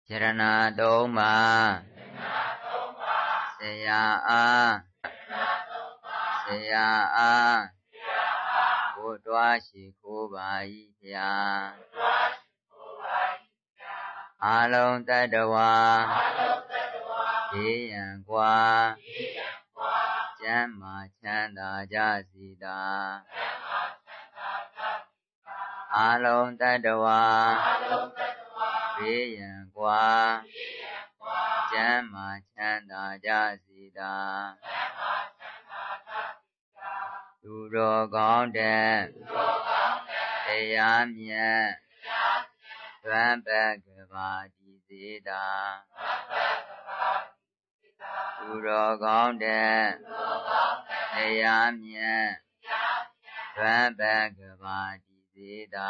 ယရဏသုံးပါးဆရာအားဆရာအားဘုတွားရှိခိုးပါ၏ဗျာအာလုံးတတ္တဝါဘေးရန်ကွာကျမ်းမာချမ်းသာကြစီသာအာလုံးတတ္တဝါဘေးရန်ကွာကျမ်းမာချမ်းသာကြစီသာသူတော်ကောင်းတဲ့တရားမြတ်သွမ်းပတ်ကဘာဒီစေတာသူတော်ကောင်းတဲ့တရားမြတ်သွမ်းပတ်ကဘာဒီစေတာ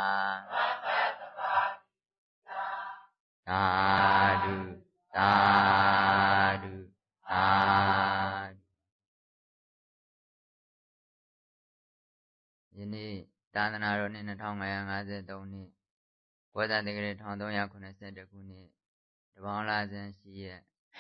သာဓုသာဓုသာဓုယနေ့သာသနာတော်နှစ်2553နှစ်ဝဇ္ဇတိကရ1382ခုနှစ်တပေါင်းလဆန်းရှိရက်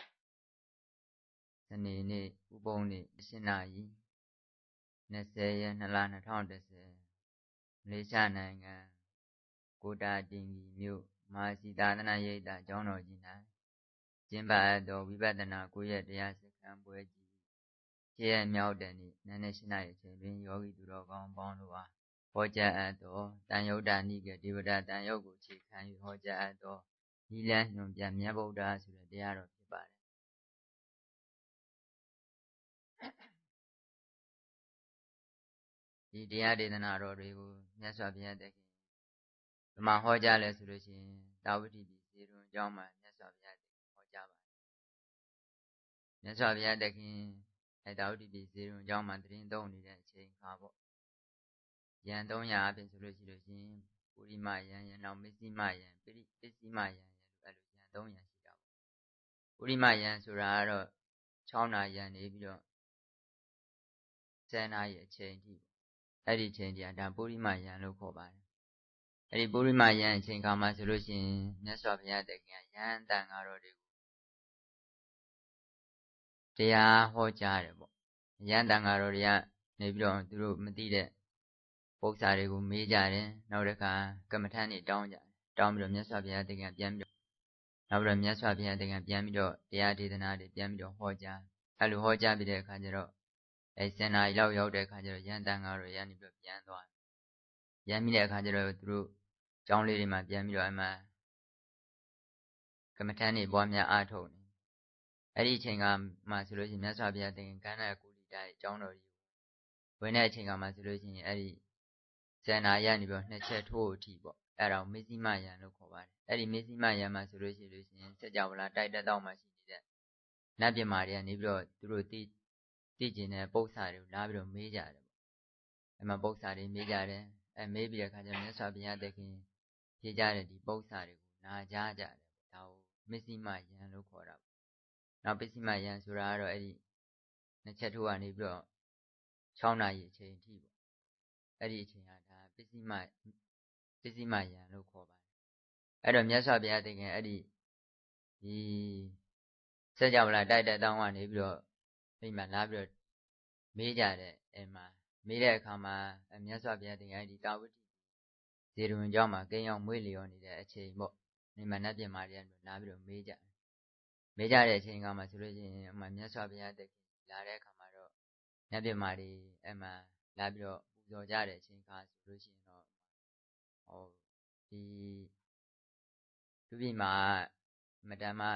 စနေနေ့ဥပုံနေ့8နာရီ20ရက်2လ2010မလေးရှားနိုင်ငံကိုတာတင်ကြီးမြို့မဟာစီသာသနာရိပ်သာကျောင်းတော်ကြီး၌ကျင်းပသောဝိပဿနာ9ရက်တရားစခန်းပွဲကြီး7ရက်မြောက်တဲ့နေ့နံနက်8နာရီအချိန်တွင်ယောဂီသူတော်ကောင်းပေါင်းတို့အားဟောကြားအပ်သောတန်ယုတ်တာနိကေဒေဝဒတန်ယုတ်ကိုခြေခံ၍ဟောကြားအပ်သောဤလန်းညွန်ပြမြတ်ဗုဒ္ဓဆိုတဲ့တရားတော်ဖြစ်ပါတယ်ဒီတရားဒေသနာတော်တွေကိုမြတ်စွာဘုရားတခင်ဒီမှာဟောကြားလဲဆိုလို့ရှိရင်တာဝတိပိစေတွင်အကြောင်းမှာမြတ်စွာဘုရားတခင်ဟောကြားပါတယ်မြတ်စွာဘုရားတခင်တာဝတိပိစေတွင်အကြောင်းမှာတရင်သုံးနေတဲ့အချိန်ခါပေါ့ယံ300အပြင်ဆိုလို့ရှိလို့ရှိရင်ပုရိမယံယံနောက်မစ္စည်းမယံပစ္စည်းမယံအဲ့လိုယံ300ရှိတာပေါ့ပုရိမယံဆိုတာကတော့6နာရီနေပြီးတော့10နာရီအချိန်ထိအဲ့ဒီအချိန်ကြီးဒါပုရိမယံလို့ခေါ်ပါတယ်အဲ့ဒီပုရိမယံအချိန်ခါမှာဆိုလို့ရှိရင်မြတ်စွာဘုရားတခင်ကယံတန်ဃာတော်တွေကိုတရားဟောကြားတယ်ပေါ့ယံတန်ဃာတော်တွေကနေပြီးတော့သူတို့မသိတဲ့ပု္ပ္ပာတွေကိုမေးကြတယ်နောက်တစ်ခါကမ္မထမ်းတွေတောင်းကြတယ်တောင်းပြီးတော့မြတ်စွာဘုရားတခင်ပြန်ပြီးတော့နောက်ပြီးတော့မြတ်စွာဘုရားတခင်ပြန်ပြီးတော့တရားဒေသနာတွေပြန်ပြီးတော့ဟောကြားအဲ့လိုဟောကြားပြီးတဲ့အခါကျတော့10နာရီလောက်ရောက်တဲ့အခါကျတော့ယံတန်ဃာတော်ရန်ပြီးတော့ပြန်သွားရန်ပြီးတဲ့အခါကျတော့သူတို့ကျောင်းလေးတွေမှာပြန်ပြီးတော့အမှကမ္မထမ်းတွေပွားများအားထုတ်နေအဲ့ဒီအချိန်ကမှဆိုလို့ရှိရင်မြတ်စွာဘုရားတခင်ကန္နာကုလိတာရဲ့ကျောင်းတော်ကြီးဝင်တဲ့အချိန်ကမှဆိုလို့ရှိရင်အဲ့ဒီဇန်နာရနေပြီးတော့နှစ်ချက်ထိုးအထိပေါ့အဲ့ဒါကိုမစ္စည်းမယံလို့ခေါ်ပါတယ်အဲ့ဒီမစ္စည်းမယံမှာဆိုလို့ရှိရင်စัจ java လာတိုက်တက်တော့မှရှိနေတဲ့နတ်ပြမာတွေကနေပြီးတော့သူတို့သိကျင်တဲ့ပု္ပ္ပာတွေကိုလာပြီးတော့မေးကြတယ်ပေါ့အဲ့မှာပု္ပ္ပာတွေမေးကြတယ်အဲ့မေးပြီးတဲ့အခါကျတော့မြတ်စွာဘုရားတခင်ဖြေကြတဲ့ဒီပု္ပ္ပာတွေကိုနာကြားကြတယ်ဒါကိုမစ္စည်းမယံလို့ခေါ်တာပေါ့နောက်ပစ္စည်းမယံဆိုတာကတော့အဲ့ဒီနှစ်ချက်ထိုးကနေပြီးတော့6နာရီအချိန်အထိပေါ့အဲ့ဒီအချိန်ဟာဒါပစ္စည်းမယံလို့ခေါ်ပါတယ်အဲ့တော့မြတ်စွာဘုရားတခင်အဲ့ဒီစัจ java လာတိုက်တဲ့တောင်းကနေပြီးတော့အိမ်မှာလာပြီးတော့မေးကြတဲ့အိမ်မှာမေးတဲ့အခါမှာမြတ်စွာဘုရားတခင်အဲ့ဒီတာဝတိဇေရဝင်ကျောင်းမှာကိန်းအောင်မွေးလျော်နေတဲ့အချိန်ပေါ့ဒီမှာနတ်ပြည်မာတွေလာပြီးတော့မေးကြတဲ့အချိန်ကမှဆိုလို့ရှိရင်အမှမြတ်စွာဘုရားတခင်လာတဲ့အခါမှာတော့နတ်ပြည်မာတွေအဲ့မှာလာပြီးတော့ပူဇော်ကြတဲ့အချိန်ခါဆိုလို့ရှိရင်တော့ဒီသူပြည်မှာမတ္တမ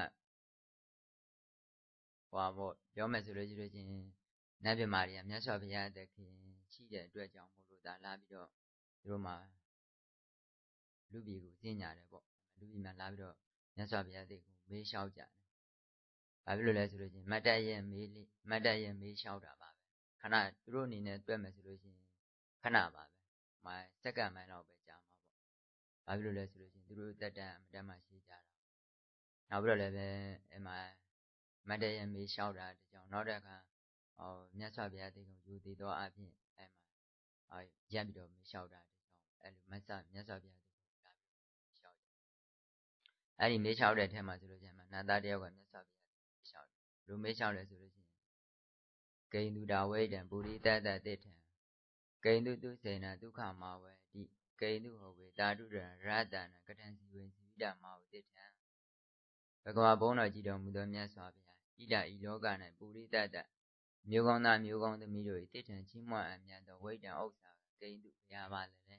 ဟောပေါ့ပြောမယ်ဆိုလို့ရှိရင်နတ်ပြည်မာတွေကမြတ်စွာဘုရားတခင်ရှိတဲ့အတွက်ကြောင့်မို့လို့ဒါလာပြီးတော့သူတို့မှာလူပြည်ကိုကျင့်ကြတယ်ပေါ့လူပြည်မှာလာပြီးတော့မြတ်စွာဘုရားတခင်မေးလျှောက်ကြတယ်ဘာဖြစ်လို့လဲဆိုလို့ရှိရင်မတ္တရဲ့မေးလျှောက်တာပါပဲခဏသူတို့အနေနဲ့တွေ့မယ်ဆိုလို့ရှိရင်ခဏပါပဲစက္ကန့်ပိုင်းလောက်ပဲကြာမှာပေါ့ဘာဖြစ်လို့လဲဆိုလို့ရှိရင်သူတို့တက်တန်းအမတန်မှရှိကြတာနောက်ပြီးတော့လည်းပဲအဲ့မှာမတ္တရဲ့မေးလျှောက်တာတကြောင်နောက်တဲ့အခါမြတ်စွာဘုရားတခင်ယူတည်သောအဖြစ်အဲ့မှာရပ်ပြီးတော့မေးလျှောက်တာတကြောင်အဲ့လိုမြတ်စွာဘုရားတခင်လာပြီးလျှောက်အဲ့ဒီမေးလျှောက်တဲ့ထဲမှာဆိုလို့ရှိရင်နတ်သားတယောက်ကမြတ်စွာဘုရားမေးလျှောက်တယ်လူမေးလျှောက်တယ်ဆိုလို့ရှိရင်ဂိန္ဓုတာဝိတံပုရိသတ္တတိထံဂိန္ဓုတုစေနဒုက္ခမာဝတိဂိန္ဓုဟောဝေတာတုရရတနာကထံစီဝေစီတမာဝတိထံဘဂဝါဘုန်းတော်ကြည်တော်မူသောမြတ်စွာဘုရားဣဒဤလောက၌ပုရိသတ္တမျိုးကောင်းသားမျိုးကောင်းသမီးတို့၏တိထံချီးမွမ်းအပ်မြတ်သောဝိတံဥစ္စာဂိန္ဓုဘုရားပါလည်း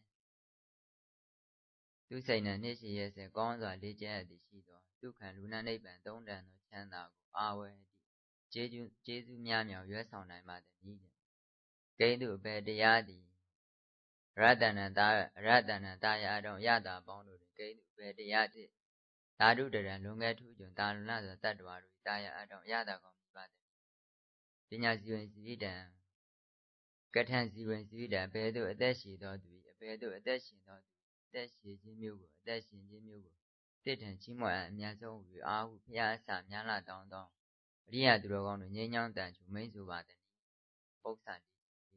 သူစိတ်နှင့်နှိရှိရဲစေကောင်းစွာလေ့ကျင့်အပ်သည်ရှိသောဒုက္ခလူနာနိဗ္ဗာန်သုံးတန်သောချမ်းသာကိုအာဝဲသည်ကျေးဇူးများမြောက်ရွယ်ဆောင်နိုင်ပါသည်ဂိန္ဓုအပေတရားသည်ရတနံတာယအတော်ယတာပေါင်းတို့တွင်ဂိန္ဓုအပေတရားသည်ဓာတုတရံလွန်ကဲထူးကျွန်တာလွန်လာသောတတ္တဝါတို့တာယအတော်ယတာကောင်းပါသည်ပညာစီဝင်စီတံကထံစီဝင်စီတံဘယ်သို့အသက်ရှိသောသူအဘယ်သို့အသက်ရှင်သောသူအသက်ရှိခြင်းမျိုးကိုအသက်ရှင်ခြင်းမျိုးကိုတိထံချီးမွမ်းအမြတ်ဆုံးဟူအာဟုဖျားအစများလာတောင်းသောအရိယသူတော်ကောင်းတို့ငြိမ်းချမ်းတန်ချူမိတ်ဆိုပါသည်ပု္ပ္ပစာ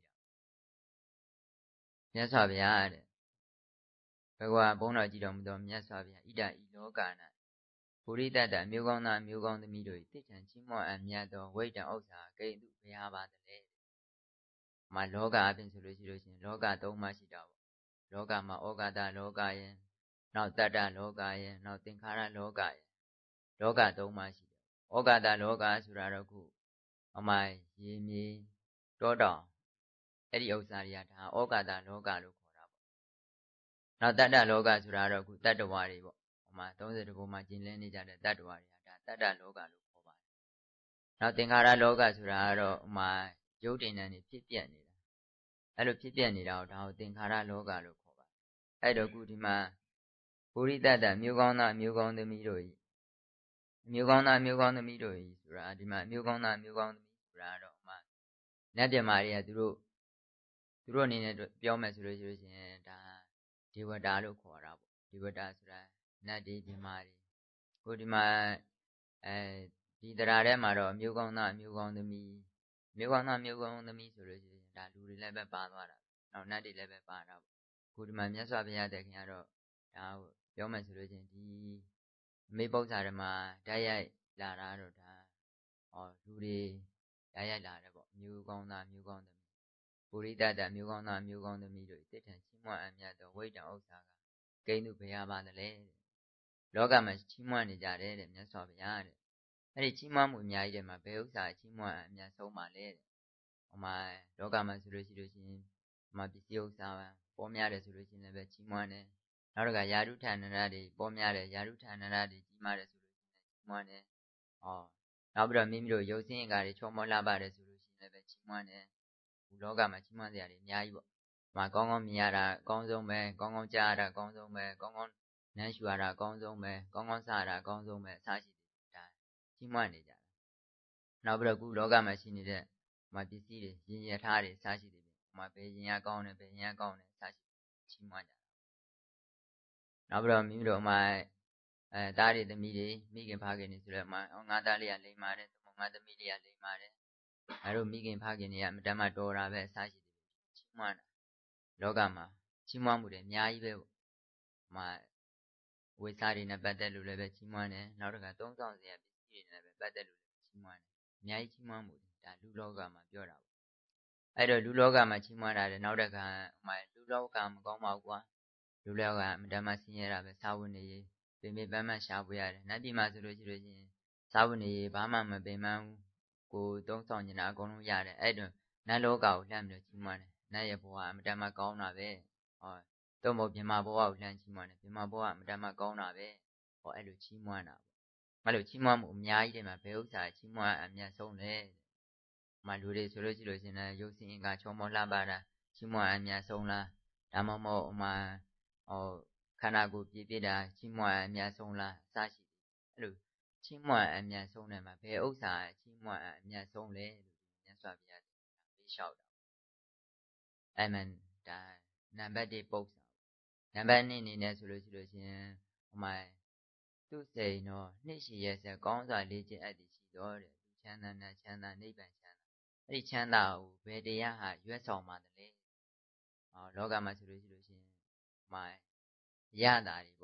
မြတ်စွာဘုရားတဲ့ဘဂဝါဘုန်းတော်ကြည်တော်မူသောမြတ်စွာဘုရားဣဒဤလောက၌ပုရိသတ္တမျိုးကောင်းသားမျိုးကောင်းသမီးတို့၏တိထံချီးမွမ်းအမြတ်သောဝိတံဥစ္စာဂိန္ဓုဘုရားပါတည်းမှာလောကအပြင်ဆိုလို့ရှိရင်လောက၃ပါးရှိတာပေါ့လောကမှာဩဃတလောကယင်နောက်တတ္တလောကယင်နောက်သင်္ခါရလောကယင်လောက၃ပါးရှိတယ်ဩဃတလောကဆိုတာတော့ခုအမိုင်ရေမြေတောတောင်အဲ့ဒီဥစ္စာတွေကဒါဩဃတလောကလို့ခေါ်တာပေါ့နောက်တတ္တလောကဆိုတာတော့ခုတတ္တဝါတွေပေါ့ဟိုမှာ30ဘုံမှာကျင်လည်နေကြတဲ့တတ္တဝါတွေကဒါတတ္တလောကလို့ခေါ်ပါတယ်နောက်သင်္ခါရလောကဆိုတာကတော့ဟိုမှာရုပ်တည်နေနေဖြစ်ပြနေတာအဲ့လိုဖြစ်ပြနေတာကိုဒါကိုသင်္ခါရလောကလို့ခေါ်ပါတယ်အဲ့တော့ခုဒီမှာပုရိသတ္တမျိုးကောင်းသားမျိုးကောင်းသမီးတို့ဤမျိုးကောင်းသားမျိုးကောင်းသမီးတို့ဤဆိုတာဒီမှာမျိုးကောင်းသားမျိုးကောင်းသမီးဆိုတာတော့ဟိုမှာနတ်ပြမာတွေကသူတို့အနေနဲ့ပြောမယ်ဆိုလို့ရှိရင်ဒါဒေဝတာလို့ခေါ်တာပေါ့ဒေဝတာဆိုတာနတ်တွေပြမာတွေခုဒီမှာဒီတရားထဲမှာတော့မျိုးကောင်းသားမျိုးကောင်းသမီးမျိုးကောင်းသားမျိုးကောင်းသမီးဆိုလို့ရှိရင်ဒါလူတွေလည်းပဲပါသွားတာနောက်နတ်တွေလည်းပဲပါတာပေါ့ခုဒီမှာမြတ်စွာဘုရားတဲ့ခင်ကတော့ဒါကိုပြောမယ်ဆိုလို့ရှိရင်ဒီအမေပု္ပ္ပစာထဲမှာဓာတ်ရိုက်လာတာတော့ဒါလူတွေဓာတ်ရိုက်လာတယ်ပေါ့မျိုးကောင်းသားမျိုးကောင်းသမီးပုရိသတ္တမျိုးကောင်းသားမျိုးကောင်းသမီးတို့တိထံချီးမွမ်းအမြတ်သောဝိတံဥစ္စာကဂိန္ဓုဘုရားပါတည်းလောကမှာချီးမွမ်းနေကြတယ်တဲ့မြတ်စွာဘုရားတဲ့အဲ့ဒီချီးမွမ်းမှုအများကြီးတဲ့မှာဘယ်ဥစ္စာချီးမွမ်းအမြတ်ဆုံးပါလဲတဲ့ဟိုမှာလောကမှာဆိုလို့ရှိရင်ဟိုမှာပစ္စည်းဥစ္စာပေါ်များတယ်ဆိုလို့ရှိရင်လည်းပဲချီးမွမ်းတယ်နောက်တစ်ခါယာရုဌာဏရတွေပေါ်များတယ်ယာရုဌာဏရတွေကြီးမားတယ်ဆိုလို့ရှိရင်ချီးမွမ်းတယ်နောက်ပြီးတော့မိမိတို့ရုပ်ဆင်းအင်္ဂါတွေချောမောလှပတယ်ဆိုလို့ရှိရင်လည်းပဲချီးမွမ်းတယ်ဒီလောကမှာချီးမွမ်းစရာတွေအများကြီးပေါ့မှာကောင်းကောင်းမြင်ရတာအကောင်းဆုံးပဲကောင်းကောင်းကြားရတာအကောင်းဆုံးပဲကောင်းကောင်းနမ်းရှူရတာအကောင်းဆုံးပဲကောင်းကောင်းစားရတာအကောင်းဆုံးပဲအစရှိတယ်ဒါချီးမွမ်းနေကြတာနောက်ပြီးတော့ခုလောကမှာရှိနေတဲ့ပစ္စည်းတွေရင်ရထားတွေအစရှိတယ်ဘယ်ရင်ရကောင်းတယ်ဘယ်ရင်ရကောင်းတယ်အစရှိချီးမွမ်းကြတာနောက်ပြီးတော့မိမိတို့သားတွေသမီးတွေမိခင်ဖခင်တွေဆိုတော့ငါသားလေးကလိမ်ပါတယ်ငါသမီးလေးကလိမ်ပါတယ်ငါတို့မိခင်ဖခင်တွေကအမတမ်းမှတော်တာပဲအစရှိတယ်ချီးမွမ်းတာလောကမှာချီးမွမ်းမှုတွေအများကြီးပဲပေါ့ဝိစားတွေနဲ့ပတ်သက်လို့လည်းပဲချီးမွမ်းတယ်နောက်တစ်ခါသုံးဆောင်စရာပစ္စည်းတွေနဲ့ပဲပတ်သက်လို့ချီးမွမ်းတယ်အများကြီးချီးမွမ်းမှုဒါလူလောကမှာပြောတာပေါ့အဲ့တော့လူလောကမှာချီးမွမ်းတာတဲ့နောက်တစ်ခါလူလောကမကောင်းပါဘူးကွာလူလောကအမတမ်းမှဆင်းရဲတာပဲစာဝတ်နေရေးပင်ပန်းမှရှားပွေရတယ်နတ်ပြည်မှာဆိုလို့ရှိရင်စာဝတ်နေရေးဘာမှမပင်ပန်းဘူးကိုသုံးဆောင်နေတာအကုန်လုံးရတယ်အဲ့တော့နတ်လောကကိုလှမ်းပြီးတော့ချီးမွမ်းတယ်နတ်ရဲ့ဘဝအမတမ်းမှကောင်းတာပဲသုံးဖို့ပြမဘဝကိုလှမ်းချီးမွမ်းတယ်ပြမဘဝအမတမ်းမှကောင်းတာပဲအဲ့လိုချီးမွမ်းတာပေါ့အဲ့လိုချီးမွမ်းမှုအများကြီးတည်းမှာဘယ်ဥစ္စာချီးမွမ်းအမြတ်ဆုံးလဲလူတွေဆိုလို့ရှိရင်လည်းရုပ်စင်ကချောမောလှပတာချီးမွမ်းအမြတ်ဆုံးလားဒါမှမဟုတ်ခန္ဓာကိုယ်ပြည့်ပြည့်တာချီးမွမ်းအမြတ်ဆုံးလားအစရှိတယ်အဲ့လိုချီးမွမ်းအမြတ်ဆုံးတယ်မှာဘယ်ဥစ္စာချီးမွမ်းအမြတ်ဆုံးလဲလို့မြတ်စွာဘုရားမေးလျှောက်တာအဲ့မှဒါနံပါတ်1ပု္ပ္ပစာနံပါတ်2အနေနဲ့ဆိုလို့ရှိရင်သူစိန်တော့နှိရှိရဲစကောင်းစွာလေ့ကျင့်အပ်သည်ရှိတော်တဲ့သူချမ်းသာနဲ့ချမ်းသာနိဗ္ဗာန်ချမ်းသာအဲ့ဒီချမ်းသာကိုဘယ်တရားဟာရွတ်ဆောင်ပါသလဲလောကမှာဆိုလို့ရှိရင်ရတာတွေပေါ့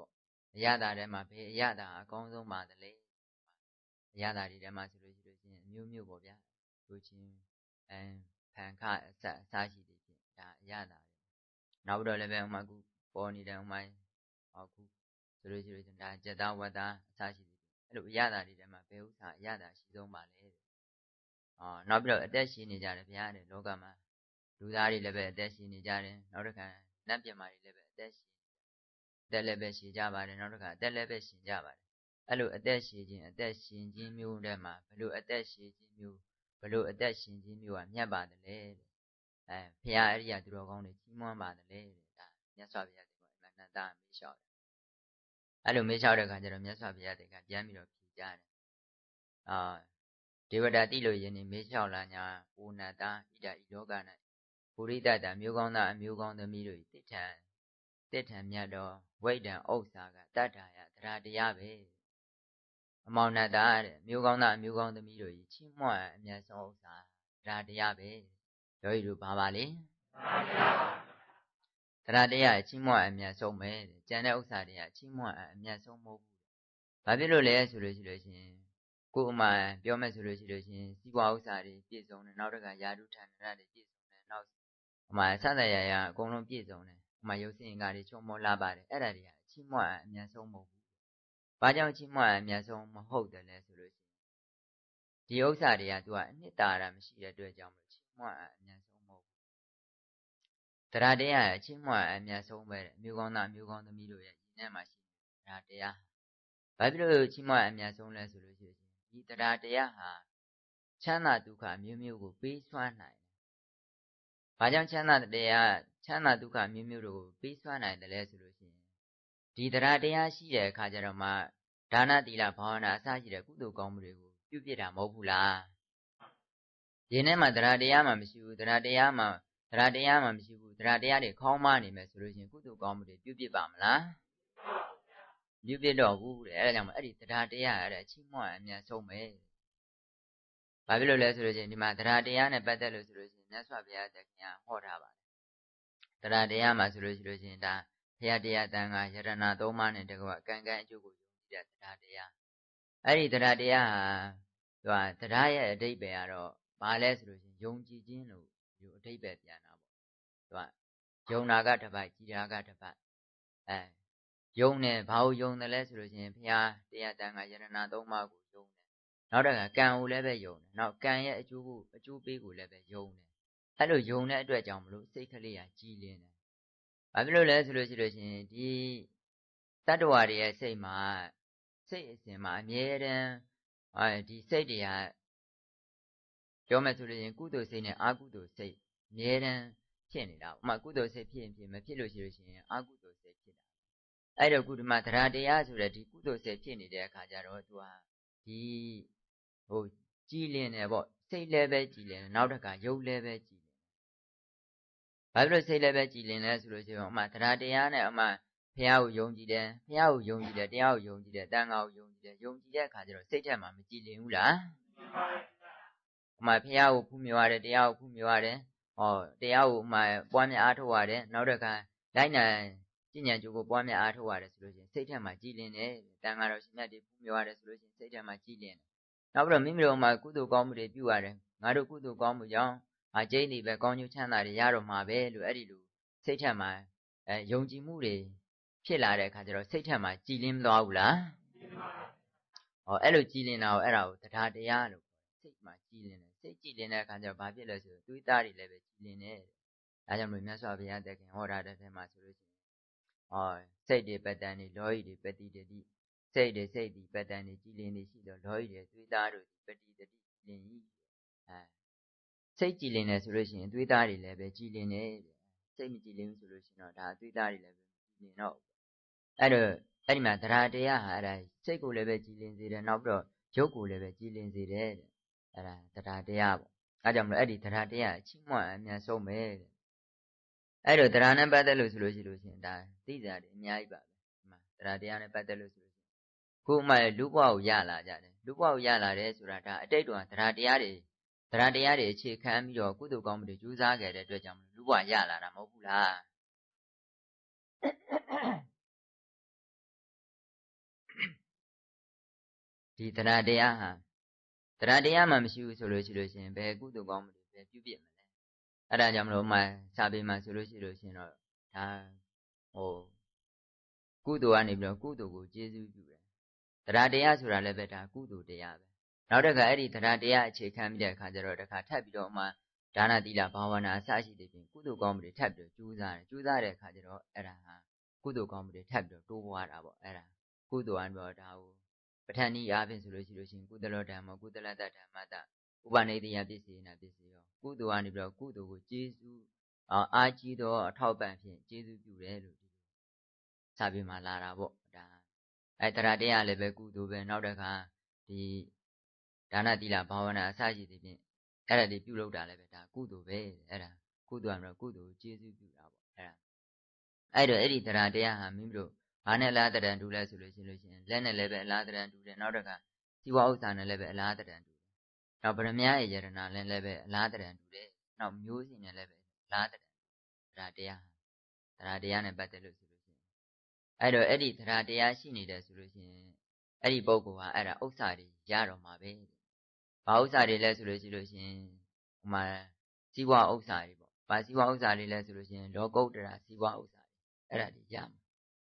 အရသာထဲမှာဘေးအရသာအကောင်းဆုံးပါတယ်လေအရသာတွေထဲမှာဆိုလို့ရှိရင်အမျိုးမျိုးပေါ့ဗျာလူချင်းဖန်ခအစအစားရှိတွေဖြင့်ဒါအရသာတွေနောက်ပြီးတော့လည်းပဲဥမာကူပေါ်နေတဲ့ဥမာအခုဆိုလို့ရှိရင်ဒါစက်သားဝတ်သားအစားရှိတွေအဲ့လိုအရသာတွေထဲမှာဘယ်ဥစ္စာအရသာရှိဆုံးပါလဲနောက်ပြီးတော့အသက်ရှင်နေကြတယ်ဗျာတဲ့လောကမှာလူသားတွေလည်းပဲအသက်ရှင်နေကြတယ်နောက်တစ်ခါနတ်ပြည်မာတွေလည်းပဲအသက်လည်းပဲရှင်ကြပါတယ်နောက်တစ်ခါအသက်လည်းပဲရှင်ကြပါတယ်အဲ့လိုအသက်ရှင်ခြင်းမျိုးတဲ့မှာဘလို့အသက်ရှင်ခြင်းမျိုးဘလို့အသက်ရှင်ခြင်းမျိုးကမြတ်ပါတယ်လေဖရာအရိယာသူတော်ကောင်းတွေကြီးမွမ်းပါတယ်လေဒါမြတ်စွာဘုရားဒီမှာအမှန်တန်မေးလျှောက်တယ်အဲ့လိုမေးလျှောက်တဲ့အခါကျတော့မြတ်စွာဘုရားကပြန်ပြီးတော့ဖြေကြတယ်ဒေဝတာတိလို့ယင်းနေမေးလျှောက်လာညာအိုနတ္တဣဒဤလောက၌ပုရိသတ္တမျိုးကောင်းသားအမျိုးကောင်းသမီးတို့တိထံမြတ်သောဝိတ္တံဥစ္စာကတတ္ထာယသရတရားပဲအမောင်နတ္တတဲ့မျိုးကောင်းသားအမျိုးကောင်းသမီးတို့ချီးမွမ်းအမြတ်ဆုံးဥစ္စာသရတရားပဲယောဂီတို့ဘာပါလဲသရတရားချီးမွမ်းအမြတ်ဆုံးပဲကျန်တဲ့ဥစ္စာတွေကချီးမွမ်းအမြတ်ဆုံးမဟုတ်ဘူးဘာဖြစ်လို့လဲဆိုလို့ရှိရင်ကိုယ်အမှန်ပြောမယ်ဆိုလို့ရှိရင်စီးပွားဥစ္စာတွေပြည့်စုံတယ်နောက်တစ်ခါယာတုဌာနတွေပြည့်စုံတယ်နောက်အမှဆသရရအကုန်လုံးပြည့်စုံတယ်အမှရုပ်စင်ကားတွေချုံမောလာပါတယ်အဲ့ဒါတွေကချီးမွမ်းအမြတ်ဆုံးမဟုတ်ဘူးဘာကြောင့်ချီးမွမ်းအမြတ်ဆုံးမဟုတ်တယ်လဲဆိုလို့ရှိရင်ဒီဥစ္စာတွေကသူကအနှစ်သာရမရှိတဲ့အတွက်ကြောင့်မလို့ချီးမွမ်းအမြတ်ဆုံးမဟုတ်ဘူးတရားတရားချီးမွမ်းအမြတ်ဆုံးပဲအမျိုးကောင်းသားအမျိုးကောင်းသမီးတို့ရဲ့ယဉ်ထဲမှာရှိတယ်တရားဘာဖြစ်လို့ချီးမွမ်းအမြတ်ဆုံးလဲဆိုလို့ရှိရင်ဒီတရားတရားဟာချမ်းသာဒုက္ခမျိုးမျိုးကိုပေးစွမ်းနိုင်တယ်။ဘာကြောင့်ချမ်းသာဒုက္ခမျိုးမျိုးတို့ကိုပေးစွမ်းနိုင်တယ်လဲဆိုလို့ရှိရင်ဒီတရားတရားရှိတဲ့အခါကျတော့မှဒါနသီလဘာဝနာအစရှိတဲ့ကုသိုလ်ကောင်းမှုတွေကိုပြုပြတာမဟုတ်ဘူးလား။ဒီနေ့မှာတရားတရားမှမရှိဘူးတရားတရားမှမရှိဘူးတရားတရားတွေခေါင်းမနေမယ်ဆိုလို့ရှိရင်ကုသိုလ်ကောင်းမှုတွေပြုပြပါမလား။ပြုပြတော့ဘူးတဲ့အဲဒါကြောင့်အဲ့ဒီတရားတရားအဲ့ဒါချီးမွမ်းအမြတ်ဆုံးပဲဘာဖြစ်လို့လဲဆိုလို့ရှိရင်ဒီမှာတရားတရားနဲ့ပတ်သက်လို့ဆိုလို့ရှိရင်မြတ်စွာဘုရားတခင်ကဟောထားပါတယ်တရားတရားမှာဆိုလို့ရှိရင်ဒါဘုရားတရားတန်ခါယရဏသုံးပါးနဲ့တကွကံကံအကျိုးကိုယုံကြည်တဲ့တရားတရားအဲ့ဒီတရားတရားဟာသူကတရားရဲ့အဓိပ္ပာယ်ကတော့ဘာလဲဆိုလို့ရှိရင်ယုံကြည်ခြင်းလို့ဒီအဓိပ္ပာယ်ပြန်တာပေါ့သူကယုံနာကတစ်ပိုက်ကြည်တာကတစ်ပိုက်ယုံတယ်ဘာလို့ယုံတယ်လဲဆိုလို့ရှိရင်ဘုရားတရားတန်ခါယရဏသုံးပါးကိုယုံတယ်နောက်တခါကံကိုလည်းပဲယုံတယ်နောက်ကံရဲ့အကျိုးပေးကိုလည်းပဲယုံတယ်အဲ့လိုယုံတဲ့အတွက်ကြောင့်မလို့စိတ်ကလေးကကြည်လင်တယ်ဘာဖြစ်လို့လဲဆိုလို့ရှိရင်ဒီတတ္တဝါတွေရဲ့စိတ်မှာစိတ်အစဉ်မှာအမြဲတမ်းဒီစိတ်တွေကပြောမယ်ဆိုလို့ရင်ကုသိုလ်စိတ်နဲ့အကုသိုလ်စိတ်အမြဲတမ်းဖြစ်နေတာဥပမာကုသိုလ်စိတ်ဖြစ်ရင်မဖြစ်လို့ရှိရင်အကုသိုလ်စိတ်ဖြစ်တာအဲ့တော့ကုဓမ္မတရားတရားဆိုတဲ့ဒီကုသိုလ်စိတ်ဖြစ်နေတဲ့အခါကျတော့သူဟာဒီကြည်လင်တယ်ပေါ့စိတ်လည်းပဲကြည်လင်တယ်နောက်တစ်ခါရုပ်လည်းပဲကြည်လင်တယ်ဘာဖြစ်လို့စိတ်လည်းပဲကြည်လင်လဲဆိုလို့ရှိရင်အမှတရားတရားနဲ့အမှဘုရားကိုယုံကြည်တယ်ဘုရားကိုယုံကြည်တယ်တရားကိုယုံကြည်တယ်တန်ခါကိုယုံကြည်တယ်ယုံကြည်တဲ့အခါကျတော့စိတ်ထဲမှာမကြည်လင်ဘူးလားအမှဘုရားကိုဖူးမြော်ရတယ်တရားကိုဖူးမြော်ရတယ်တရားကိုအမှပွားများအားထုတ်ရတယ်နောက်တစ်ခါလိုက်နိုင်ကျင့်ကြံကြိုးကိုပွားများအားထုတ်ရတယ်ဆိုလို့ရှိရင်စိတ်ထဲမှာကြည်လင်တယ်တန်ခါတော်ရှင်မြတ်တွေဖူးမြော်ရတယ်ဆိုလို့ရှိရင်စိတ်ထဲမှာကြည်လင်တယ်နောက်ပြီးတော့မိမိတို့မှာကုသိုလ်ကောင်းမှုတွေပြုရတယ်ငါတို့ကုသိုလ်ကောင်းမှုကြောင့်ကျိန်းဒီပဲကောင်းကျိုးချမ်းသာတွေရတော့မှာပဲလို့အဲ့ဒီလိုစိတ်ထက်မှာယုံကြည်မှုတွေဖြစ်လာတဲ့အခါကျတော့စိတ်ထက်မှာကြည်လင်မသွားဘူးလားအဲ့လိုကြည်လင်တာကိုအဲ့ဒါကိုတရားတရားလို့စိတ်မှာကြည်လင်တယ်စိတ်ကြည်လင်တဲ့အခါကျတော့ဘာဖြစ်လဲဆိုတော့သွေးသားတွေလည်းပဲကြည်လင်တယ်ဒါကြောင့်မို့မြတ်စွာဘုရားတခင်ဟောတာတဲ့ထဲမှာဆိုလို့ရှိရင်စိတ်တွေပတ္တန်တွေလောဟိတွေပတိတတိစိတ်တွေပတ္တန်တွေကြည်လင်နေရှိတော့လောဟိတွေသွေးသားတို့ပတိတတိကြည်လင်၏စိတ်ကြည်လင်တယ်ဆိုလို့ရှိရင်သွေးသားတွေလည်းပဲကြည်လင်တယ်စိတ်မကြည်လင်ဘူးဆိုလို့ရှိရင်တော့ဒါသွေးသားတွေလည်းပဲကြည်လင်တော့အဲ့တော့အဲ့ဒီမှာတရားတရားဟာအဲ့ဒါစိတ်ကိုလည်းပဲကြည်လင်စေတယ်နောက်ပြီးတော့ရုပ်ကိုလည်းပဲကြည်လင်စေတယ်တဲ့အဲ့ဒါတရားတရားပေါ့အဲ့ကြောင့်မလို့အဲ့ဒီတရားတရားအချီးမွမ်းအများဆုံးပဲတဲ့အဲ့တော့တရားနဲ့ပတ်သက်လို့ဆိုလို့ရှိရင်ဒါသိကြတယ်အများကြီးပါပဲဒီမှာတရားတရားနဲ့ပတ်သက်လို့ဆိုလို့ရှိရင်ခုမှလူဘဝကိုရလာကြတယ်လူဘဝကိုရလာတယ်ဆိုတာဒါအတိတ်တုန်းကတရားတရားတွေအခြေခံပြီးတော့ကုသိုလ်ကောင်းမှုတွေကြိုးစားခဲ့တဲ့အတွက်ကြောင့်လူဘဝရလာတာမဟုတ်ဘူးလားဒီတရားတရားဟာတရားတရားမှမရှိဘူးဆိုလို့ရှိလို့ရှင်ဘယ်ကုသိုလ်ကောင်းမှုတွေပဲပြုပြစ်မလဲအဲ့ဒါကြောင့်မလို့မှစာပေမှာဆိုလို့ရှိလို့ရှင်တော့ဒါဟိုကုသိုလ်ကနေပြီးတော့ကုသိုလ်ကိုကျေးဇူးပြုတယ်တရားတရားဆိုတာလည်းပဲဒါကုသိုလ်တရားပဲနောက်တစ်ခါအဲ့ဒီတရားတရားအခြေခံပြီးတဲ့အခါကျတော့တစ်ခါထပ်ပြီးတော့မှဒါနသီလဘာဝနာအစရှိတဲ့ပြင်ကုသိုလ်ကောင်းမှုတွေထပ်ပြီးတော့ကြိုးစားတယ်ကြိုးစားတဲ့အခါကျတော့အဲ့ဒါဟာကုသိုလ်ကောင်းမှုတွေထပ်ပြီးတော့တိုးပွားတာပေါ့အဲ့ဒါကုသိုလ်ကတော့ဒါကိုပဋ္ဌာန်းဤအားဖြင့်ဆိုလို့ရှိရင်ကုသလောဓမ္မကုသလတ္တဓမ္မတဥပနိဒေယပစ္စေနာပစ္စယောကုသိုလ်ကနေပြီးတော့ကုသိုလ်ကိုကျေးဇူးအားကြီးသောအထောက်ပံ့ဖြင့်ကျေးဇူးပြုတယ်လို့ဒီလိုစာပေမှာလာတာပေါ့ဒါတရားတရားလည်းပဲကုသိုလ်ပဲနောက်တစ်ခါဒီဒါနသီလဘာဝနာအစရှိသည်ဖြင့်အဲ့ဒါတွေပြုလုပ်တာလည်းပဲဒါကုသိုလ်ပဲအဲ့ဒါကုသိုလ်ကတော့ကုသိုလ်ကိုကျေးဇူးပြုတာပေါ့အဲ့တော့အဲ့ဒီတရားတရားဟာမိမိတို့ဘာနဲ့အလားတရံတူလဲဆိုလို့ရှိရင်လက်နဲ့လည်းပဲအလားတရံတူတယ်နောက်တစ်ခါစီဝါဥစ္စာနဲ့လည်းပဲအလားတရံတူတယ်နောက်ဗရမ ्या ရဲ့ယရနာလည်းပဲအလားတရံတူတယ်နောက်မျိုးစင်နဲ့လည်းပဲအလားတရံတရားတရားနဲ့ပတ်သက်လို့ဆိုလို့ရှိရင်အဲ့တော့အဲ့ဒီတရားတရားရှိနေတယ်ဆိုလို့ရှိရင်အဲ့ဒီပုဂ္ဂိုလ်ဟာအဲ့ဒါဥစ္စာတွေရတော့မှာပဲဘာဥစ္စာတွေလဲဆိုလို့ရှိလို့ရှိရင်ဟိုမှာစီဝါဥစ္စာတွေပေါ့ဘာစီဝါဥစ္စာတွေလဲဆိုလို့ရှိရင်လောကုတ္တရာစီဝါဥစ္စာတွေအဲ့ဒါတွေရမှာ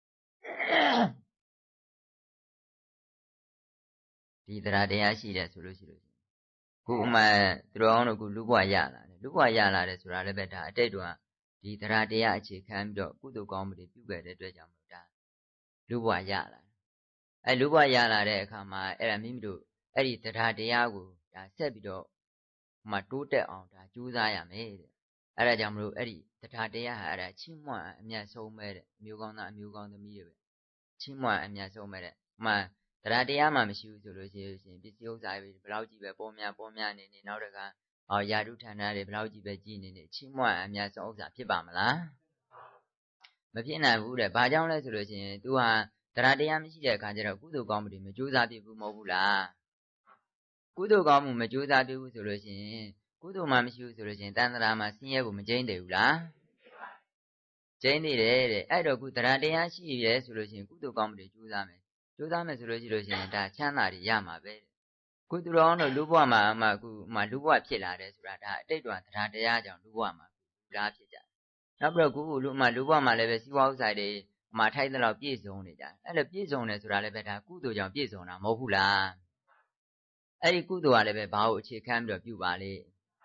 ဒီတရားတရားရှိတယ်ဆိုလို့ရှိလို့ခုဥမာသူတော်အောင်တို့ကလူဘဝရလာတယ်လူဘဝရလာတယ်ဆိုတာလည်းပဲဒါအတိတ်တော့ဒီတရားတရားအခြေခံပြီးတော့ကုသိုလ်ကောင်းမှုတွေပြုခဲ့တဲ့အတွက်ကြောင့်မလို့ဒါလူဘဝရလာတယ်အဲလူဘဝရလာတဲ့အခါမှာအဲ့ဒါမိမိတို့အဲ့ဒီတရားတရားကိုဒါဆက်ပြီးတော့တိုးတက်အောင်ဒါကြိုးစားရမယ်တဲ့အဲ့ဒါကြောင့်မလို့အဲ့ဒီတရားတရားဟာအဲ့ဒါချီးမွမ်းအမြတ်ဆုံးပဲတဲ့အမျိုးကောင်းသားအမျိုးကောင်းသမီးတွေပဲချီးမွမ်းအမြတ်ဆုံးပဲတဲ့တရားတရားမှမရှိဘူးဆိုလို့ရှိရင်ပစ္စည်းဥစ္စာတွေဘယ်လောက်ကြီးပဲပေါ်များနေနောက်တကယာတုဌာနတွေဘယ်လောက်ကြီးပဲကြီးနေချီးမွမ်းအမြတ်ဆုံးဥစ္စာဖြစ်ပါမလားမဖြစ်နိုင်ဘူးတဲ့ဘာကြောင့်လဲဆိုလို့ရှိရင် तू ဟာတရားတရားမရှိတဲ့အခါကျတော့ကုသိုလ်ကောင်းမှုတွေမကြိုးစားပြဘူးမဟုတ်ဘူးလားကုသိုလ်ကောင်းမှုမကြိုးစားပြဘူးဆိုလို့ရှိရင်ကုသိုလ်မှမရှိဘူးဆိုလို့ရှိရင်တန်ត្រာမှာဆင်းရဲကိုမကျိန်းတယ်ဘူးလားကျိန်းနေတယ်တဲ့အဲ့တော့ခုတရားတရားရှိရဲဆိုလို့ရှိရင်ကုသိုလ်ကောင်းမှုတွေကြိုးစားမယ်ဆိုလို့ရှိရင်ဒါချမ်းသာတွေရမှာပဲခုသူတော်တို့လူဘဝမှာအခုလူဘဝဖြစ်လာတယ်ဆိုတာဒါအတိတ်ကတရားတရားကြောင့်လူဘဝမှာလူလားဖြစ်ကြတယ်နောက်ပြီးတော့ခုလူဘဝမှာလည်းပဲစီးပွားဥစ္စာတွေထိုက်တဲ့လောက်ပြည့်စုံနေကြတယ်အဲ့လိုပြည့်စုံတယ်ဆိုတာလည်းပဲဒါကုသိုလ်ကြောင့်ပြည့်စုံတာမဟုတ်ဘူးလားအဲ့ဒီကုသိုလ်ကလည်းပဲဘာကိုအခြေခံပြီးတော့ပြုပါလေ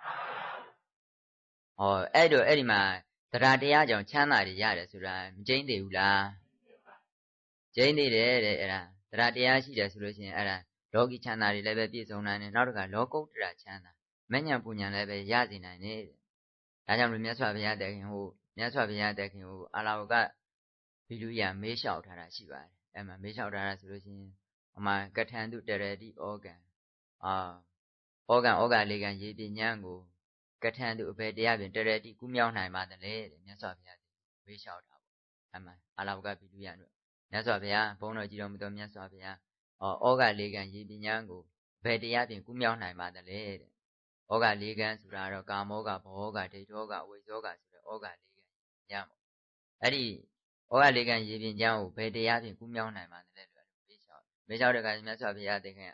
အဲ့တော့အဲ့ဒီမှာတရားတရားကြောင့်ချမ်းသာတွေရတယ်ဆိုတာမကျိန်းသေးဘူးလားကျိန်းသေးတယ်တဲ့အဲ့ဒါတရားတရားရှိတယ်ဆိုလို့ရှိရင်အဲ့ဒါလောကီချမ်းသာတွေလည်းပဲပြည့်စုံနိုင်တယ်နောက်တစ်ခါလောကုတ္တရာချမ်းသာမဉ္ဇဉ်ပူဉ္ဇဉ်လည်းပဲရစေနိုင်တယ်ဒါကြောင့်လို့မြတ်စွာဘုရားတခင်ဟိုအာလာဝကဘိလူယမေးလျှောက်ထားတာရှိပါတယ်အဲ့မှာမေးလျှောက်ထားတာဆိုလို့ရှိရင်ကထံတုတရတိဩကံဩဃလေးကံရေပြဉ္ဉံကိုကထံတုအဘယ်တရားဖြင့်တရတိကူးမြောင်းနိုင်ပါသလဲတဲ့မြတ်စွာဘုရားမေးလျှောက်တာပေါ့အဲ့မှာအာလာဝကဘိလူယတို့မြတ်စွာဘုရားဘုန်းတော်ကြီးတော်မူသောမြတ်စွာဘုရားဩဃလေးကံရေပြဉ္ဉံကိုဘယ်တရားဖြင့်ကူးမြောင်းနိုင်ပါသလဲတဲ့ဩဃလေးကံဆိုတာတော့ကာမောဃဘောဃဒိဋ္ဌောဃဝိဇောဃဆိုတဲ့ဩဃလေးကံညံ့ပေါ့အဲ့ဒီဩဃလေးကံရေပြဉ္ဉံကိုဘယ်တရားဖြင့်ကူးမြောင်းနိုင်ပါသလဲလို့မေးလျှောက်တဲ့အခါမြတ်စွာဘုရားသခင်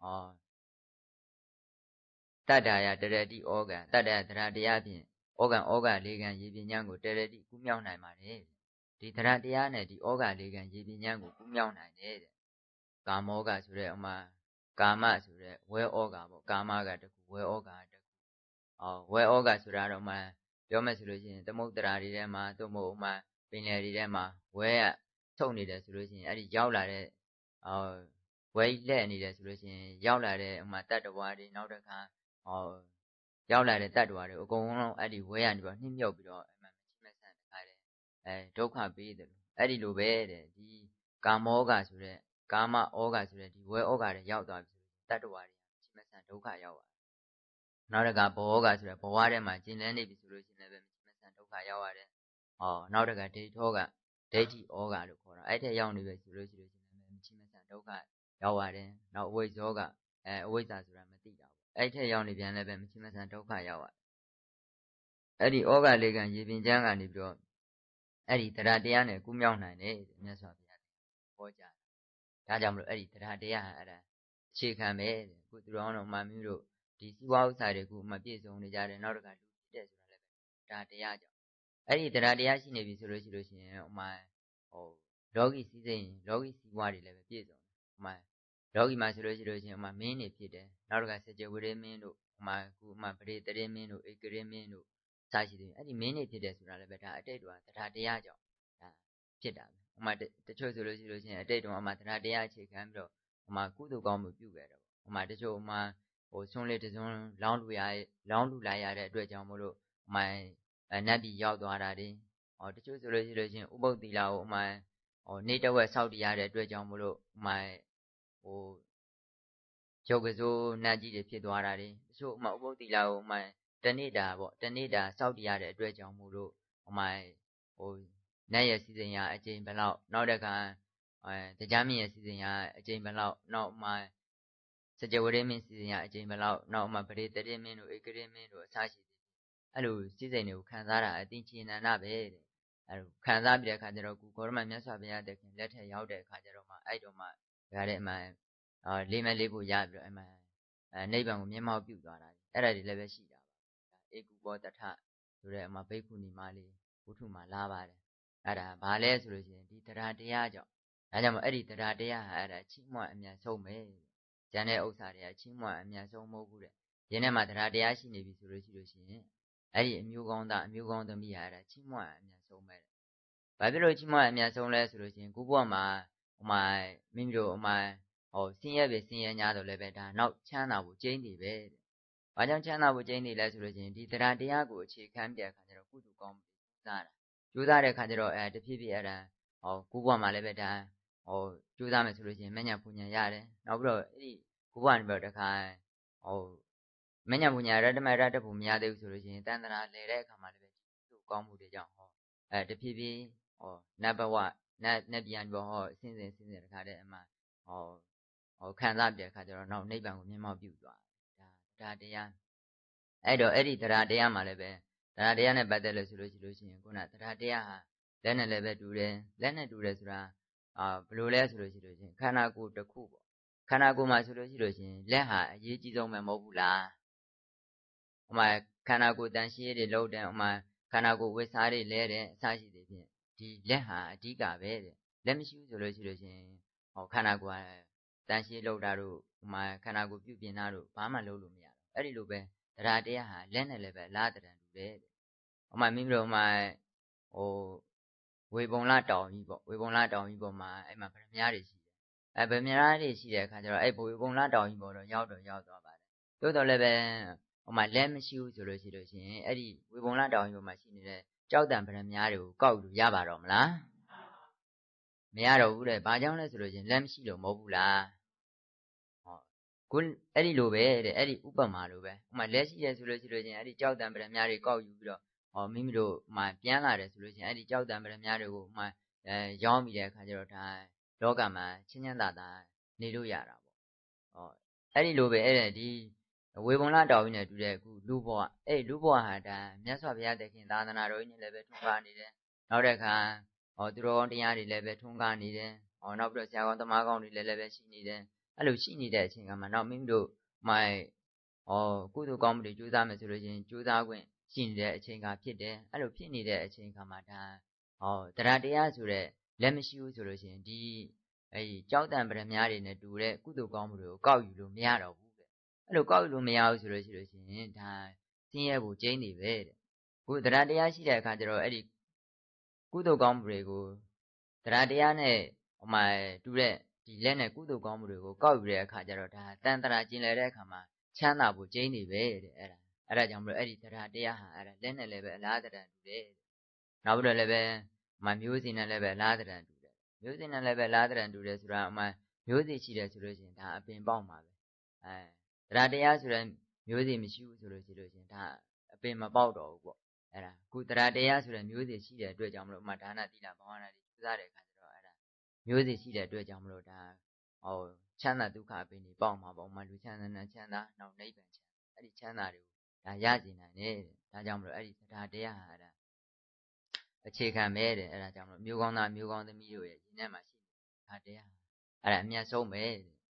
တတ္တရာတရတိဩဃတတ္တရာတရားဖြင့်ဩဃလေးကံရေပြဉ္ဉံကိုတရတိကူးမြောင်းနိုင်ပါတယ်ဒီတရားနဲ့ဒီဩဃလေးကံရေပြဉ္ဉံကိုကူးမြောင်းနိုင်တယ်တဲ့ကာမောဃဆိုတဲ့ကာမဆိုတဲ့ဝဲဩဃပေါ့ကာမကတခုဝဲဩဃတခုဝဲဩဃဆိုတာတော့ပြောမယ်ဆိုလို့ရှိရင်သမုဒ္ဒရာတွေထဲမှာသို့မဟုတ်ပင်လယ်တွေထဲမှာဝဲကထုတ်နေတယ်ဆိုလို့ရှိရင်အဲ့ဒီရောက်လာတဲ့ဝဲလက်နေတယ်ဆိုလို့ရှိရင်ရောက်လာတဲ့တတ္တဝါတွေနောက်တစ်ခါရောက်လာတဲ့တတ္တဝါတွေအကုန်လုံးအဲ့ဒီဝဲကနေပြီးနှိမ့်မြုပ်ပြီးတော့မချိမဆန်တခါတယ်ဒုက္ခပေးတယ်အဲ့ဒီလိုပဲတဲ့ဒီကာမောဃဆိုတဲ့ကာမဩဃဆိုတဲ့ဒီဝဲဩဃတွေရောက်သွားပြီဆိုတတ္တဝါတွေချိမဆန်ဒုက္ခရောက်သွားနောက်တစ်ခါဘောဩဃဆိုတဲ့ဘဝထဲမှာကျင်လည်နေပြီဆိုလို့ရှိရင်လည်းချိမဆန်ဒုက္ခရောက်ရတယ်နောက်တစ်ခါဒိဋ္ဌောဃဒိဋ္ဌိဩဃလို့ခေါ်တာအဲ့ထက်ရောက်နေပြီဆိုလို့ရှိရင်လည်းချိမဆန်ဒုက္ခရောက်ရတယ်နောက်အဝိဇ္ဇောဃအဝိဇ္ဇာဆိုတာမသိတာပေါ့အဲ့ထက်ရောက်နေပြန်လည်းပဲချိမဆန်ဒုက္ခရောက်ရတယ်အဲ့ဒီဩဃလေးကံရေပြဉ္ဉံကနေပြီးတော့အဲ့ဒီတရားတရားနဲ့ကူးမြောင်းနိုင်တယ်မြတ်စွာဘုရားဟောကြားဒါကြောင့်မလို့အဲ့ဒီတရားတရားဟာအဲ့ဒါအခြေခံပဲတဲ့ခုသူတော်တော်မှမျိုးတို့ဒီစီးပွားဥစ္စာတွေခုမှပြည့်စုံနေကြတယ်နောက်တစ်ခါလူဖြစ်တဲ့ဆိုတာလည်းဒါတရားကြောင့်အဲ့ဒီတရားရှိနေပြီဆိုလို့ရှိရင်ဟိုမှာဟိုလောကီစည်းစိမ်လောကီစီးပွားတွေလည်းပဲပြည့်စုံတယ်ဟိုမှာလောကီမှာဆိုလို့ရှိရင်ဟိုမှာမင်းတွေဖြစ်တယ်နောက်တစ်ခါစကြဝဠာမင်းတို့ဟိုမှာခုမှပရိတရေမင်းတို့ဧကရေမင်းတို့စရှိတယ်အဲ့ဒီမင်းတွေဖြစ်တယ်ဆိုတာလည်းပဲဒါအတိတ်တော်တရားကြောင့်ဒါဖြစ်တာပဲဟိုမှာတချို့ဆိုလို့ရှိရင်အတိတ်တော်မှာတရားအခြေခံပြီးတော့ဟိုမှာကုသိုလ်ကောင်းမှုပြုခဲ့တယ်ဟိုမှာတချို့ဟိုမှာဟိုဆွန်းလေးတစွန်းလောင်းလူလာရတဲ့အတွက်ကြောင့်မို့လို့ဟိုမှာနတ်ပြည်ရောက်သွားတာတွေဟောတချို့ဆိုလို့ရှိရင်ဥပုသ္တိလာကိုဟိုမှာဟိုနေတဝက်ဆောက်တည်ရတဲ့အတွက်ကြောင့်မို့လို့ဟိုမှာဟိုရုပ်ကစိုးနတ်ကြီးတွေဖြစ်သွားတာတွေတချို့ဟိုမှာဥပုသ္တိလာကိုဟိုမှာတနေ့တာပေါ့တနေ့တာဆောက်တည်ရတဲ့အတွက်ကြောင့်မို့လို့ဟိုမှာဟိုနတ်ရဲ့စီစဉ်ရာအကျိန်ဘယ်လောက်နောက်တစ်ခါတရားမင်းရဲ့စီစဉ်ရာအကျိန်ဘယ်လောက်နောက်မှစကြဝဠာမင်းစီစဉ်ရာအကျိန်ဘယ်လောက်နောက်မှပရိတရေမင်းတို့ဧကရေမင်းတို့အစရှိသည်အဲ့လိုစီစဉ်တွေကိုခံစားတာအသိဉာဏ်နာပဲတဲ့အဲ့လိုခံစားပြီးတဲ့အခါကျတော့ကုဂေါရမမြတ်စွာဘုရားတခင်လက်ထက်ရောက်တဲ့အခါကျတော့မှအဲ့တော့မှဒါတဲ့အမှန်လေးမဲ့လေးဖို့ရပြီးတော့အမှန်နိဗ္ဗာန်ကိုမျက်မှောက်ပြုသွားတာအဲ့ဒါတွေလည်းပဲရှိတာပါဧကုဘောတထဆိုတဲ့အမှဘိက္ခုနီမလေးဝုထုမှာလာပါတယ်အဲ့ဒါဘာလဲဆိုလို့ရှိရင်ဒီတရားကြောင့်ဒါကြောင့်မို့အဲ့ဒီတရားဟာအဲ့ဒါချီးမွမ်းအမြတ်ဆုံးပဲကျန်တဲ့ဥစ္စာတွေကချီးမွမ်းအမြတ်ဆုံးမဟုတ်ဘူးတဲ့ယင်းထဲမှာတရားရှိနေပြီဆိုလို့ရှိရင်အဲ့ဒီအမျိုးကောင်းသားအမျိုးကောင်းသမီးဟာအဲ့ဒါချီးမွမ်းအမြတ်ဆုံးပဲတဲ့ဘာဖြစ်လို့ချီးမွမ်းအမြတ်ဆုံးလဲဆိုလို့ရှိရင်ခုဘဝမှာဟိုမှာမိမိတို့ဟိုမှာဟိုဆင်းရဲပဲဆင်းရဲ냐တော့လည်းပဲဒါနောက်ချမ်းသာဖို့ကျင်းနေပဲတဲ့ဘာကြောင့်ချမ်းသာဖို့ကျင်းနေလဲဆိုလို့ရှိရင်ဒီတရားကိုအခြေခံပြတဲ့အခါကျတော့ကုသိုလ်ကောင်းမှုကြိုးစားတဲ့အခါကျတော့တဖြည်းဖြည်းအဲ့ဒါဟောခုဘဝမှာလည်းပဲဒါဟိုကြိုးစားမယ်ဆိုလို့ရှိရင်မညာပူညာရတယ်နောက်ပြီးတော့အဲ့ဒီခုဘဝနေပြီးတော့တခါဟိုမညာပူညာရတ္တမရတ္တဖို့မရသေးဘူးဆိုလို့ရှိရင်တန်တရာလဲတဲ့အခါမှာလည်းပဲဒီကုသိုလ်ကောင်းမှုတွေကြောင့်ဟောတဖြည်းဖြည်းဟောနတ်ဘဝနတ်ပြန်ပြီးတော့ဟောအစဉ်တခါတည်းအမှဟောခံစားပြတဲ့အခါကျတော့နောက်နိဗ္ဗာန်ကိုမျက်မှောက်ပြုသွားဒါတရားအဲ့တော့အဲ့ဒီတရားမှာလည်းပဲတရားနဲ့ပတ်သက်လို့ဆိုလို့ရှိရင်ခုနတရားဟာလက်နဲ့လည်းပဲတူတယ်လက်နဲ့တူတယ်ဆိုတာဘယ်လိုလဲဆိုလို့ရှိရင်ခန္ဓာကိုယ်တစ်ခုပေါ့ခန္ဓာကိုယ်မှာဆိုလို့ရှိရင်လက်ဟာအရေးကြီးဆုံးပဲမဟုတ်ဘူးလားဟိုမှာခန္ဓာကိုယ်တန်ရှင်းရေးတွေလုပ်တယ်ဟိုမှာခန္ဓာကိုယ်ဝိစားတွေလဲတယ်အစရှိသည်ဖြင့်ဒီလက်ဟာအဓိကပဲတဲ့လက်မရှိဘူးဆိုလို့ရှိရင်ဟောခန္ဓာကိုယ်တန်ရှင်းလုပ်တာတို့ဟိုမှာခန္ဓာကိုယ်ပြုပြင်တာတို့ဘာမှလုပ်လို့မရဘူးအဲ့ဒီလိုပဲတရားဟာလက်နဲ့လည်းပဲအလားတန်တူတယ်တဲ့ဟိုမှာမိမိတို့မှာဟိုဝေပုံလတောင်ကြီးပေါ့ဝေပုံလတောင်ကြီးပေါ်မှာအဲ့မှာဗရမ ्या တွေရှိတယ်ဗရမ ्या တွေရှိတဲ့အခါကျတော့အဲ့ဝေပုံလတောင်ကြီးပေါ်တော့ရောက်သွားပါတယ်တိုးတော်လည်းပဲဟိုမှာလက်မရှိဘူးဆိုလို့ရှိရင်အဲ့ဒီဝေပုံလတောင်ကြီးပေါ်မှာရှိနေတဲ့ကြောက်တံဗရမ ्या တွေကိုကောက်လို့ရပါတော့မလားမရတော့ဘူးတဲ့ဘာကြောင့်လဲဆိုလို့ရှိရင်လက်မရှိလို့မဟုတ်ဘူးလားဟောခုအဲ့ဒီလိုပဲတဲ့အဲ့ဒီဥပမာလိုပဲဟိုမှာလက်ရှိတယ်ဆိုလို့ရှိရင်အဲ့ဒီကြောက်တံဗရမ ्या တွေကောက်ယူပြီးတော့ဟောမိမိတို့မှပြန်လာတယ်ဆိုလို့ရှိရင်အဲ့ဒီကြောက်တံဗရမ ्या တွေကိုမှရောင်းပြီးတဲ့အခါကျတော့ဒါလောကမှာချမ်းချမ်းသာသာနေလို့ရတာပေါ့ဟောအဲ့ဒီလိုပဲအဲ့ဒီဝေဘုံလတောင်ကြီးနဲ့တူတဲ့အခုလူဘဝအဲ့လူဘဝဟာဒါမြတ်စွာဘုရားသခင်သာသနာတော်ကြီးနဲ့လည်းပဲထွန်းကားနေတယ်နောက်တဲ့အခါဟောသူတော်ကောင်းတရားတွေလည်းပဲထွန်းကားနေတယ်ဟောနောက်ပြီးတော့ဆရာကောင်းသမားကောင်းတွေလည်းပဲရှိနေတယ်အဲ့လိုရှိနေတဲ့အချိန်ကမှနောက်မိမိတို့မိုင်ကုသိုလ်ကောင်းမှုတွေကြိုးစားမယ်ဆိုလို့ရှိရင်ကြိုးစားခွင့်ရှိနေတဲ့အချိန်ကဖြစ်တယ်အဲ့လိုဖြစ်နေတဲ့အချိန်ကမှဒါတရားဆိုတဲ့လက်မရှိဘူးဆိုလို့ရှိရင်ဒီအဲ့ဒီကြောက်တံပရမ ्या တွေနဲ့တူတဲ့ကုသိုလ်ကောင်းမှုတွေကိုကောက်ယူလို့မရတော့ဘူးတဲ့အဲ့လိုကောက်ယူလို့မရဘူးဆိုလို့ရှိရင်ဒါဆင်းရဲဖို့ကျိန်းနေပဲတဲ့ခုတရားရှိတဲ့အခါကျတော့အဲ့ဒီကုသိုလ်ကောင်းမှုတွေကိုတရားနဲ့ဟိုမှာတူတဲ့ဒီလက်နဲ့ကုသိုလ်ကောင်းမှုတွေကိုကောက်ယူတဲ့အခါကျတော့ဒါတန်တရာကျင်လည်တဲ့အခါမှာချမ်းသာဖို့ကျိန်းနေပဲတဲ့အဲ့ဒါကြောင့်မလို့အဲ့ဒီတရားဟာအဲ့ဒါလက်နဲ့လည်းပဲအလားတန်တူတယ်နောက်ပြီးတော့လည်းပဲမျိုးစီနဲ့လည်းပဲအလားတန်တူတယ်မျိုးစီနဲ့လည်းပဲအလားတန်တူတယ်ဆိုတာမျိုးစီရှိတယ်ဆိုလို့ရှိရင်ဒါအပင်ပေါက်မှာပဲတရားဆိုတဲ့မျိုးစီမရှိဘူးဆိုလို့ရှိရင်ဒါအပင်မပေါက်တော့ဘူးပေါ့အဲ့ဒါခုတရားဆိုတဲ့မျိုးစီရှိတဲ့အတွက်ကြောင့်မလို့ဒါနသီလဘာဝနာတွေကျူးစားတဲ့အခါကျတော့အဲ့ဒါမျိုးစီရှိတဲ့အတွက်ကြောင့်မလို့ဒါချမ်းသာဒုက္ခအပင်တွေပေါက်မှာပေါ့လူချမ်းသာချမ်းသာနောက်နိဗ္ဗာန်ချမ်းသာအဲ့ဒီချမ်းသာတွေကိုဒါရကျင်နိုင်တယ်ဒါကြောင့်မလို့အဲ့ဒီတရားဟာဒါအခြေခံပဲတဲ့အဲ့ဒါကြောင့်မလို့မျိုးကောင်းသားမျိုးကောင်းသမီးတို့ရဲ့ဒီနေ့မှာရှိနေတာတရားအဲ့ဒါအမြတ်ဆုံးပဲတဲ့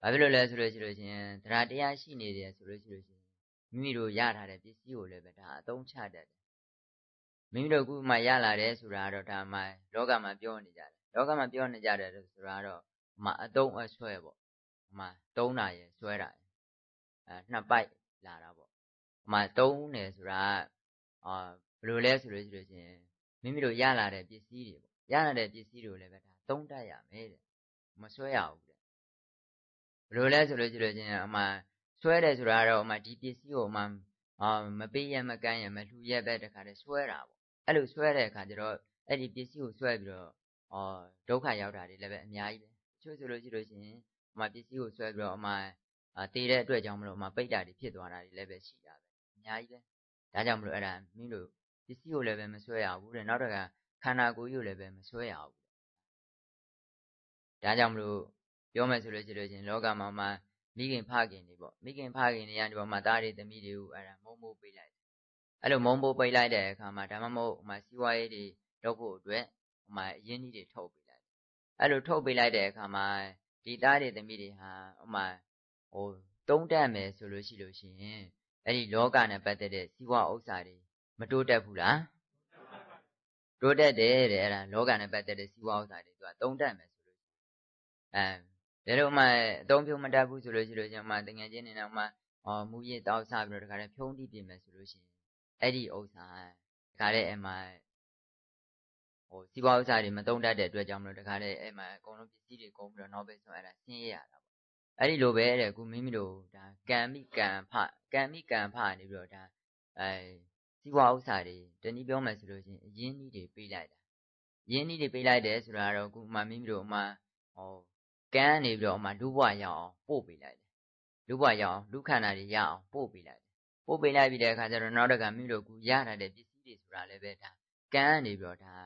ဘာဖြစ်လို့လဲဆိုလို့ရှိလို့ချင်းတရားတရားရှိနေတယ်ဆိုလို့ရှိလို့ချင်းမိမိတို့ရထားတဲ့ပစ္စည်းကိုလည်းပဲဒါအသုံးချတတ်တယ်မိမိတို့ခုမှရလာတယ်ဆိုတာတော့ဒါမှလောကမှာပြောနေကြတယ်လောကမှာပြောနေကြတယ်ဆိုတာတော့အသုံးအဆွဲပေါ့သုံးတာရယ်ဆွဲတာရယ်နှစ်ပိုက်လာတာပေါ့သုံးတယ်ဆိုတာဘယ်လိုလဲဆိုလို့ရှိလို့ချင်းမိမိတို့ရလာတဲ့ပစ္စည်းတွေပေါ့ရလာတဲ့ပစ္စည်းတွေကိုလည်းပဲဒါသုံးတတ်ရမယ်တဲ့မဆွဲရဘူးတဲ့ဘယ်လိုလဲဆိုလို့ရှိလို့ချင်းဆွဲတယ်ဆိုတာတော့ဒီပစ္စည်းကိုမပေးရမကမ်းရမလှူရက်ပဲတခါတည်းဆွဲတာပေါ့အဲ့လိုဆွဲတဲ့အခါကျတော့အဲ့ဒီပစ္စည်းကိုဆွဲပြီးတော့ဒုက္ခရောက်တာတွေလည်းပဲအများကြီးပဲတချို့ဆိုလို့ရှိလို့ချင်းပစ္စည်းကိုဆွဲပြီးတော့တည်တဲ့အတွက်ကြောင့်မလို့ပိတ်တာတွေဖြစ်သွားတာတွေလည်းပဲရှိတာပဲအများကြီးပဲဒါကြောင့်မလို့အဲ့ဒါမိတို့ပစ္စည်းကိုလည်းပဲမဆွဲရဘူးတဲ့နောက်တစ်ခါခန္ဓာကိုယ်ကြီးကိုလည်းပဲမဆွဲရဘူးဒါကြောင့်မလို့ပြောမယ်ဆိုလို့ရှိလို့ချင်းလောကမှာမိခင်ဖခင်တွေပေါ့မိခင်ဖခင်တွေကနေပေါ်သားတွေသမီးတွေကိုအဲ့ဒါမုံမိုးပေးလိုက်တယ်အဲ့လိုမုံမိုးပေးလိုက်တဲ့အခါမှာဒါမှမဟုတ်စီးပွားရေးတွေလုပ်ဖို့အတွက်အရင်းကြီးတွေထုတ်ပေးလိုက်အဲ့လိုထုတ်ပေးလိုက်တဲ့အခါမှာဒီသားတွေသမီးတွေဟာတုံးတက်မယ်ဆိုလို့ရှိလို့ရှိရင်အဲ့ဒီလောကနဲ့ပတ်သက်တဲ့စီးပွားဥစ္စာတွေမတိုးတက်ဘူးလားတိုးတက်တယ်တဲ့အဲ့ဒါလောကနဲ့ပတ်သက်တဲ့စီးပွားဥစ္စာတွေသူကတုံးတက်မယ်ဆိုလို့ဒါလို့အသုံးပြုမတတ်ဘူးဆိုလို့ရှိလို့ချင်းတကယ်ချင်းနေတော့မူရစ်တောက်စားပြီးတော့တခါတည်းဖြုံးတိပြင်မယ်ဆိုလို့ရှိရင်အဲ့ဒီဥစ္စာတခါတည်းစီးပွားဥစ္စာတွေမတုံးတတ်တဲ့အတွက်ကြောင့်မလို့တခါတည်းအကုန်လုံးပစ္စည်းတွေကုန်ပြီးတော့နောက်ပဲဆိုအဲ့ဒါဆင်းရဲရတာပေါ့အဲ့ဒီလိုပဲတဲ့ခုမိမိတို့ဒါကံမိကံဖနေပြီးတော့ဒါစီးပွားဥစ္စာတွေတနည်းပြောမယ်ဆိုလို့ချင်းအရင်းကြီးတွေပေးလိုက်တာအရင်းကြီးတွေပေးလိုက်တယ်ဆိုတာတော့ခုမိမိတို့ကံနေပြီးတော့လူဘဝရအောင်ပို့ပေးလိုက်တယ်လူဘဝရအောင်လူခန္ဓာတွေရအောင်ပို့ပေးလိုက်တယ်ပို့ပေးလိုက်ပြီးတဲ့အခါကျတော့နောက်တကမိမိတို့ခုရထားတဲ့ပစ္စည်းတွေဆိုတာလည်းပဲဒါကံနေပြီးတော့ဒါ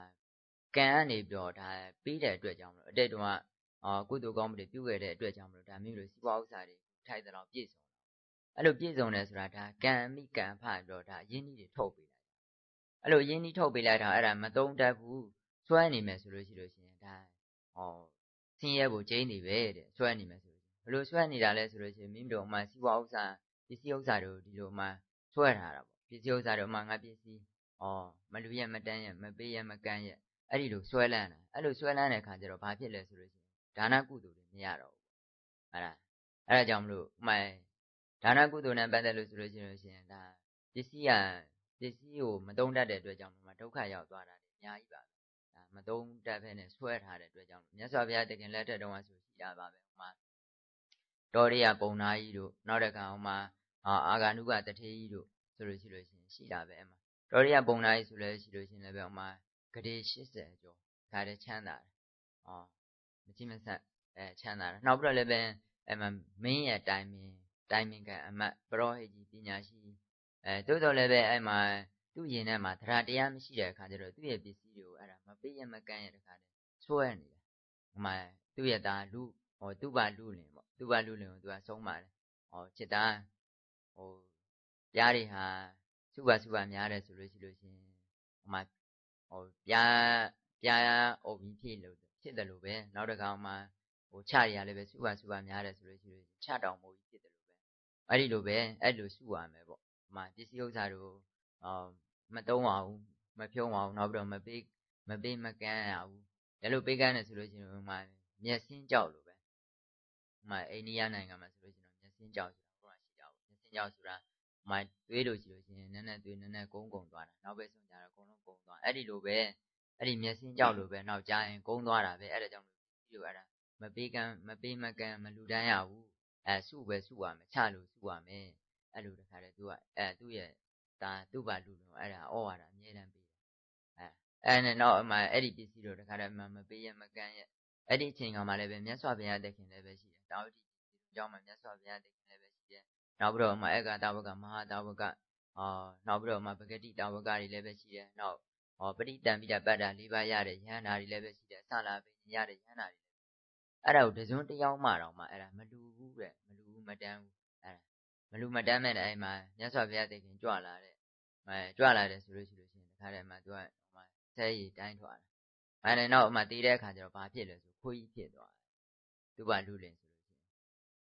ပေးတဲ့အတွက်ကြောင့်မလို့အတိတ်တုန်းကကုသိုလ်ကောင်းမှုတွေပြုခဲ့တဲ့အတွက်ကြောင့်မလို့ဒါမိမိတို့စီးပွားဥစ္စာတွေထိုက်တဲ့လောက်ပြည့်စုံအဲ့လိုပြည့်စုံတယ်ဆိုတာဒါကံမိကံဖပြီးတော့ဒါအရင်းကြီးတွေထုတ်ပေးလိုက်အဲ့လိုအရင်းကြီးထုတ်ပေးလိုက်တာအဲ့ဒါမသုံးတတ်ဘူးဆွဲနေမယ်ဆိုလို့ရှိလို့ရှိရင်ဒါဆင်းရဲဖို့ကျိန်းနေပဲတဲ့ဆွဲနေမယ်ဆိုလို့ဘယ်လိုဆွဲနေတာလဲဆိုလို့ရှိရင်မိမိတို့စီးပွားဥစ္စာပစ္စည်းဥစ္စာတွေကိုဒီလိုဆွဲထားတာပေါ့ပစ္စည်းဥစ္စာတွေငါပစ္စည်းမလူရမတန်းရမပေးရမကမ်းရအဲ့ဒီလိုဆွဲလန်းတာအဲ့လိုဆွဲလန်းတဲ့ခါကျတော့ဘာဖြစ်လဲဆိုလို့ရှိရင်ဒါနကုသိုလ်တွေမရတော့ဘူးအဲ့ဒါကြောင့်မလို့ဒါနကုသိုလ်နဲ့ပတ်သက်လို့ဆိုလို့ရှိရင်ဒါပစ္စည်းကိုမသုံးတတ်တဲ့အတွက်ကြောင့်ဒုက္ခရောက်သွားတာတွေအများကြီးပါပဲဒါမသုံးတတ်ဘဲနဲ့ဆွဲထားတဲ့အတွက်ကြောင့်မြတ်စွာဘုရားတခင်လက်ထက်တုန်းကဆိုရှိတာပါပဲတော်ရိယပုံနာကြီးတို့နောက်တစ်ခါအာဂန္ဓုကတထေကြီးတို့ဆိုလို့ရှိလို့ရှိတာပဲတော်ရိယပုံနာကြီးဆိုလို့ရှိလို့ရှိရင်လည်းဂရေ80ကျော်ဒါတည်းချမ်းသာတယ်မကြည့်မဆက်ချမ်းသာတယ်နောက်ပြီးတော့လည်းပဲမင်းရဲ့တိုင်ပင်ကအမတ်ပရောဟိတ်ကြီးပညာရှိတိုးတော်လည်းပဲသူ့ရင်ထဲမှာတရားမရှိတဲ့အခါကျတော့သူ့ရဲ့ပစ္စည်းတွေကိုအဲ့ဒါမပေးရမကမ်းရတဲ့အခါတည်းဆွဲနေတာသူ့ရဲ့သားသူ့ဘာလူလင်ပေါ့သူ့ဘာလူလင်ကိုသူကဆုံးပါတယ်จิตသားပြားတွေဟာစုပါများတယ်ဆိုလို့ရှိလို့ရှင်ပြားအုပ်ပြီးဖြစ်တယ်လို့ပဲနောက်တစ်ခါခြတွေကလည်းပဲစုပါများတယ်ဆိုလို့ရှိလို့ခြတောင်မိုးကြီးဖြစ်တယ်လို့ပဲအဲ့ဒီလိုပဲအဲ့လိုစုရမယ်ပေါ့ပစ္စည်းဥစ္စာတို့မတုံးပါဘူးမဖြုံးပါဘူးနောက်ပြီးတော့မပေးမကမ်းရဘူးဒါလို့ပေးကမ်းတယ်ဆိုလို့ရှိရင်မျက်စင်းကြောက်လို့ပဲအိန္ဒိယနိုင်ငံမှာဆိုလို့ရှိရင်မျက်စင်းကြောက်ဆိုတာရှိတာပေါ့မျက်စင်းကြောက်ဆိုတာတွေးလို့ရှိလို့ရှိရင်နည်းနည်းကုန်းသွားတာနောက်ပဲဆုံးကြတော့အကုန်လုံးကုန်းသွားအဲ့ဒီလိုပဲအဲ့ဒီမျက်စင်းကြောက်လို့ပဲနောက်ကြားရင်ကုန်းသွားတာပဲအဲ့ဒါကြောင့်ဒီလိုအဲ့ဒါမပေးမကမ်းမလူတန်းရဘူးစုပဲစုရမယ်ချလို့စုရမယ်အဲ့လိုတခါတည်းသူကသူ့ရဲ့ဒါသူ့ဘာလူလို့အဲ့ဒါဩဝါဒအမြဲတမ်းပေးတယ်အဲ့နဲ့နောက်အဲ့ဒီပစ္စည်းတို့တခါတည်းမပေးရမကမ်းရအဲ့ဒီအချိန်ကမှလည်းပဲမြတ်စွာဘုရားတခင်လည်းပဲရှိတယ်တာဝတိအကြောင်းမှာမြတ်စွာဘုရားတခင်လည်းပဲရှိတယ်နောက်ပြီးတော့ဧကတာဝကမဟာတာဝကနောက်ပြီးတော့ပဂတိတာဝကတွေလည်းပဲရှိတယ်နောက်ပရိတံပိတပတ္တာ၄ပါးရတဲ့ယဟန္တာတွေလည်းပဲရှိတယ်ဆလာပင်ရတဲ့ယဟန္တာတွေအဲ့ဒါကိုတစုံတယောက်မှတော့အဲ့ဒါမလူဘူးတဲ့မလူဘူးမတန်းဘူးအဲ့ဒါမလူမတန်းမဲ့တဲ့အဲ့မှာမြတ်စွာဘုရားတခင်ကြွလာတဲ့ကြွလာတယ်ဆိုလို့ရှိရင်တခါတည်းသူကဆဲရည်တိုင်းထွာတယ်အဲ့ဒါနောက်တည်တဲ့အခါကျတော့ဘာဖြစ်လဲဆိုခွေးကြီးဖြစ်သွားတယ်သူ့ဘာလူလင်ဆိုလို့ရှိရင်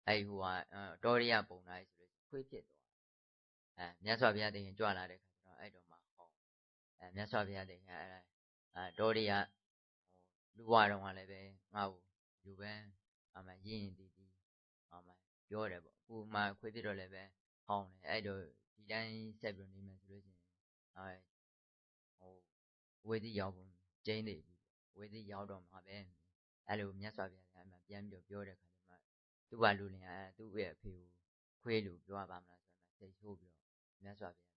အဲ့ဟိုဟာတောရိယပုံနာကြီးဆိုလို့ခွေးဖြစ်သွားမြတ်စွာဘုရားသခင်ကြွလာတဲ့ခါကျတော့အဲ့တော့မှဟောမြတ်စွာဘုရားသခင်အဲ့တောရိယလူဝတော်ကလည်းပဲငါ့ကိုလူပဲအမှရင်းရင်တည်အမှပြောတယ်ပေါ့အခုမှခွေးဖြစ်တော့လည်းပဲဟောင်းတယ်အဲ့တော့ဒီတိုင်းဆက်ပြီးနေမယ်ဆိုလို့ရှိရင်ဟိုဝေသိရောက်ပုံကျင်းနေပြီဝေသိရောက်တော့မှာပဲအဲ့လိုမြတ်စွာဘုရားအဲ့မှာပြန်ပြီးပြောတဲ့ခါကျမှသူ့ဘာလူလင်သူ့ရဲ့အဖေကိုခွေးလူပြောပါမလားဆိုတော့စိတ်ဆိုးပြီးတော့မြတ်စွာဘုရား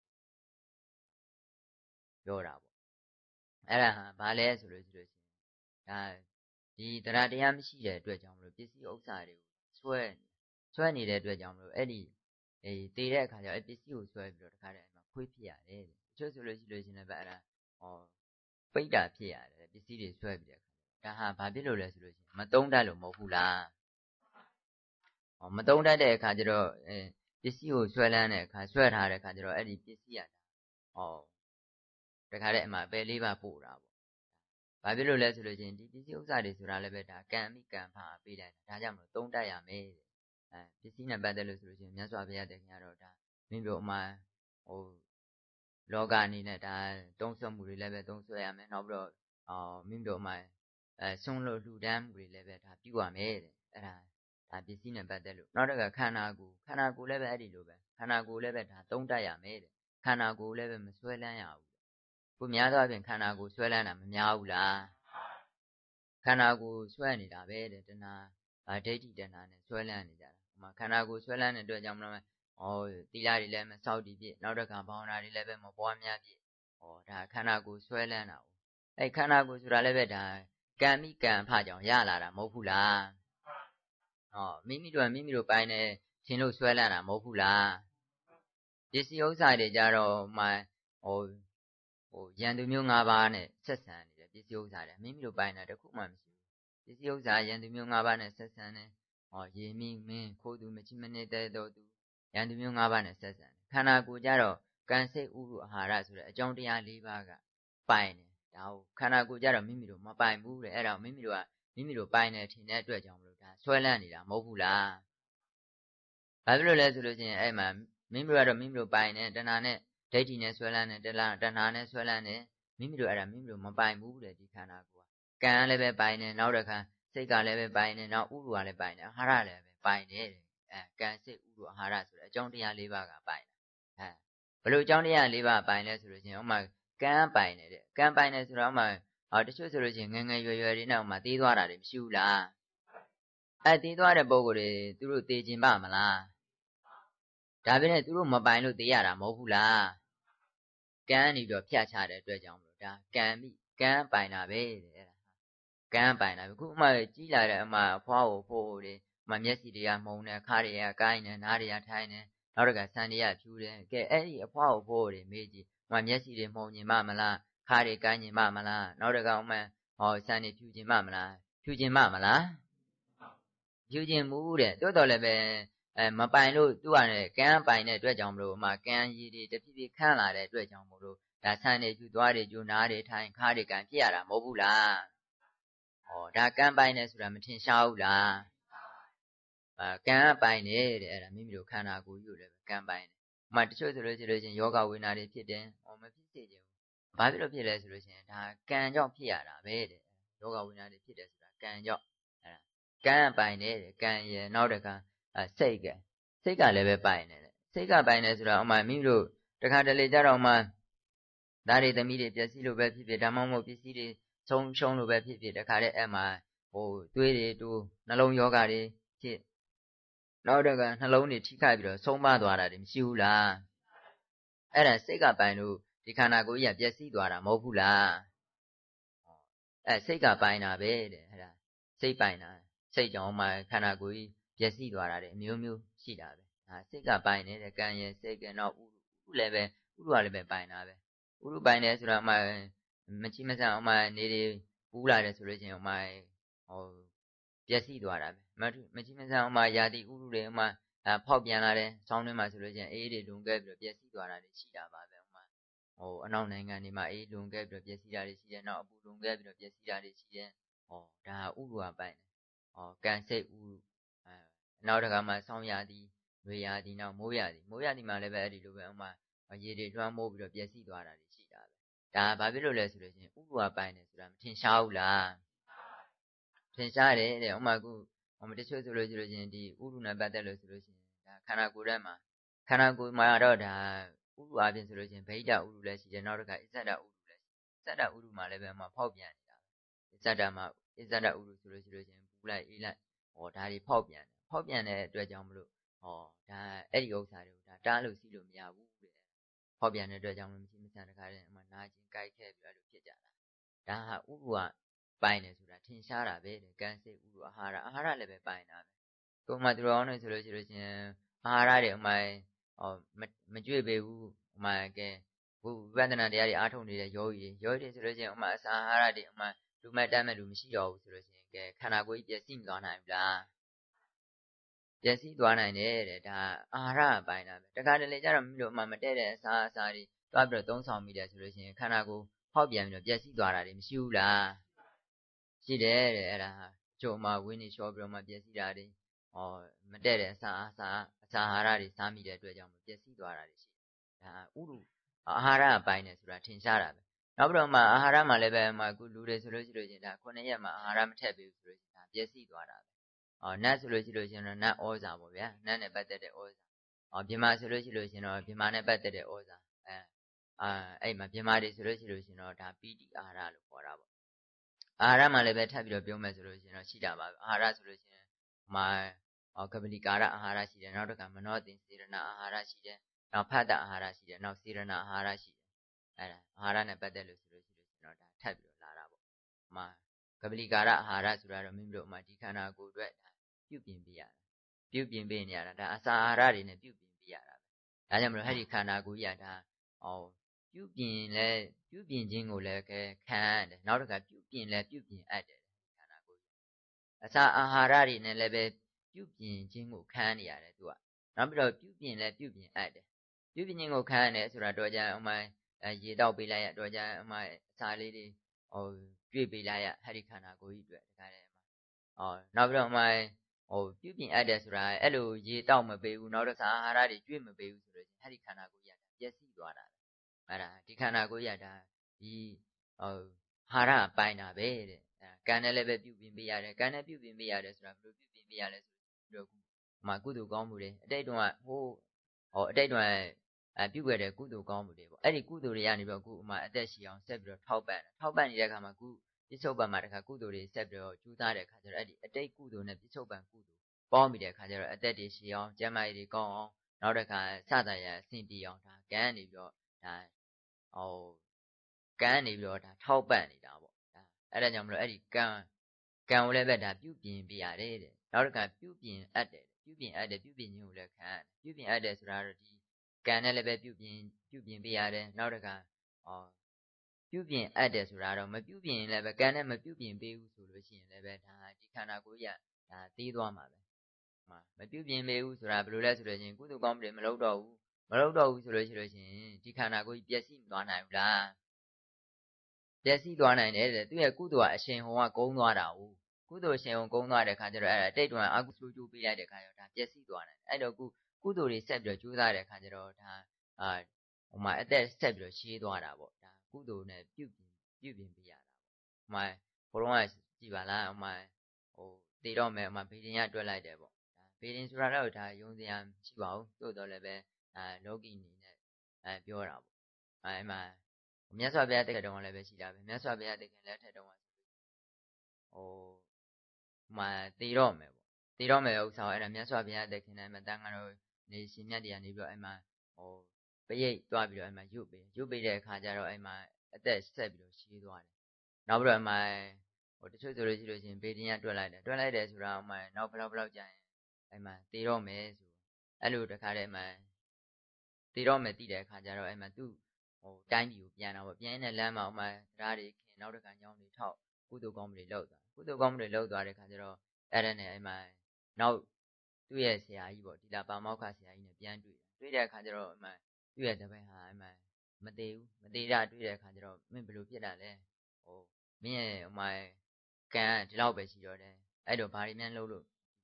ပြောတာပေါ့အဲ့ဒါဟာဘာလဲဆိုလို့ရှိရင်ဒါဒီတရားတရားမရှိတဲ့အတွက်ကြောင့်မလို့ပစ္စည်းဥစ္စာတွေကိုဆွဲနေတဲ့အတွက်ကြောင့်မလို့အဲ့ဒီတည်တဲ့အခါကျအဲ့ပစ္စည်းကိုဆွဲပြီးတော့တခါတည်းအဲ့မှာခွေးဖြစ်ရတယ်တချို့ဆိုလို့ရှိရင်လည်းပဲအဲ့ဒါပိတ်တာဖြစ်ရတယ်ပစ္စည်းတွေဆွဲပြီးတဲ့အခါဒါဟာဘာဖြစ်လို့လဲဆိုလို့ရှိရင်မသုံးတတ်လို့မဟုတ်ဘူးလားမသုံးတတ်တဲ့အခါကျတော့ပစ္စည်းကိုဆွဲလန်းတဲ့အခါဆွဲထားတဲ့အခါကျတော့အဲ့ဒီပစ္စည်းကတခါတည်းအမှပဲလေးပါပို့တာပေါ့ဘာဖြစ်လို့လဲဆိုလို့ရှိရင်ဒီပစ္စည်းဥစ္စာတွေဆိုတာလည်းပဲဒါကံမိကံဖာပေးလိုက်တာဒါကြောင့်မလို့သုံးတတ်ရမယ်ပစ္စည်းနဲ့ပတ်သက်လို့ဆိုလို့ရှိရင်မြတ်စွာဘုရားတခင်ကတော့ဒါမိတို့အမှလောကအနေနဲ့ဒါတုံးဆွမှုတွေလည်းပဲတုံးဆွရမယ်နောက်ပြီးတော့မိတို့အမှဆွန့်လို့လှူဒန်းမှုတွေလည်းပဲဒါပြုရမယ်တဲ့အဲ့ဒါပစ္စည်းနဲ့ပတ်သက်လို့နောက်တစ်ခါခန္ဓာကိုယ်လည်းပဲအဲ့ဒီလိုပဲခန္ဓာကိုယ်လည်းပဲဒါသုံးတတ်ရမယ်တဲ့ခန္ဓာကိုယ်လည်းပဲမဆွဲလန်းရဘူးခုများသောအားဖြင့်ခန္ဓာကိုယ်ဆွဲလန်းတာမများဘူးလားခန္ဓာကိုယ်ဆွဲနေတာပဲတဲ့တဏှာဒိဋ္ဌိတဏှာနဲ့ဆွဲလန်းနေကြတာဟိုမှာခန္ဓာကိုယ်ဆွဲလန်းတဲ့အတွက်ကြောင့်မလို့သီလတွေလည်းမစောင့်တည်ဖြစ်နောက်တစ်ခါဘာဝနာတွေလည်းပဲမပွားများဖြစ်ဒါခန္ဓာကိုယ်ဆွဲလန်းတာအဲ့ခန္ဓာကိုယ်ဆိုတာလည်းပဲဒါကံမိကံဖကြောင့်ရလာတာမဟုတ်ဘူးလားမိမိတို့ပိုင်နေထင်လို့ဆွဲလန်းတာမဟုတ်ဘူးလားပစ္စည်းဥစ္စာတွေကြတော့မှရန်သူမျိုး၅ပါးနဲ့ဆက်ဆံနေတယ်ပစ္စည်းဥစ္စာတွေမိမိတို့ပိုင်တာတခုမှမရှိဘူးပစ္စည်းဥစ္စာရန်သူမျိုး၅ပါးနဲ့ဆက်ဆံနေရေမိမင်းခိုးသူမချိမနေတဲ့တော့သူရန်သူမျိုး၅ပါးနဲ့ဆက်ဆံခန္ဓာကိုယ်ကြတော့ကံစိတ်ဥရုအာဟာရဆိုတဲ့အကြောင်းတရား၄ပါးကပိုင်တယ်ဒါကိုခန္ဓာကိုယ်ကြတော့မိမိတို့မပိုင်ဘူးတဲ့အဲ့ဒါမိမိတို့ပိုင်တယ်ထင်တဲ့အတွက်ကြောင့်မလို့ဒါဆွဲလန်းနေတာမဟုတ်ဘူးလားဘာဖြစ်လို့လဲဆိုလို့ချင်းအဲ့မှာမိမိတို့ကတော့မိမိတို့ပိုင်တယ်တဏှာနဲ့ဒိဋ္ဌိနဲ့ဆွဲလန်းတယ်တဏှာနဲ့ဆွဲလန်းတယ်မိမိတို့အဲ့ဒါမိမိတို့မပိုင်ဘူးတဲ့ဒီခန္ဓာကိုယ်ကံလည်းပဲပိုင်တယ်နောက်တစ်ခါစိတ်ကလည်းပဲပိုင်တယ်နောက်ဥရုကလည်းပိုင်တယ်အာဟာရလည်းပဲပိုင်တယ်ကံစိတ်ဥရုအာဟာရဆိုတဲ့အကြောင်းတရား၄ပါးကပိုင်တယ်ဘယ်လိုအကြောင်းတရား၄ပါးပိုင်လဲဆိုလို့ချင်းဥမာကံပိုင်တယ်တဲ့ကံပိုင်တယ်ဆိုတော့ဥမာတချို့ဆိုလို့ချင်းငယ်ငယ်ရွယ်ရွယ်တွေနဲ့ဥမာသေးသွားတာတွေမရှိဘူးလားသေးသွားတဲ့ပုံကိုယ်တွေသူတို့သေခြင်းပါမလားဒါပေမဲ့သူတို့မပိုင်လို့သေရတာမဟုတ်ဘူးလားကံနေပြီးတော့ဖြတ်ချတဲ့အတွက်ကြောင့်မလို့ဒါကံမိကံပိုင်တာပဲတဲ့အဲ့ဒါကံပိုင်တာပဲခုအမှကြီးလာတဲ့အမှအဖွားကိုဖိုးမျက်စိတွေကမှုံတယ်ခါးတွေကကိုင်းတယ်နားတွေကထိုင်းတယ်နောက်တစ်ခါဆန်တွေကဖြူတယ်ကဲအဲ့ဒီအဖွားကိုဖိုးတွေမေးကြည့်မျက်စိတွေမှုံညင်မလားခါးတွေကိုင်းညင်မလားနောက်တစ်ခါဆန်တွေဖြူညင်မလားဖြူညင်မလားဖြူညင်မှုတဲ့တိုးတော်လည်းပဲမပိုင်လို့သူ့ဟာနဲ့ကံပိုင်တဲ့အတွက်ကြောင့်မလို့ကံရည်တွေတဖြည်းဖြည်းခန့်လာတဲ့အတွက်ကြောင့်မလို့ဒါဆန်တွေကျူသွားတွေကျူနားတွေထိုင်ခါးတွေကံဖြစ်ရတာမဟုတ်ဘူးလားဒါကံပိုင်တယ်ဆိုတာမထင်ရှားဘူးလားကံပိုင်တယ်တဲ့အဲ့ဒါမိမိတို့ခန္ဓာကိုယ်ကြီးကိုလည်းကံပိုင်တယ်တချို့ဆိုလို့ရှိရင်ယောဂဝေဒနာတွေဖြစ်တယ်မဖြစ်စေချင်ဘူးဘာဖြစ်လို့ဖြစ်လဲဆိုလို့ရှိရင်ဒါကံကြောင့်ဖြစ်ရတာပဲတဲ့ယောဂဝေဒနာတွေဖြစ်တယ်ဆိုတာကံကြောင့်အဲ့ဒါကံပိုင်တယ်ကံရဲ့နောက်တခါစိတ်ကလည်းပဲပိုင်တယ်စိတ်ကပိုင်တယ်ဆိုတော့မိမိတို့တခါတလေကြတော့သားတွေသမီးတွေပျက်စီးလို့ပဲဖြစ်ဖြစ်ဒါမှမဟုတ်ပစ္စည်းတွေဆုံးရှုံးလို့ပဲဖြစ်ဖြစ်တခါတည်းအဲ့မှာသွေးတွေတူနှလုံးယောဂတွေဖြစ်နောက်တခါနှလုံးတွေထိခိုက်ပြီးတော့ဆုံးမသွားတာတွေမရှိဘူးလားအဲ့ဒါစိတ်ကပိုင်လို့ဒီခန္ဓာကိုယ်ကြီးကပျက်စီးသွားတာမဟုတ်ဘူးလားစိတ်ကပိုင်တာပဲတဲ့အဲ့ဒါစိတ်ပိုင်တာစိတ်ကြောင့်ခန္ဓာကိုယ်ကြီးပျက်စီးသွားတာတွေအမျိုးမျိုးရှိတာပဲစိတ်ကပိုင်နေတဲ့ကံရဲ့စိတ်ကနောက်ဥရုလည်းပဲဥရုကလည်းပဲပိုင်တာပဲဥရုပိုင်တယ်ဆိုတော့မချိမဆန်နေတွေပူးလာတယ်ဆိုလို့ချင်းပျက်စီးသွားတာပဲမချိမဆန်ရာသီဥရုတွေဖောက်ပြန်လာတယ်ဆောင်းတွင်းမှာဆိုလို့ချင်းအေးတွေလွန်ခဲ့ပြီးတော့ပျက်စီးသွားတာတွေရှိတာပါပဲအနောက်နိုင်ငံတွေမှာအေးလွန်ခဲ့ပြီးတော့ပျက်စီးတာတွေရှိတယ်နောက်အပူလွန်ခဲ့ပြီးတော့ပျက်စီးတာတွေရှိတယ်ဒါဥရုကပိုင်တယ်ကံစိတ်ဥရုနောက်တစ်ခါမှဆောင်းရသည်ရွေရသည်နောက်မိုးရသည်မှာလည်းပဲအဲ့ဒီလိုပဲဥမာရေတွေလွှမ်းမိုးပြီးတော့ပျက်စီးသွားတာတွေရှိတာပဲဒါဘာဖြစ်လို့လဲဆိုလို့ရှိရင်ဥပ္ပဝါပိုင်းတယ်ဆိုတာမထင်ရှားဘူးလားထင်ရှားတယ်တဲ့ဥမာခုတချို့ဆိုလို့ရှိရင်ဒီဥရုနဲ့ပတ်သက်လို့ဆိုလို့ရှိရင်ဒါခန္ဓာကိုယ်ထဲမှာတော့ဒါဥရုအပြင်ဆိုလို့ရှိရင်ဗိဒ္ဓဥရုလည်းရှိတယ်နောက်တစ်ခါအစ္ဆဒဥရုလည်းရှိတယ်အစ္ဆဒဥရုမှာလည်းပဲဖောက်ပြန်နေတာအစ္ဆဒမှာအစ္ဆဒဥရုဆိုလို့ရှိရင်ပူလိုက်အေးလိုက်ဒါတွေဖောက်ပြန်တဲ့အတွက်ကြောင့်မလို့ဒါအဲ့ဒီဥစ္စာတွေကိုဒါတားလို့စီးလို့မရဘူးတဲ့ဖောက်ပြန်တဲ့အတွက်ကြောင့်မရှိမဆန်တခါတည်းနာကျင်ကြိုက်ခဲပြီးတော့ဖြစ်ကြတာဒါဟာဥရုကပိုင်တယ်ဆိုတာထင်ရှားတာပဲတဲ့ကံစိတ်ဥရုအာဟာရလည်းပဲပိုင်တာပဲကိုယ်မှသူတော်ကောင်းတွေဆိုလို့ရှိရင်အာဟာရတွေမကြွေပေဘူးကဲဝိပဿနာတရားတွေအားထုတ်နေတဲ့ယောဂီတွေဆိုလို့ရှိရင်အစာအာဟာရတွေလူမဲ့တမ်းမဲ့လူမရှိတော့ဘူးဆိုလို့ရှိရင်ကဲခန္ဓာကိုယ်ကြီးပျက်စီးမသွားနိုင်ဘူးလားပျက်စီးသွားနိုင်တယ်တဲ့ဒါအာဟာရပိုင်းတာပဲတခါတလေကျတော့မိလို့မတည့်တဲ့အစာတွေတွားပြီးတော့သုံးဆောင်မိတယ်ဆိုလို့ရှိရင်ခန္ဓာကိုယ်ဖောက်ပြန်ပြီးတော့ပျက်စီးသွားတာတွေမရှိဘူးလားရှိတယ်တဲ့အဲ့ဒါကျုံဝင်းနေလျှောပြီးတော့ပျက်စီးတာတွေမတည့်တဲ့အစာအာဟာရတွေစားမိတဲ့အတွက်ကြောင့်ပျက်စီးသွားတာတွေရှိတယ်ဒါဥရုအာဟာရပိုင်းတယ်ဆိုတာထင်ရှားတာပဲနောက်ပြီးတော့အာဟာရမှာလည်းပဲခုလူတွေဆိုလို့ရှိရင်ဒါ9ရက်မှာအာဟာရမထည့်ပေးဘူးဆိုလို့ရှိရင်ဒါပျက်စီးသွားတာပဲနတ်ဆိုလို့ရှိရင်တော့နတ်ဩဇာပေါ့ဗျာနတ်နဲ့ပတ်သက်တဲ့ဩဇာပြမဆိုလို့ရှိရင်တော့ပြမနဲ့ပတ်သက်တဲ့ဩဇာအဲ့မှာပြမတွေဆိုလို့ရှိရင်တော့ဒါပိဋိအာဟာရလို့ခေါ်တာပေါ့အာဟာရမှာလည်းပဲထပ်ပြီးတော့ပြောမယ်ဆိုလို့ရှိရင်တော့ရှိတာပါအာဟာရဆိုလို့ရှိရင်ကပလီကာရအာဟာရရှိတယ်နောက်တစ်ခါမနောတင်စေရနာအာဟာရရှိတယ်နောက်ဖတ်တအာဟာရရှိတယ်နောက်စေရနာအာဟာရရှိတယ်အဲ့ဒါအာဟာရနဲ့ပတ်သက်လို့ဆိုလို့ရှိရင်တော့ဒါထပ်ပြီးတော့လာတာပေါ့ကပလီကာရအာဟာရဆိုတာတော့မိမိတို့ဒီခန္ဓာကိုယ်အတွက်ပြုပြင်ပေးရတာပြုပြင်ပေးနေရတာဒါအစာအာဟာရတွေနဲ့ပြုပြင်ပေးရတာပဲဒါကြောင့်မလို့ဟဲ့ဒီခန္ဓာကိုယ်ကြီးကဒါပြုပြင်ခြင်းကိုလည်းခံရတယ်နောက်တစ်ခါပြုပြင်အပ်တယ်ခန္ဓာကိုယ်ကြီးအစာအာဟာရတွေနဲ့လည်းပဲပြုပြင်ခြင်းကိုခံနေရတယ်သူကနောက်ပြီးတော့ပြုပြင်အပ်တယ်ပြုပြင်ခြင်းကိုခံရတယ်ဆိုတာတော့ကြရေတောက်ပေးလိုက်ရတော့ကြအစာလေးတွေကျွေးပေးလိုက်ရဟဲ့ဒီခန္ဓာကိုယ်ကြီးအတွက်တခါတည်းနောက်ပြီးတော့ပြုပြင်အပ်တယ်ဆိုတာအဲ့လိုရေတောက်မပေးဘူးနောက်တစ်ခါအာဟာရတွေကျွေးမပေးဘူးဆိုလို့ဟဲ့ဒီခန္ဓာကိုယ်ကြီးကပျက်စီးသွားတာအဲ့ဒါဒီခန္ဓာကိုယ်ကြီးကဒါဒီဟာရပိုင်းတာပဲတဲ့ကံနဲ့လည်းပဲပြုပြင်ပေးရတယ်ကံနဲ့ပြုပြင်ပေးရတယ်ဆိုတာဘယ်လိုပြုပြင်ပေးရလဲဆိုတော့ကုသိုလ်ကောင်းမှုတွေအတိတ်တုန်းကအတိတ်တုန်းကပြုခဲ့တဲ့ကုသိုလ်ကောင်းမှုတွေပေါ့အဲ့ဒီကုသိုလ်တွေကနေပြီးတော့ခုအသက်ရှည်အောင်ဆက်ပြီးတော့ထောက်ပံ့နေတဲ့အခါမှာခုပြစ္ဆုတ်ပံမှာတခါကုသိုလ်တွေဆက်ပြီးတော့ကျူးစားတဲ့အခါကျတော့အဲ့ဒီအတိတ်ကုသိုလ်နဲ့ပြစ္ဆုတ်ပံကုသိုလ်ပေါင်းပြီးတဲ့အခါကျတော့အသက်တွေရှည်အောင်ကျန်းမာရေးတွေကောင်းအောင်နောက်တစ်ခါစသရအဆင်ပြေအောင်ဒါကံနေပြီးတော့ဒါကံနေပြီးတော့ဒါထောက်ပံ့နေတာပေါ့ဒါအဲ့ဒါကြောင့်မလို့အဲ့ဒီကံကိုလည်းပဲဒါပြုပြင်ပေးရတယ်တဲ့နောက်တစ်ခါပြုပြင်အပ်တယ်ပြုပြင်ခြင်းကိုလည်းခံရတယ်ပြုပြင်အပ်တယ်ဆိုတာတော့ဒီကံနဲ့လည်းပဲပြုပြင်ပေးရတယ်နောက်တစ်ခါပြုပြင်အပ်တယ်ဆိုတာတော့မပြုပြင်ရင်လည်းပဲကံနဲ့မပြုပြင်ပေးဘူးဆိုလို့ရှိရင်လည်းပဲဒါဒီခန္ဓာကိုယ်ကြီးကဒါသေးသွားမှာပဲမပြုပြင်ပေးဘူးဆိုတာဘယ်လိုလဲဆိုတော့ရှင်ကုသိုလ်ကောင်းမှုတွေမလုပ်တော့ဘူးဆိုလို့ရှိရင်ဒီခန္ဓာကိုယ်ကြီးပျက်စီးမသွားနိုင်ဘူးလားပျက်စီးသွားနိုင်တယ်တဲ့သူရဲ့ကုသိုလ်ကအရှင်ဟောကကုန်းသွားတာ哦ကုသိုလ်အရှင်ဟောကုန်းသွားတဲ့ခါကျတော့အဲ့ဒါတိတ်တွန်းအကုသိုလ်ကျိုးပေးလိုက်တဲ့ခါကျတော့ဒါပျက်စီးသွားနိုင်တယ်အဲ့တော့ကုသိုလ်တွေဆက်ပြီးတော့ကျိုးစားတဲ့ခါကျတော့ဒါအသက်ဆက်ပြီးတော့ရှည်သွားတာပေါ့ဒါကုသိုလ်နဲ့ပြုပြင်ပေးရတာပေါ့ဘုရားကကြည်ပါလားတည်တော့မယ်ဗေဒင်ကတွက်လိုက်တယ်ပေါ့ဒါဗေဒင်ဆိုတာတော့ဒါယုံစရာမရှိပါဘူးသို့တော်လည်းပဲလောကီအနေနဲ့ပြောတာပေါ့အဲ့မှာမြတ်စွာဘုရားတက္ကတုံးလည်းပဲရှိတာပဲမြတ်စွာဘုရားတက္ကလက်ထက်တုန်းကတည်တော့မယ်ပေါ့တည်တော့မယ်ဥစ္စာအဲ့ဒါမြတ်စွာဘုရားတက္ကနဲ့မတန်ကတော့နေရှင်မြတ်တရားနေပြီးတော့အဲ့မှာပရိတ်တွားပြီးတော့အဲ့မှာရုပ်ပေးတဲ့အခါကျတော့အဲ့မှာအသက်ဆက်ပြီးတော့ရှည်သွားတယ်နောက်ပြီးတော့အဲ့မှာတချို့ဆိုလို့ရှိရင်ဗေဒင်ကတွက်လိုက်တယ်ဆိုတာနောက်ဘလောက်ကြာရင်အဲ့မှာတည်တော့မယ်ဆိုအဲ့လိုတခါတည်းမှာတည်တော့မယ်တည်တဲ့အခါကျတော့အဲ့မှာသူ့တိုင်းပြည်ကိုပြန်တော့ပေါ့ပြန်နေတဲ့လမ်းမှာတရားတွေခင်နောက်တစ်ခါညောင်းတွေထောက်ကုသိုလ်ကောင်းမှုတွေလုပ်သွားတဲ့ခါကျတော့အဲ့ဒါနဲ့အဲ့မှာနောက်သူ့ရဲ့ဆရာကြီးပေါ့ဒီလာပါမောက္ခဆရာကြီးနဲ့ပြန်တွေ့တဲ့အခါကျတော့အဲ့မှာသူ့ရဲ့တပည့်ဟာအဲ့မှာမသေးဘူးမသေးတာတွေ့တဲ့အခါကျတော့မင်းဘယ်လိုဖြစ်တာလဲမင်းရဲ့ကံဒီလောက်ပဲရှိတော့တယ်အဲ့တော့ဘာတွေများလုပ်လို့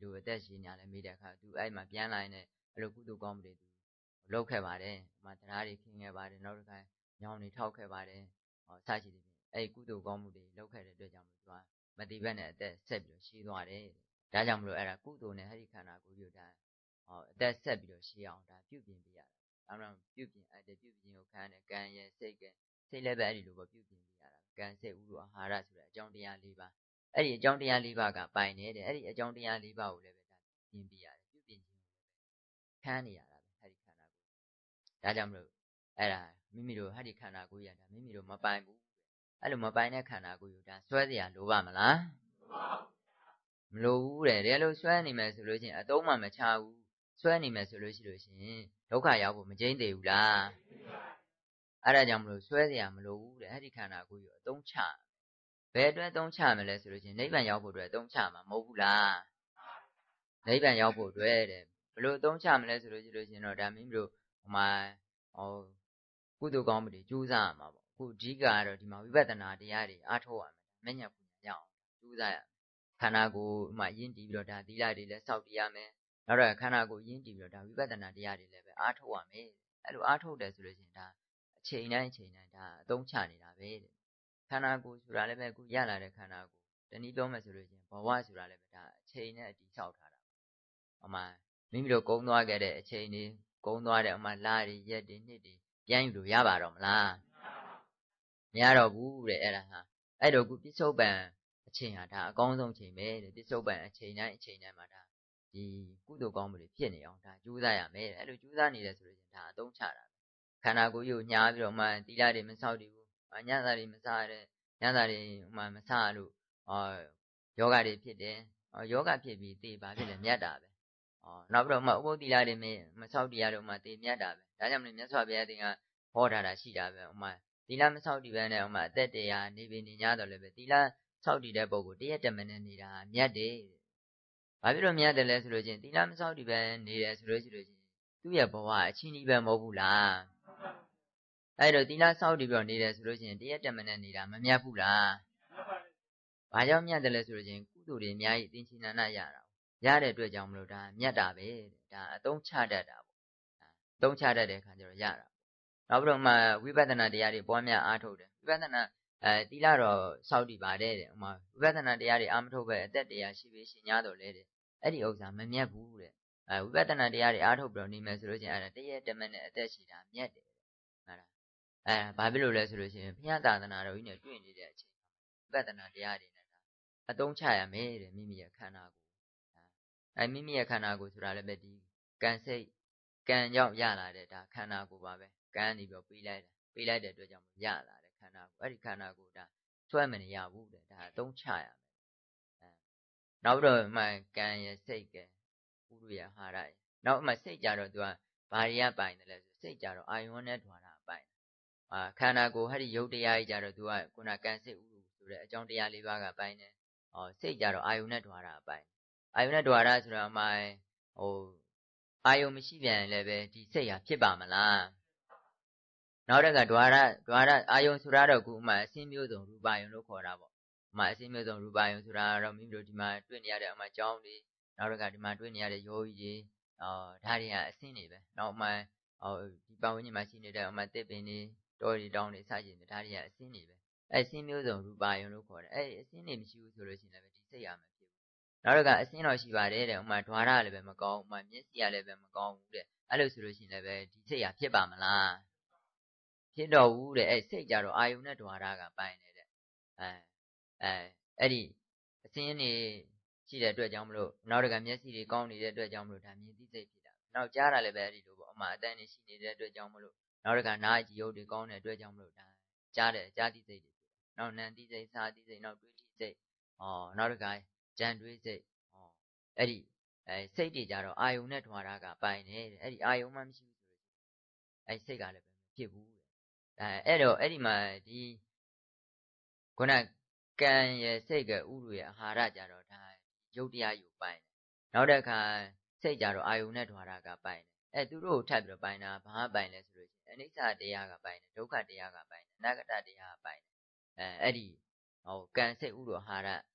လူအသက်ရှင်ညာလဲမိတဲ့အခါသူအဲ့မှာပြန်လာရင်လည်းအဲ့လိုကုသိုလ်ကောင်းမှုတွေသူလုပ်ခဲ့ပါတယ်။တရားတွေခင်းခဲ့ပါတယ်နောက်တစ်ခါညောင်တွေထောက်ခဲ့ပါတယ်။စရှိသည်ဖြင့်အဲ့ကုသိုလ်ကောင်းမှုတွေလုပ်ခဲ့တဲ့အတွက်ကြောင့်သူကမတိဘက်နဲ့အသက်ဆက်ပြီးတော့ရှည်သွားတယ်။ဒါကြောင့်မလို့အဲ့ဒါကုသိုလ်နဲ့ဟဲ့ဒီခန္ဓာကိုယ်ကြီးကိုအသက်ဆက်ပြီးတော့ရှည်အောင်ပြုပြင်ပေးရတယ်။ဒါမှမဟုတ်ပြုပြင်အပ်တဲ့ပြုပြင်ကိုခံတဲ့ကံရဲ့စိတ်ကစိတ်လည်းပဲအဲ့ဒီလိုပေါ့ပြုပြင်ပေးရတာ။ကံစိတ်ဥဒ္ဓအာဟာရဆိုတဲ့အကြောင်းတရား၄ပါးအဲ့ဒီအကြောင်းတရား၄ပါးကပိုင်နေတဲ့အဲ့ဒီအကြောင်းတရား၄ပါးကိုလည်းပဲပြင်ပေးရတယ်ပြုပြင်ခြင်းကိုလည်းပဲခံနေရတာပဲဟဲ့ဒီခန္ဓာကိုယ်ဒါကြောင့်မလို့အဲ့ဒါမိမိတို့ဟဲ့ဒီခန္ဓာကိုယ်ရတာမိမိတို့မပိုင်ဘူးအဲ့လိုမပိုင်တဲ့ခန္ဓာကိုယ်ကိုဒါစွဲเสียလိုပါမလားမလိုဘူးတဲ့ဒါလို့စွဲနေမယ်ဆိုလို့ချင်းအတုံးမှမချဘူးစွဲနေမယ်ဆိုလို့ရှိရင်ဒုက္ခရောက်ဖို့မကျိန်းသေးဘူးလားအဲ့ဒါကြောင့်မလို့စွဲเสียမလိုဘူးတဲ့ဟဲ့ဒီခန္ဓာကိုယ်ကိုအတုံးချဘယ်အတွက်အသုံးချမလဲဆိုလို့ချင်းနိဗ္ဗာန်ရောက်ဖို့အတွက်အသုံးချမှာမဟုတ်ဘူးလားနိဗ္ဗာန်ရောက်ဖို့အတွက်တဲ့ဘလို့အသုံးချမလဲဆိုလို့ချင်းတော့ဒါမိမိတို့ဟိုမှာကုသိုလ်ကောင်းမှုတွေကြိုးစားရမှာပေါ့အခုအဓိကကတော့ဒီမှာဝိပဿနာတရားတွေအားထုတ်ရမယ်မဉ္ဇဉ်ပူညာရအောင်ကြိုးစားရခန္ဓာကိုယ်မှာယဉ်တည်ပြီးတော့ဒါသီလတွေလည်းစောင့်တည်ရမယ်နောက်တော့ခန္ဓာကိုယ်ယဉ်တည်ပြီးတော့ဒါဝိပဿနာတရားတွေလည်းပဲအားထုတ်ရမယ်အဲ့လိုအားထုတ်တယ်ဆိုလို့ချင်းဒါအချိန်တိုင်းဒါအသုံးချနေတာပဲတဲ့ခန္ဓာကိုယ်ဆိုတာလည်းပဲအခုရလာတဲ့ခန္ဓာကိုယ်တနည်းပြောမယ်ဆိုလို့ချင်းဘဝဆိုတာလည်းပဲဒါအချိန်နဲ့အတီးဆောက်ထားတာဟိုမှာမိမိတို့ကုန်းသွားခဲ့တဲ့အချိန်တွေကုန်းသွားတဲ့ဟိုမှာလတွေရက်တွေနှစ်တွေပြန်ယူလို့ရပါတော့မလားမရတော့ဘူးတဲ့အဲ့ဒါဟာအဲ့တော့ခုပစ္စုပန်အချိန်ဟာဒါအကောင်းဆုံးချိန်ပဲတဲ့ပစ္စုပန်အချိန်တိုင်းမှာဒါဒီကုသိုလ်ကောင်းမှုတွေဖြစ်နေအောင်ဒါကြိုးစားရမယ်တဲ့အဲ့လိုကြိုးစားနေတယ်ဆိုလို့ချင်းဒါအသုံးချတာခန္ဓာကိုယ်ကြီးကိုညားပြီးတော့မှသီလတွေမဆောက်တည်ဘူးညစာတွေမစားရတဲ့ညစာတွေမစားလို့ယောဂတွေဖြစ်တယ်ယောဂဖြစ်ပြီးသေပါဖြစ်တယ်မြတ်တာပဲနောက်ပြီးတော့ဥပုသ္တိလတွေမဆောက်တည်ရတော့မှသေမြတ်တာပဲဒါကြောင့်မလို့မြတ်စွာဘုရားသင်ကဟောထားတာရှိတာပဲသီလမဆောက်တည်ဘဲနဲ့အသက်တရားနေပြီနေ냐တော့လည်းပဲသီလဆောက်တည်တဲ့ပုဂ္ဂိုလ်တရက်တမနဲ့နေတာမြတ်တယ်ဘာဖြစ်လို့မြတ်တယ်လဲဆိုလို့ချင်းသီလမဆောက်တည်ဘဲနေတယ်ဆိုလို့ရှိလို့ချင်းသူ့ရဲ့ဘဝအချင်းကြီးပဲမဟုတ်ဘူးလားအဲ့တော့သီလဆောက်တည်ပြီးတော့နေတယ်ဆိုလို့ချင်းတရက်တမနဲ့နေတာမမြတ်ဘူးလားဘာကြောင့်မြတ်တယ်လဲဆိုလို့ချင်းကုသိုလ်တွေအများကြီးသင်္ချီနန္ဒရတာရတဲ့အတွက်ကြောင့်မလို့ဒါမြတ်တာပဲဒါအသုံးချတတ်တာပေါ့အသုံးချတတ်တဲ့အခါကျတော့ရတာနောက်ပြီးတော့မှဝိပဿနာတရားတွေပွားများအားထုတ်တယ်ဝိပဿနာသီလတော့စောင့်တည်ပါတယ်တဲ့ဝိပဿနာတရားတွေအားမထုတ်ပဲအသက်တရားရှိပြီရှင်냐တော့လေတဲ့အဲ့ဒီဥစ္စာမမြတ်ဘူးတဲ့ဝိပဿနာတရားတွေအားထုတ်ပြီးတော့နေမယ်ဆိုလို့ချင်းအဲ့ဒါတရက်တမနဲ့အသက်ရှိတာမြတ်တယ်ဟုတ်လားဘာဖြစ်လို့လဲဆိုလို့ချင်းဘုရားသာသနာတော်ကြီးနဲ့တွေ့နေတဲ့အချိန်ဝိပဿနာတရားတွေနဲ့အသုံးချရမယ်တဲ့မိမိရဲ့ခန္ဓာကိုယ်မိမိရဲ့ခန္ဓာကိုယ်ဆိုတာလည်းပဲဒီကံစိတ်ကံကြောင့်ရလာတဲ့ဒါခန္ဓာကိုယ်ပါပဲကံနေပြီးပေးလိုက်တဲ့အတွက်ကြောင့်ရလာတဲ့ခန္ဓာကိုယ်အဲ့ဒီခန္ဓာကိုယ်ဒါဆွဲမနေရဘူးတဲ့ဒါအသုံးချရမယ်နောက်တော့ကံရဲ့စိတ်ကဥဒ္ဓရဲ့အာဟာရရဲ့နောက်စိတ်ကြတော့သူကဘာတွေကပိုင်တယ်လဲဆိုစိတ်ကြတော့အာယုန်နဲ့ဓဝါဒပိုင်ခန္ဓာကိုယ်ဟဲ့ဒီရုပ်တရားကြီးကြတော့သူကခုနကံစိတ်ဥဒ္ဓဆိုတဲ့အကြောင်းတရား၄ပါးကပိုင်တယ်စိတ်ကြတော့အာယုန်နဲ့ဓဝါဒပိုင်အာယုန်နဲ့ဓဝါဒဆိုတော့အာယုန်မရှိပြန်ရင်လည်းပဲဒီစိတ်ဟာဖြစ်ပါမလားနောက်တက်ကဓဝါဒအာယုန်ဆိုတာတော့ခုအစင်းမျိုးစုံရူပယုန်လို့ခေါ်တာပေါ့အစင်းမျိုးစုံရူပယုန်ဆိုတာတော့မိမိတို့ဒီမှာတွေ့နေရတဲ့အကြောင်းတွေနောက်တက်ကဒီမှာတွေ့နေရတဲ့ယောဂီတွေဒါတွေကအစင်းတွေပဲနောက်ဒီပတ်ဝန်းကျင်မှာရှိနေတဲ့တစ်ပင်တွေတောတွေတောင်တွေစရှိနေဒါတွေကအစင်းတွေပဲအစင်းမျိုးစုံရူပယုန်လို့ခေါ်တယ်အစင်းတွေမရှိဘူးဆိုလို့ရှိရင်လည်းဒီစိတ်ဟာမဖြစ်ဘူးနောက်တကအစင်းတော့ရှိပါတယ်တဲ့ဓဝါဒလည်းပဲမကောင်းမျက်စိကလည်းပဲမကောင်းဘူးတဲ့အဲ့လိုဆိုလို့ရှိရင်လည်းပဲဒီစိတ်ဟာဖြစ်ပါမလားဖြစ်တော့ဘူးတဲ့စိတ်ကြတော့အာယုန်နဲ့ဓဝါဒကပိုင်နေတဲ့အဲ့ဒီအစင်းတွေရှိတဲ့အတွက်ကြောင့်မလို့နောက်တကမျက်စိတွေကောင်းနေတဲ့အတွက်ကြောင့်မလို့ဒါမြင်သိစိတ်ဖြစ်တာနောက်ကြားတာလည်းပဲအဲ့ဒီလိုပေါ့အတန်တွေရှိနေတဲ့အတွက်ကြောင့်မလို့နောက်တကနားကြည့်ရုပ်တွေကောင်းတဲ့အတွက်ကြောင့်မလို့ဒါကြားသိစိတ်တွေဖြစ်တယ်နောက်နာမ်သိစိတ်စားသိစိတ်နောက်တွေးသိစိတ်နောက်တကကြံတွေးစိတ်အဲ့ဒီစိတ်တွေကြတော့အာယုန်နဲ့ဓဝါဒကပိုင်နေတဲ့အဲ့ဒီအာယုန်မှမရှိဘူးဆိုလို့အဲ့စိတ်ကလည်းပဲမဖြစ်ဘူးအဲ့တော့အဲ့ဒီမှာဒီခုနကံရဲ့စိတ်ကဥဒ္ဓရဲ့အာဟာရကြတော့ဒါရုပ်တရားယူပိုင်တယ်နောက်တစ်ခါစိတ်ကြတော့အာယုန်နဲ့ဓဝါဒကပိုင်တယ်သူတို့ကိုထပ်ပြီးတော့ပိုင်တာဘာပိုင်လဲဆိုလို့ရှိရင်အနိစ္စတရားကပိုင်တယ်ဒုက္ခတရားကပိုင်တယ်အနတ္တတရားကပိုင်တယ်အဲ့ဒီကံစိတ်ဥဒ္ဓအာဟာရ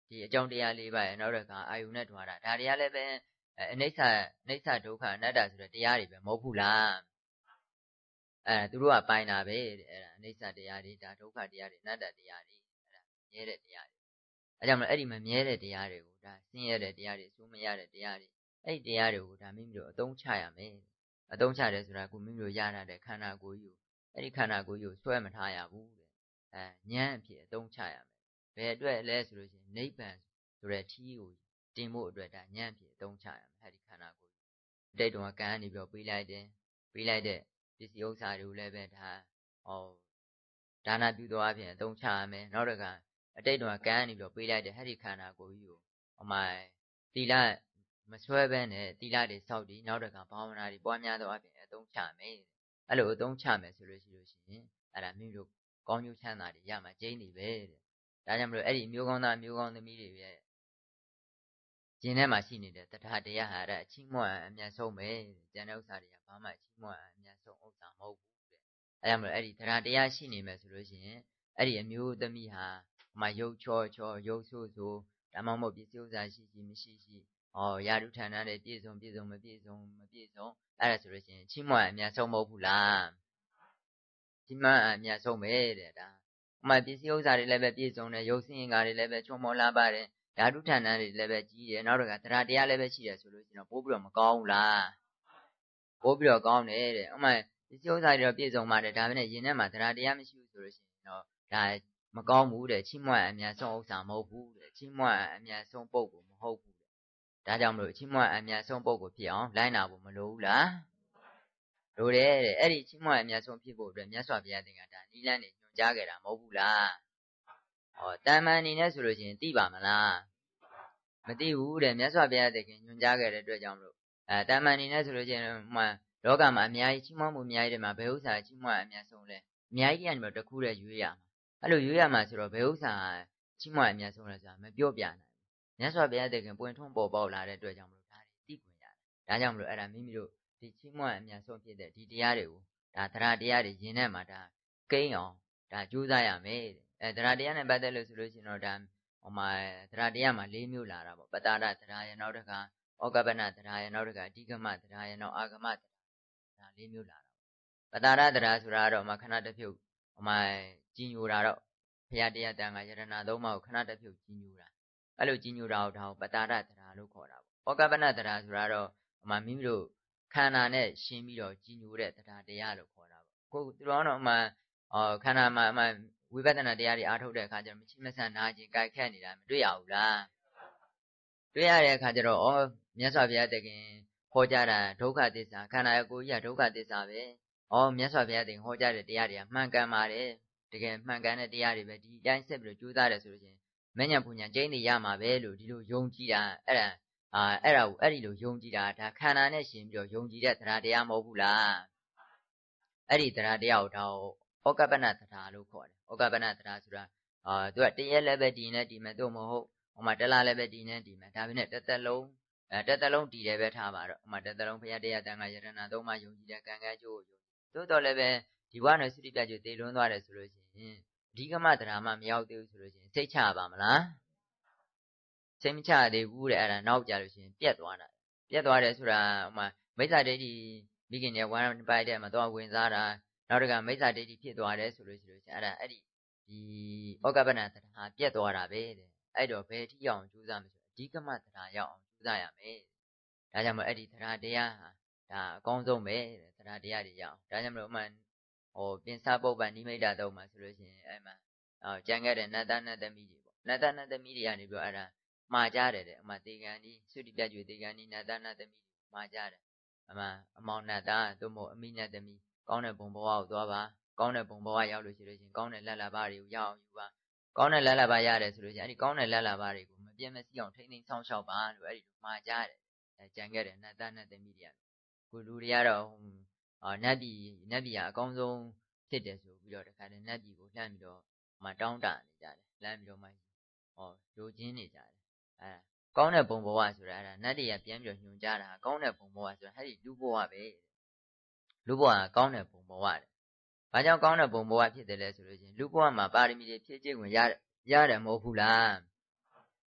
ဒီအကြောင်းတရား၄ပါးရဲ့နောက်တစ်ခါအာယုနဲ့ထွားတာဒါတွေကလည်းပဲအနိစ္စဒုက္ခအနတ္တဆိုတဲ့တရားတွေပဲမဟုတ်ဘူးလားသူတို့ကပိုင်တာပဲတဲ့အနိစ္စတရားတွေဒါဒုက္ခတရားတွေအနတ္တတရားတွေမြဲတဲ့တရားတွေအဲကြောင့်မလို့အဲ့ဒီမမြဲတဲ့တရားတွေကိုဒါဆင်းရဲတဲ့တရားတွေစိုးမရတဲ့တရားတွေအဲ့ဒီတရားတွေကိုဒါမိမိတို့အသုံးချရမယ်အသုံးချတယ်ဆိုတာကိုမိမိတို့ရတာတဲ့ခန္ဓာကိုယ်ကြီးကိုအဲ့ဒီခန္ဓာကိုယ်ကြီးကိုဆွဲမထားရဘူးတဲ့ဉာဏ်အဖြစ်အသုံးချရမယ်ဘယ်အတွက်လဲဆိုလို့ရှိရင်နိဗ္ဗာန်ဆိုတဲ့ထီးကိုတင်ဖို့အတွက်ဒါဉာဏ်အဖြစ်အသုံးချရမယ်အဲ့ဒီခန္ဓာကိုယ်အတိတ်တုန်းကကံကနေပြီးတော့ပေးလိုက်တဲ့ပစ္စည်းဥစ္စာတွေကိုလည်းပဲဒါဒါနပြုသောအဖြစ်အသုံးချရမယ်နောက်တစ်ခါအတိတ်တုန်းကကံကနေပြီးတော့ပေးလိုက်တဲ့အဲ့ဒီခန္ဓာကိုယ်ကြီးကိုသီလမဆွဲဘဲနဲ့သီလတွေစောက်ပြီးနောက်တစ်ခါဘာဝနာတွေပွားများသောအဖြစ်အသုံးချမယ်အဲ့လိုအသုံးချမယ်ဆိုလို့ရှိရင်အဲ့ဒါမိမိတို့ကောင်းကျိုးချမ်းသာတွေရမှာကျိန်းနေပဲတဲ့ဒါကြောင့်မလို့အဲ့ဒီမျိုးကောင်းသားမျိုးကောင်းသမီးတွေရဲ့ကျင်ထဲမှာရှိနေတဲ့တရားတရားဟာအချင်းမွန်အမြတ်ဆုံးပဲကျန်တဲ့ဥစ္စာတွေကဘာမှအချင်းမွန်အမြတ်ဆုံးဥစ္စာမဟုတ်ဘူးတဲ့အဲကြောင့်မလို့အဲ့ဒီတရားရှိနေမယ်ဆိုလို့ရှိရင်အဲ့ဒီအမျိုးသမီးဟာရုပ်ချောရုပ်ဆိုးဆိုဒါမှမဟုတ်ပစ္စည်းဥစ္စာရှိမရှိယာတုဌာနနဲ့ပြည့်စုံမပြည့်စုံအဲ့ဒါဆိုလို့ရှိရင်ချင်းမွန်အမြတ်ဆုံးမဟုတ်ဘူးလားချင်းမွန်အမြတ်ဆုံးပဲတဲ့ဒါပစ္စည်းဥစ္စာတွေလည်းပဲပြည့်စုံတယ်ရုပ်စင်းကားတွေလည်းပဲချုံမောလာပါတယ်ဓာတုဌာနတွေလည်းပဲကြီးတယ်နောက်တစ်ခါတရားလည်းပဲရှိတယ်ဆိုလို့ရှိရင်ပိုးပြီးတော့မကောင်းဘူးလားပိုးပြီးတော့ကောင်းတယ်တဲ့ပစ္စည်းဥစ္စာတွေတော့ပြည့်စုံပါတယ်ဒါပေမဲ့ယင်ထဲမှာတရားမရှိဘူးဆိုလို့ရှိရင်တော့ဒါမကောင်းဘူးတဲ့ချီးမွမ်းအမြတ်ဆုံးဥစ္စာမဟုတ်ဘူးတဲ့ချီးမွမ်းအမြတ်ဆုံးပုဂ္ဂိုလ်မဟုတ်ဘူးတဲ့ဒါကြောင့်မလို့ချီးမွမ်းအမြတ်ဆုံးပုဂ္ဂိုလ်ဖြစ်အောင်လိုက်နာဖို့မလိုဘူးလားလိုတယ်တဲ့အဲ့ဒီချီးမွမ်းအမြတ်ဆုံးဖြစ်ဖို့အတွက်မြတ်စွာဘုရားသခင်ကဒါနိလန်းနေညွှန်ကြားခဲ့တာမဟုတ်ဘူးလားတမ္မာအနေနဲ့ဆိုလို့ရှိရင်သိပါမလားမသိဘူးတဲ့မြတ်စွာဘုရားသခင်ညွှန်ကြားခဲ့တဲ့အတွက်ကြောင့်မလို့တမ္မာအနေနဲ့ဆိုလို့ရှိရင်လောကမှာအများကြီးချီးမွမ်းမှုအများကြီးတွေမှာဘယ်ဥစ္စာချီးမွမ်းအများဆုံးလဲအများကြီးကနေတော့တစ်ခုတည်းရွေးရမှာအဲ့လိုရွေးရမှာဆိုတော့ဘယ်ဥစ္စာချီးမွမ်းအများဆုံးလဲဆိုတာမပြောပြနိုင်ဘူးမြတ်စွာဘုရားသခင်ပွင့်ထွန်းပေါ်ပေါက်လာတဲ့အတွက်ကြောင့်မလို့ဒါတွေသိခွင့်ရတယ်ဒါကြောင့်မလို့အဲ့ဒါမိမိတို့ဒီချီးမွမ်းအများဆုံးဖြစ်တဲ့ဒီတရားတွေကိုဒါတရားတွေယင်ထဲမှာဒါကိန်းအောင်ဒါကြိုးစားရမယ်တရားတရားနဲ့ပတ်သက်လို့ဆိုလို့ရှိရင်တော့ဒါတရားမှာ၄မျိုးလာတာပေါ့ပတာရတရားရဲ့နောက်တစ်ခါဩကပ္ပနတရားရဲ့နောက်တစ်ခါအဓိကမတရားရဲ့နောက်အာဂမတရားဒါ၄မျိုးလာတာပတာရတရားဆိုတာတော့ခဏတစ်ဖြုတ်ကြီးညိုတာတော့ဘုရားတရားတန်ခါယရဏသုံးပါးကိုခဏတစ်ဖြုတ်ကြီးညိုတာအဲ့လိုကြီးညိုတာကိုဒါကိုပတာရတရားလို့ခေါ်တာပေါ့ဩကပ္ပနတရားဆိုတာတော့မိမိတို့ခန္ဓာနဲ့ရှင်းပြီးတော့ကြီးညိုတဲ့တရားလို့ခေါ်တာပေါ့သူတော်ကတော့ခန္ဓာမှာဝိပဿနာတရားတွေအားထုတ်တဲ့အခါကျတော့မချိမဆန်နာကျင်ကြိုက်ခက်နေတာမတွေ့ရဘူးလားတွေ့ရတဲ့အခါကျတော့မြတ်စွာဘုရားတခင်ဟောကြားတာဒုက္ခသစ္စာခန္ဓာကိုယ်ကြီးကဒုက္ခသစ္စာပဲမြတ်စွာဘုရားတခင်ဟောကြားတဲ့တရားတွေကမှန်ကန်ပါတယ်တကယ်မှန်ကန်တဲ့တရားတွေပဲဒီအတိုင်းဆက်ပြီးတော့ကြိုးစားတယ်ဆိုလို့ချင်းမဉ္ဇဉ်ပူညာကျိန်းနေရမှာပဲလို့ဒီလိုယုံကြည်တာအဲ့ဒီလိုယုံကြည်တာဒါခန္ဓာနဲ့ရှင်ပြီးတော့ယုံကြည်တဲ့တရားမဟုတ်ဘူးလားအဲ့ဒီတရားကိုဒါဩကပ္ပနတရားလို့ခေါ်တယ်ဩကပ္ပနတရားဆိုတာသူကတရက်လည်းပဲဒီနဲ့ဒီမဲ့တို့မဟုတ်တလားလည်းပဲဒီနဲ့ဒီမဲ့ဒါပေမဲ့တစ်သက်လုံးတည်တယ်ပဲထားပါတော့တစ်သက်လုံးဘုရားတရားတန်ခါယရဏသုံးပါးယုံကြည်တဲ့ကံကံကျိုးကိုယုံသို့တော်လည်းပဲဒီဘဝနဲ့သုတိပြတ်ကျသေလွန်းသွားတယ်ဆိုလို့ရှိရင်အဓိကမတရားမှမရောက်သေးဘူးဆိုလို့ရှိရင်စိတ်ချပါမလားစိတ်မချသေးဘူးတဲ့အဲ့ဒါနောက်ကြလို့ရှိရင်ပြတ်သွားတယ်ဆိုတာမိစ္ဆာဒိဋ္ဌိမိခင်ရဲ့ဝမ်းပိုက်တဲ့မှာတော့ဝင်စားတာနောက်တကမိစ္ဆာဒိဋ္ဌိဖြစ်သွားတယ်ဆိုလို့ရှိရင်အဲ့ဒီဩကပ္ပနတရားပြတ်သွားတာပဲတဲ့အဲ့တော့ဘယ်ထိအောင်ကြိုးစားမလဲအဓိကမတရားရောက်အောင်ကြိုးစားရမယ်ဒါကြောင့်မို့အဲ့ဒီတရားဟာဒါအကောင်းဆုံးပဲတရားတွေရအောင်ဒါကြောင့်မလို့ပြင်စပုပ္ပန်နိမိတ်တုံးမှာဆိုလို့ရှိရင်အဲ့မှာကြံခဲ့တဲ့နတ်သားနတ်သမီးတွေပေါ့နတ်သားနတ်သမီးတွေကနေပြီးအဲ့ဒါမှားကြတယ်တဲ့တေကံဒီသုတိပြတ်ကျွေတေကံဒီနတ်သားနတ်သမီးတွေမှားကြတယ်အမောင်နတ်သားသို့မဟုတ်အမိနတ်သမီးကောင်းတဲ့ဘုံဘဝကိုသွားပါကောင်းတဲ့ဘုံဘဝရောက်လို့ရှိလို့ချင်းကောင်းတဲ့လက်လာပါတွေကိုရအောင်ယူပါကောင်းတဲ့လက်လာပါရတယ်ဆိုလို့ချင်းအဲ့ဒီကောင်းတဲ့လက်လာပါတွေကိုမပြတ်မစီအောင်ထိမ့်သိမ်းဆောင်ရှောက်ပါလို့အဲ့ဒီလိုမှားကြတယ်ကြံခဲ့တယ်နတ်သားနတ်သမီးတွေခုလူတွေကတော့နတ်ပြည်ကအကောင်းဆုံးဖြစ်တယ်ဆိုပြီးတော့တခါတည်းနတ်ပြည်ကိုလှမ်းပြီးတော့တောင်းတနေကြတယ်လှမ်းပြီးတော့လိုချင်နေကြတယ်ကောင်းတဲ့ဘုံဘဝဆိုတာအဲ့ဒါနတ်တွေကပြန်ပြီးတော့ညွှန်ကြတာကောင်းတဲ့ဘုံဘဝဆိုတာအဲ့ဒီလူဘဝပဲလူဘဝကကောင်းတဲ့ဘုံဘဝတဲ့ဘာကြောင့်ကောင်းတဲ့ဘုံဘဝဖြစ်တယ်လဲဆိုလို့ချင်းလူဘဝမှာပါရမီတွေဖြည့်ကျင့်ဝင်ရတယ်မဟုတ်ဘူးလား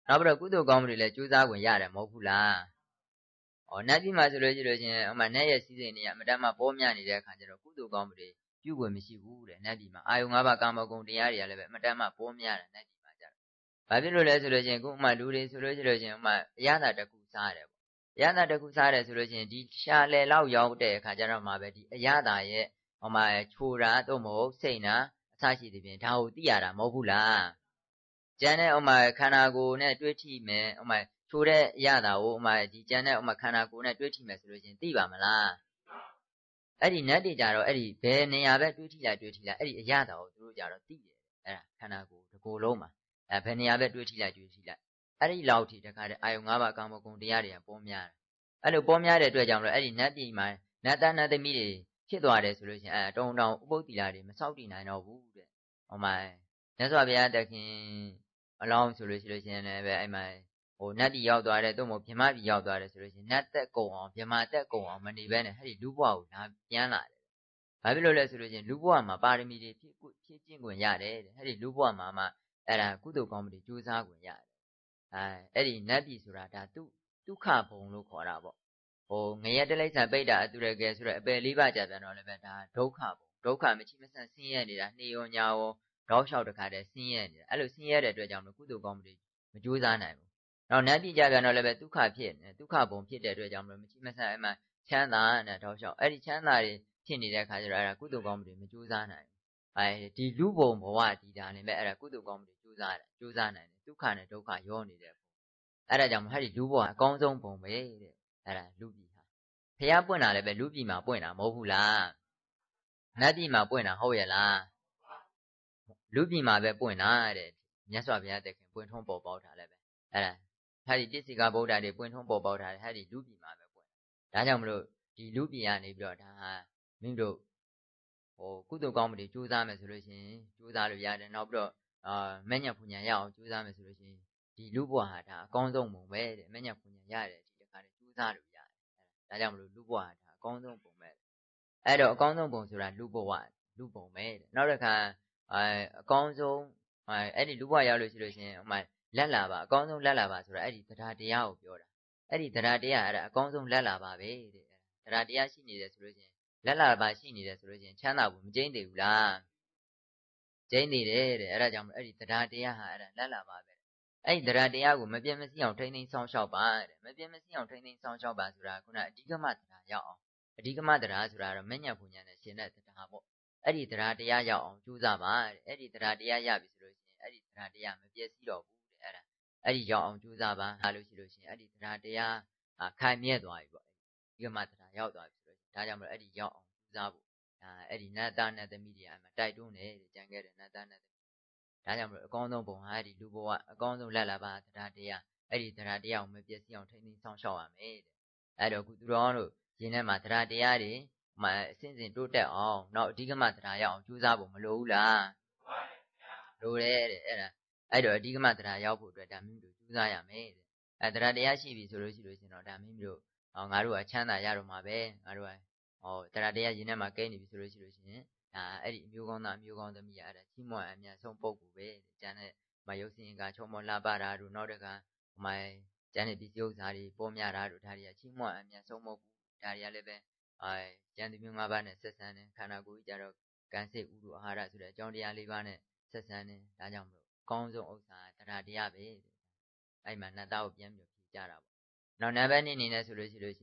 နောက်ပြီးတော့ကုသိုလ်ကောင်းမှုတွေလည်းကြိုးစားခွင့်ရတယ်မဟုတ်ဘူးလားနတ်ပြည်မှာဆိုလို့ရှိရင်ဥမာနတ်ရဲ့စီးစိမ်တွေကအမတတ်မှပေါ်များနေတဲ့အခါကျတော့ကုသိုလ်ကောင်းမှုတွေပြုခွင့်မရှိဘူးတဲ့နတ်ပြည်မှာအာယုံ၅ပါးကာမဂုဏ်တရားတွေကလည်းပဲအမတတ်မှပေါ်များတယ်နတ်ပြည်မှာကြတော့ဘာဖြစ်လို့လဲဆိုလို့ရှိရင်ခုဥမာလူတွေဆိုလို့ရှိရင်ဥမာအရသာတစ်ခုစားတယ်ပေါ့အရသာတစ်ခုစားတယ်ဆိုလို့ရှိရင်ဒီရှာလေလောက်ရောက်တဲ့အခါကျတော့မှပဲဒီအရသာရဲ့ဥမာချိုတာသို့မဟုတ်စိတ်နာအစရှိသဖြင့်ဒါကိုသိရတာမဟုတ်ဘူးလားကျန်တဲ့ဥမာခန္ဓာကိုယ်နဲ့တွေးထိမယ်ဥမာချိုတဲ့အရသာကိုဥမာဒီကျန်တဲ့ဥမာခန္ဓာကိုယ်နဲ့တွေးထိမယ်ဆိုလို့ရှိရင်သိပါမလားအဲ့ဒီနတ်တွေကြတော့အဲ့ဒီဘယ်နေရာပဲတွေးထိလိုက်အဲ့ဒီအရသာကိုသူတို့ကြတော့သိတယ်အဲ့ဒါခန္ဓာကိုယ်တစ်ကိုယ်လုံးမှာဘယ်နေရာပဲတွေးထိလိုက်အဲ့ဒီလောက်ထိတခါတည်းအာယုံ၅ပါးကာမဂုဏ်တရားတွေကပေါ်များတယ်အဲ့လိုပေါ်များတဲ့အတွက်ကြောင့်လို့အဲ့ဒီနတ်ပြည်မှာနတ်သားနတ်သမီးတွေဖြစ်သွားတယ်ဆိုလို့ရှိရင်တုံတောင်ဥပုသ္တိလာတွေမစောက်တည်နိုင်တော့ဘူးတဲ့ဟိုမှာမြတ်စွာဘုရားတခင်အလောင်းဆိုလို့ရှိရင်လည်းပဲအဲ့မှာနတ်ပြည်ရောက်သွားတယ်သို့မဟုတ်ဗြဟ္မပြည်ရောက်သွားတယ်ဆိုလို့ရှိရင်နတ်သက်ကုံအောင်ဗြဟ္မာသက်ကုံအောင်မနေဘဲနဲ့အဲ့ဒီလူဘဝကိုလာပြန်လာတယ်ဘာဖြစ်လို့လဲဆိုလို့ရှိရင်လူဘဝမှာပါရမီတွေဖြည့်ကျင့်ခွင့်ရတယ်တဲ့အဲ့ဒီလူဘဝမှာမှအဲ့ဒါကုသိုလ်ကောင်းမှုတွေကြိုးစားခွင့်ရတယ်အဲ့ဒီနတ်ပြည်ဆိုတာဒါဒုက္ခဘုံလို့ခေါ်တာပေါ့ငရဲတိလိစ္ဆာန်ပိဋ္ဌာအတုရကဲဆိုတော့အပယ်၄ပါးကြာပြန်တော့လည်းပဲဒါဒုက္ခဘုံဒုက္ခမရှိမဆန့်ဆင်းရဲနေတာနှေရောညာရောတောက်လျှောက်တခါတည်းဆင်းရဲနေတာအဲ့လိုဆင်းရဲတဲ့အတွက်ကြောင့်ကုသိုလ်ကောင်းမှုတွေမကြိုးစားနိုင်ဘူးနောက်နတ်ပြည်ကြပြန်တော့လည်းပဲဒုက္ခဖြစ်နေဒုက္ခဘုံဖြစ်တဲ့အတွက်ကြောင့်မရှိမဆန့်အဲ့မှာချမ်းသာနဲ့တောက်လျှောက်အဲ့ဒီချမ်းသာတွေဖြစ်နေတဲ့အခါကျတော့အဲ့ဒါကုသိုလ်ကောင်းမှုတွေမကြိုးစားနိုင်ဘူးဒီလူဘုံဘဝဒီတာနေပဲအဲ့ဒါကုသိုလ်ကောင်းမှုတွေကြိုးစားနိုင်တယ်ဒုက္ခနဲ့ဒုက္ခရောနေတဲ့ဘုံအဲ့ဒါကြောင့်ဟဲ့ဒီလူဘဝအကောင်းဆုံးဘုံပဲတဲ့အဲ့ဒါလူပြည်ဟာဖះပွင့်တာလည်းပဲလူပြည်မှာပွင့်တာမဟုတ်ဘူးလားနတ်ပြည်မှာပွင့်တာဟုတ်ရဲ့လားလူပြည်မှာပဲပွင့်တာတဲ့မြတ်စွာဘုရားတခင်ပွင့်ထွန်းပေါ်ပေါက်တာလည်းပဲအဲ့ဒါဟဲ့ဒီတိစ္ဆေကဗုဒ္ဓတွေပွင့်ထွန်းပေါ်ပေါက်တာဟဲ့ဒီလူပြည်မှာပဲပွင့်ဒါကြောင့်မလို့ဒီလူပြည်ကနေပြီးတော့ဒါဟာမင်းတို့ကုသိုလ်ကောင်းမှုတွေကြိုးစားမယ်ဆိုလို့ရှိရင်ကြိုးစားလို့ရတယ်နောက်ပြီးတော့မဉ္ဇဉ်ပူညာရအောင်ကြိုးစားမယ်ဆိုလို့ရှိရင်ဒီလူဘဝဟာဒါအကောင်းဆုံးပုံပဲတဲ့မဉ္ဇဉ်ပူညာရတယ်ဒီတစ်ခါတည်းကြိုးစားလို့ရတယ်ဒါကြောင့်မလို့လူဘဝဟာဒါအကောင်းဆုံးပုံပဲအဲ့တော့အကောင်းဆုံးပုံဆိုတာလူဘဝလူပုံပဲတဲ့နောက်တစ်ခါအကောင်းဆုံးအဲ့ဒီလူဘဝရောက်လို့ရှိလို့ရှိရင်ဥမာလက်လာပါအကောင်းဆုံးလက်လာပါဆိုတာအဲ့ဒီတရားတရားကိုပြောတာအဲ့ဒီတရားတရားအဲ့ဒါအကောင်းဆုံးလက်လာပါပဲတဲ့တရားတရားရှိနေတယ်ဆိုလို့ရှိရင်လက်လာပါရှိနေတယ်ဆိုလို့ရှိရင်ချမ်းသာဘူးမကျိန်းသေးဘူးလားကျိန်းနေတယ်တဲ့အဲ့ဒါကြောင့်အဲ့ဒီတရားတရားဟာအဲ့ဒါလက်လာပါပဲအဲ့ဒီတရားတရားကိုမပြတ်မစည်းအောင်ထိန်းသိမ်းဆောင်ရှောက်ပါတဲ့မပြတ်မစည်းအောင်ထိန်းသိမ်းဆောင်ရှောက်ပါဆိုတာခုနအဓိကမတရားရောက်အောင်အဓိကမတရားဆိုတာတော့မဉ္ဇဉ်ပူညာနဲ့ရှင်တဲ့တရားပေါ့အဲ့ဒီတရားတရားရောက်အောင်ကြိုးစားပါတဲ့အဲ့ဒီတရားတရားရပြီဆိုလို့ရှိရင်အဲ့ဒီတရားတရားမပြည့်စည်တော့ဘူးတဲ့အဲ့ဒီရောက်အောင်ကြိုးစားပါဟာလို့ရှိလို့ရှိရင်အဲ့ဒီတရားတရားခိုင်မြဲသွားပြီပေါ့အဓိကမတရားရောက်သွားပြီဆိုလို့ဒါကြောင့်မလို့အဲ့ဒီရောက်အောင်ကြိုးစားဖို့အဲ့ဒီနတ်သားနတ်သမီးတွေအမှတိုက်တွန်းတယ်ကြံခဲ့တယ်နတ်သားနတ်သမီးဒါကြောင့်မလို့အကောင်းဆုံးဘုံဟာအဲ့ဒီလူဘဝအကောင်းဆုံးလက်လာပါတရားတရားအဲ့ဒီတရားတရားကိုမပြည့်စည်အောင်ထိန်းသိမ်းဆောင်ရှောက်ရမယ်တဲ့အဲ့တော့ကုသူတော်တို့ရင်းထဲမှာတရားတရားတွေအစဉ်စဉ်တိုးတက်အောင်နောက်အဓိကမတရားရအောင်ကြိုးစားဖို့မလိုဘူးလားလိုတယ်တဲ့အဲ့တော့အဓိကမတရားရောက်ဖို့အတွက်ဒါမိမိတို့ကြိုးစားရမယ်တဲ့တရားတရားရှိပြီဆိုလို့ရှိရင်တော့ဒါမိမိတို့ငါတို့ကချမ်းသာရတော့မှာပဲငါတို့ကတရားတရားရင်းထဲမှာကိန်းနေပြီဆိုလို့ရှိရင်ဒါအဲ့ဒီအမျိုးကောင်းသားအမျိုးကောင်းသမီးရအဲ့ဒါချီးမွမ်းအမြတ်ဆုံးပုဂ္ဂိုလ်ပဲကျန်တဲ့ရုပ်စင်ကချုံမောလှပတာတို့နောက်တကကျန်တဲ့ဒီဥစ္စာတွေပေါ်များတာတို့ဒါတွေကချီးမွမ်းအမြတ်ဆုံးမဟုတ်ဘူးဒါတွေကလည်းပဲကျန်သူမျိုး၅ပါးနဲ့ဆက်ဆံတယ်ခန္ဓာကိုယ်ကြီးကြတော့ကံစိတ်ဥဒုအာဟာရဆိုတဲ့အကြောင်းတရား၄ပါးနဲ့ဆက်ဆံတယ်ဒါကြောင့်မလို့အကောင်းဆုံးဥစ္စာတရားတရားပဲအဲ့မှာနတ်သားကိုပြန်ပြီးဖြေကြတာပေါ့နောက်နံပါတ်2အနေနဲ့ဆိုလို့ရှိရင်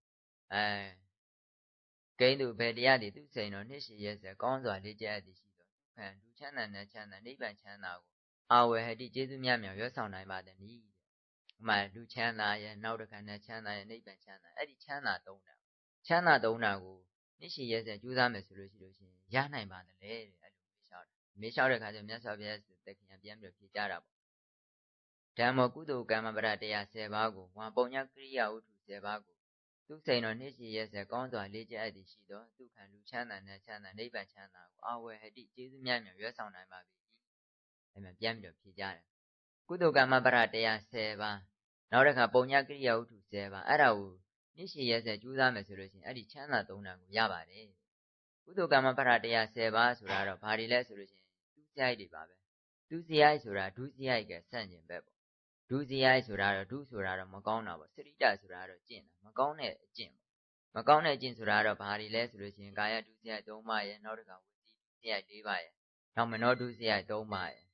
ကိန်းသူဘယ်တရားတွေသူစိန်တော်နှစ်ရှိရဲ့ဆက်ကောင်းစွာလေ့ကျက်အပ်သည်ရှိသောခံဒုချမ်းသာနဲ့ချမ်းသာနိဗ္ဗာန်ချမ်းသာကိုအာဝေဟတိကျေးဇူးများမြောက်ရွတ်ဆောင်နိုင်ပါသည်နိလူချမ်းသာရဲ့နောက်တစ်ခါနဲ့ချမ်းသာရဲ့နိဗ္ဗာန်ချမ်းသာအဲ့ဒီချမ်းသာသုံးတာချမ်းသာသုံးတာကိုနှစ်ရှိရဲ့ဆက်ကြိုးစားမယ်ဆိုလို့ရှိရင်ရနိုင်ပါသလဲတဲ့အဲ့လိုမေးလျှောက်တဲ့ခါကျမြတ်စွာဘုရားသခင်ပြန်ပြီးဖြေကြတာပေါ့ဓမ္မကုသိုလ်ကမ္မပရတရား10ပါးကိုဝါပုံညကရိယာဝတ္ထု10ပါးကိုသူစိန်တော်နှစ်ရှိရဲ့ဆက်ကောင်းစွာလေ့ကျက်အပ်သည်ရှိသောသူခံလူချမ်းသာနဲ့ချမ်းသာနိဗ္ဗာန်ချမ်းသာကိုအာဝေဟတိကျေးဇူးများမြောက်ရွတ်ဆောင်နိုင်ပါပြီအဲ့မှာပြန်ပြီးဖြေကြတယ်ကုသိုလ်ကမ္မပရတရား10ပါးနောက်တစ်ခါပုံညကရိယာဝတ္ထု10ပါးအဲ့ဒါကိုနှစ်ရှိရဲ့ဆက်ကြိုးစားမယ်ဆိုလို့ရှိရင်အဲ့ဒီချမ်းသာသုံးတန်ကိုရပါတယ်ကုသိုလ်ကမ္မပရတရား10ပါးဆိုတာတော့ဘာတွေလဲဆိုလို့ရှိရင်သူစရိုက်တွေပါပဲသူစရိုက်ဆိုတာဒုစရိုက်ကဆန့်ကျင်ဘက်ပေါ့ဒုစရိုက်ဆိုတာတော့ဒုဆိုတာတော့မကောင်းတာပေါ့စရိတဆိုတာတော့ကျင့်တာမကောင်းတဲ့အကျင့်ပေါ့မကောင်းတဲ့အကျင့်ဆိုတာတော့ဘာတွေလဲဆိုလို့ရှိရင်ကာယဒုစရိုက်3ပါးရယ်နောက်တစ်ခါဝစီဒုစရိုက်4ပါးရယ်နောက်မနောဒုစရိုက်3ပါးရယ်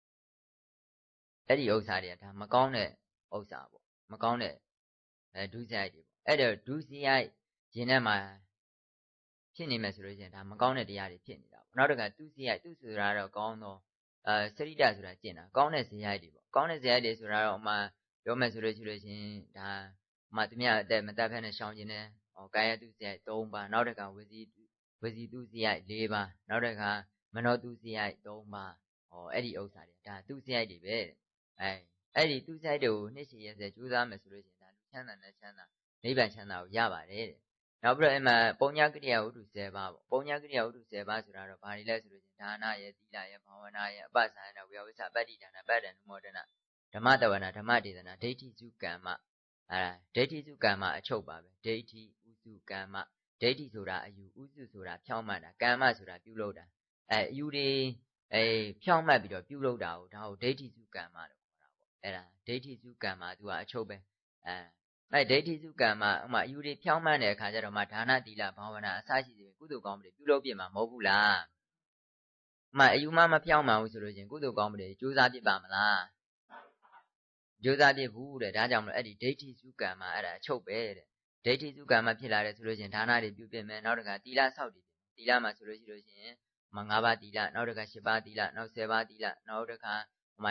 အဲ့ဒီဥစ္စာတွေကဒါမကောင်းတဲ့ဥစ္စာပေါ့မကောင်းတဲ့ဒုစရိုက်တွေပေါ့အဲ့တော့ဒုစရိုက်ရင်ထဲမှာဖြစ်နေမယ်ဆိုလို့ရှိရင်ဒါမကောင်းတဲ့တရားတွေဖြစ်နေတာပေါ့နောက်တစ်ခါသူစရိုက်သူဆိုတာတော့ကောင်းသောစရိတဆိုတာကျင့်တာကောင်းတဲ့ဇယိုက်တွေပေါ့ကောင်းတဲ့ဇယိုက်တွေဆိုတာတော့ပြောမယ်ဆိုလို့ရှိလို့ရှင်ဒါသူများအသက်မတတ်ဖက်နဲ့ရှောင်ကျင်တယ်ကာယသူစရိုက်3ပါးနောက်တစ်ခါဝစီသူစရိုက်4ပါးနောက်တစ်ခါမနောသူစရိုက်3ပါးအဲ့ဒီဥစ္စာတွေဒါသူစရိုက်တွေပဲအဲ့ဒီသူစရိုက်တွေကိုနှစ်ရှည်ရစေကြိုးစားမယ်ဆိုလို့ရှင်ဒါလူချမ်းသာနဲ့ချမ်းသာနိဗ္ဗာန်ချမ်းသာကိုရပါတယ်တဲ့နောက်ပြီးတော့အဲ့မှာပုံညာကရိယာဝတ္ထု10ပါးပေါ့ပုံညာကရိယာဝတ္ထု10ပါးဆိုတာတော့ဘာတွေလဲဆိုလို့ရှင်ဒါနရဲ့သီလရဲ့ဘာဝနာရဲ့အပ္ပစာယနာဝိယဝိသပတ္တိဒါနပတ္တန်နုမောဒနာဓမ္မတဝနာဓမ္မဒေသနာဒိဋ္ဌိစုကမ္မဒိဋ္ဌိစုကမ္မအချုပ်ပါပဲဒိဋ္ဌိဥစုကမ္မဒိဋ္ဌိဆိုတာအယူဥစုဆိုတာဖြောင်းမှတ်တာကမ္မဆိုတာပြုလုပ်တာအယူတွေဖြောင်းမှတ်ပြီးတော့ပြုလုပ်တာကိုဒါကိုဒိဋ္ဌိစုကမ္မလို့ခေါ်တာပေါ့အဲ့ဒါဒိဋ္ဌိစုကမ္မသူကအချုပ်ပဲအဲ့ဒိဋ္ဌိစုကမ္မဥမာအယူတွေဖြောင်းမှန်းတဲ့အခါကျတော့မှဒါနသီလဘာဝနာအစရှိတဲ့ကုသိုလ်ကောင်းမှုတွေပြုလုပ်ပြမှာမဟုတ်ဘူးလားဥမာအယူမဖြောင်းမှန်ဘူးဆိုလို့ချင်းကုသိုလ်ကောင်းမှုတွေကြိုးစားပြပါမလားကြိုးစားပြဘူးတဲ့ဒါကြောင့်မလို့အဲ့ဒီဒိဋ္ဌိစုကမ္မအဲ့ဒါအချုပ်ပဲတဲ့ဒိဋ္ဌိစုကမ္မဖြစ်လာတယ်ဆိုလို့ချင်းဒါနတွေပြုပြမယ်နောက်တစ်ခါသီလဆောက်တည်သီလမှာဆိုလို့ရှိလို့ချင်း9ပါးသီလနောက်တစ်ခါ10ပါးသီလနောက်10ပါးသီလနောက်တစ်ခါ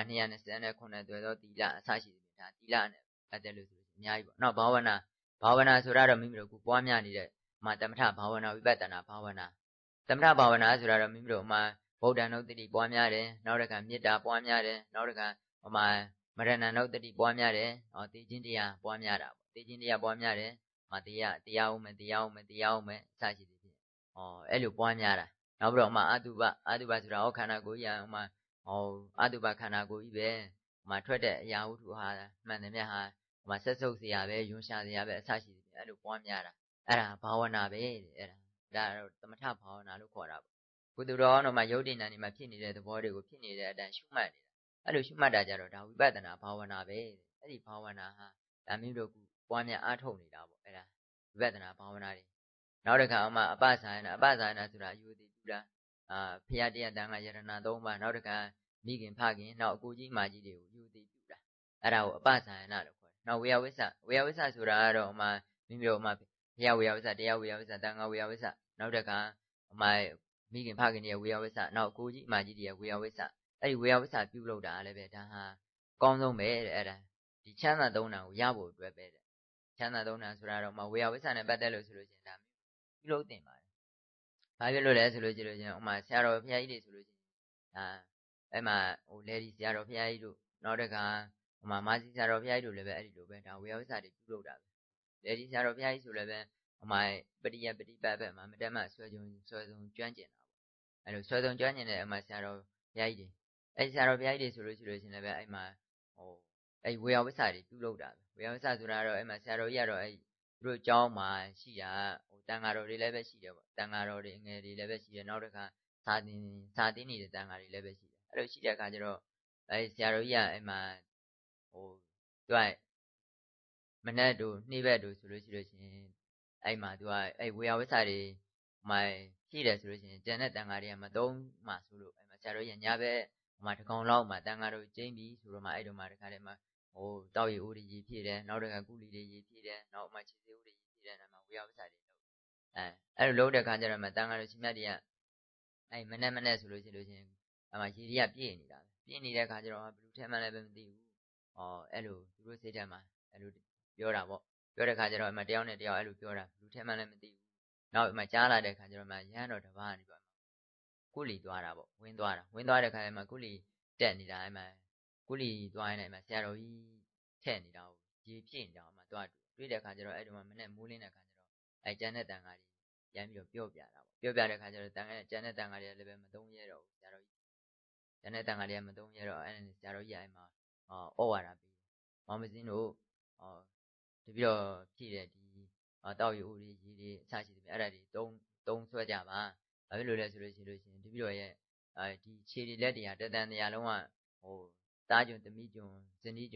229သွယ်သောသီလအစရှိတဲ့ဒါသီလနဲ့ပတ်သက်လို့ဆိုလို့အများကြီးပေါ့နောက်ဘာဝနာဆိုတာတော့မိမိတို့ခုပွားများနေတဲ့သမထဘာဝနာဝိပဿနာဘာဝနာသမထဘာဝနာဆိုတာတော့မိမိတို့ဗုဒ္ဓံနုတ္တိပွားများတယ်နောက်တစ်ခါမေတ္တာပွားများတယ်နောက်တစ်ခါမရဏံနုတ္တိပွားများတယ်သိခြင်းတရားပွားများတာပေါ့သိခြင်းတရားပွားများတယ်တရားဦးမယ်အစရှိသည်ဖြင့်အဲ့လိုပွားများတာနောက်ပြီးတော့အတုပဆိုတာခန္ဓာကိုယ်ကြီးအတုပခန္ဓာကိုယ်ကြီးပဲထွက်တဲ့အရာဝတ္ထုဟာမှန်တယ်မြတ်ဟာဆက်ဆုပ်เสียပဲယွန်းရှာเสียပဲအစရှိသည်ဖြင့်အဲ့လိုပွားများတာအဲ့ဒါဘာဝနာပဲတဲ့အဲ့ဒါတော့သမထဘာဝနာလို့ခေါ်တာပေါ့ကုသိုလ်တော်တော့ယုတ်တိဏ္ဍာန်ဒီမှာဖြစ်နေတဲ့သဘောတွေကိုဖြစ်နေတဲ့အတိုင်းရှုမှတ်နေတာအဲ့လိုရှုမှတ်တာကြတော့ဒါဝိပဿနာဘာဝနာပဲအဲ့ဒီဘာဝနာဟာဒါမျိုးတို့ပွားများအားထုတ်နေတာပေါ့အဲ့ဒါဝိပဿနာဘာဝနာတွေနောက်တစ်ခါအပ္ပစာယနာဆိုတာအယူတည်ပြုတာဖရာတရားတန်ခါယရဏ3ပါးနောက်တစ်ခါမိခင်ဖခင်နောက်အကိုကြီးမကြီးတွေကိုယူတည်ပြုတာအဲ့ဒါကိုအပ္ပစာယနာလို့ခေါ်တယ်နောက်ဝေယဝိစ္စဆိုတာကတော့မိမိတို့ဘုရားဝေယဝိစ္စတရားဝေယဝိစ္စတန်ခါဝေယဝိစ္စနောက်တစ်ခါမိခင်ဖခင်ရဲ့ဝေယဝိစ္စနောက်ကိုကြီးမကြီးရဲ့ဝေယဝိစ္စအဲ့ဒီဝေယဝိစ္စပြုလုပ်တာလည်းပဲဒါဟာအကောင်းဆုံးပဲတဲ့အဲ့ဒါဒီချမ်းသာသုံးတာကိုရဖို့အတွက်ပဲတဲ့ချမ်းသာသုံးတာဆိုတာတော့ဝေယဝိစ္စနဲ့ပတ်သက်လို့ဆိုလို့ရှိရင်ဒါပြုလုပ်တင်ပါတယ်ဘာဖြစ်လို့လဲဆိုလို့ရှိရင်ဆရာတော်ဘုရားကြီးတွေဆိုလို့ရှိရင်အဲ့မှာလေဒီဆရာတော်ဘုရားကြီးတို့နောက်တစ်ခါမာစီဆရာတော်ဘုရားကြီးတို့လည်းပဲအဲ့ဒီလိုပဲဒါဝေယဝိစ္စတွေပြုလုပ်တာပဲလေဒီဆရာတော်ဘုရားကြီးဆိုလည်းပဲပရိယပฏิပတ်ဘက်မှာမတတ်မှဆွဲစုံကျွမ်းကျင်တာပေါ့အဲ့လိုဆွဲစုံကျွမ်းကျင်တဲ့ဆရာတော်ဘုရားကြီးတွေအဲ့ဆရာတော်ဘုရားကြီးတွေဆိုလို့ရှိရင်လည်းပဲအဲ့မှာအဲ့ဝေယဝိစ္စတွေပြုလုပ်တာပဲဝေယဝိစ္စဆိုတာတော့အဲ့မှာဆရာတော်ကြီးကတော့အဲ့သူတို့ကျောင်းမှာရှိတာတန်ဃာတော်တွေလည်းပဲရှိတယ်ပေါ့တန်ဃာတော်တွေငယ်တွေလည်းပဲရှိတယ်နောက်တစ်ခါစာသင်နေတဲ့တန်ဃာတွေလည်းပဲရှိတယ်အဲ့လိုရှိတဲ့အခါကျတော့အဲ့ဆရာတော်ကြီးကအဲ့မှာသူကမနက်တို့နေ့ဘက်တို့ဆိုလို့ရှိလို့ရှိရင်အဲ့မှာသူကအဲ့ဝေယဝိစ္စတွေရှိတယ်ဆိုလို့ရှိရင်ကျန်တဲ့တန်ဃာတွေကမသုံးမှဆိုလို့အဲ့မှာဆရာတော်ကြီးညဘက်တကောင်လောက်မှတန်ဃာတို့ကျင်းပြီဆိုတော့အဲ့တုန်းမှာတခါတည်းမှာတောက်ရည်ဦးတွေရေဖြည့်တယ်နောက်တစ်ခါကုလီတွေရေဖြည့်တယ်နောက်ခြေစေးဦးတွေရေဖြည့်တယ်အဲ့မှာဝေယဝိစ္စတွေလုပ်အဲ့လိုလုပ်တဲ့ခါကျတော့တန်ဃာတို့ရှင်မြတ်တွေကအဲ့မနဲ့ဆိုလို့ရှိရင်အဲ့မှာရေတွေကပြည့်နေတာပြည့်နေတဲ့ခါကျတော့ဘယ်သူထဲမှလည်းမသိဘူးအဲ့လိုသူတို့စိတ်ထဲမှာအဲ့လိုပြောတာပေါ့ပြောတဲ့ခါကျတော့အဲ့မှာတယောက်နဲ့တယောက်အဲ့လိုပြောတာဘယ်သူထဲမှလည်းမသိဘူးနောက်အဲ့မှာကြားလာတဲ့ခါကျတော့ရဟန်းတော်တစ်ပါးနေပါကုလီသွားတာပေါ့ဝင်သွားတဲ့ခါကျမှကုလီတက်နေတာအဲ့မှာကုလီသွားရင်အဲ့မှာဆရာတော်ကြီးထည့်နေတာကိုရေပြည့်နေတာမှသွားတွေ့တဲ့ခါကျတော့အဲ့ဒီမှာမနဲ့မိုးလင်းတဲ့ခါကျတော့အဲ့ကျန်တဲ့တန်ဃာကြီးပြန်ပြီးတော့ပြောပြတာပေါ့ပြောပြတဲ့ခါကျတော့ကျန်တဲ့တန်ဃာတွေကလည်းပဲမသုံးရဲတော့ဘူးဆရာတော်ကြီးကျန်တဲ့တန်ဃာတွေကမသုံးရဲတော့အဲ့ဆရာတော်ကြီးအဲ့မှာဩဝါဒပေးမောင်မစင်းတို့တပြီးတော့ဖြည့်တဲ့ဒီတောက်ရည်ဦးတွေရေတွေအစရှိတယ်အဲ့ဒါတွေသုံးဆွဲကြပါဘာဖြစ်လို့လဲဆိုလို့ရှိရင်တပြီးတော့ရဲ့ဒီခြေတွေလက်တွေကတန်တရားလုံးကသားကျွန်သမီးကျွန်ဇနီးကျွန်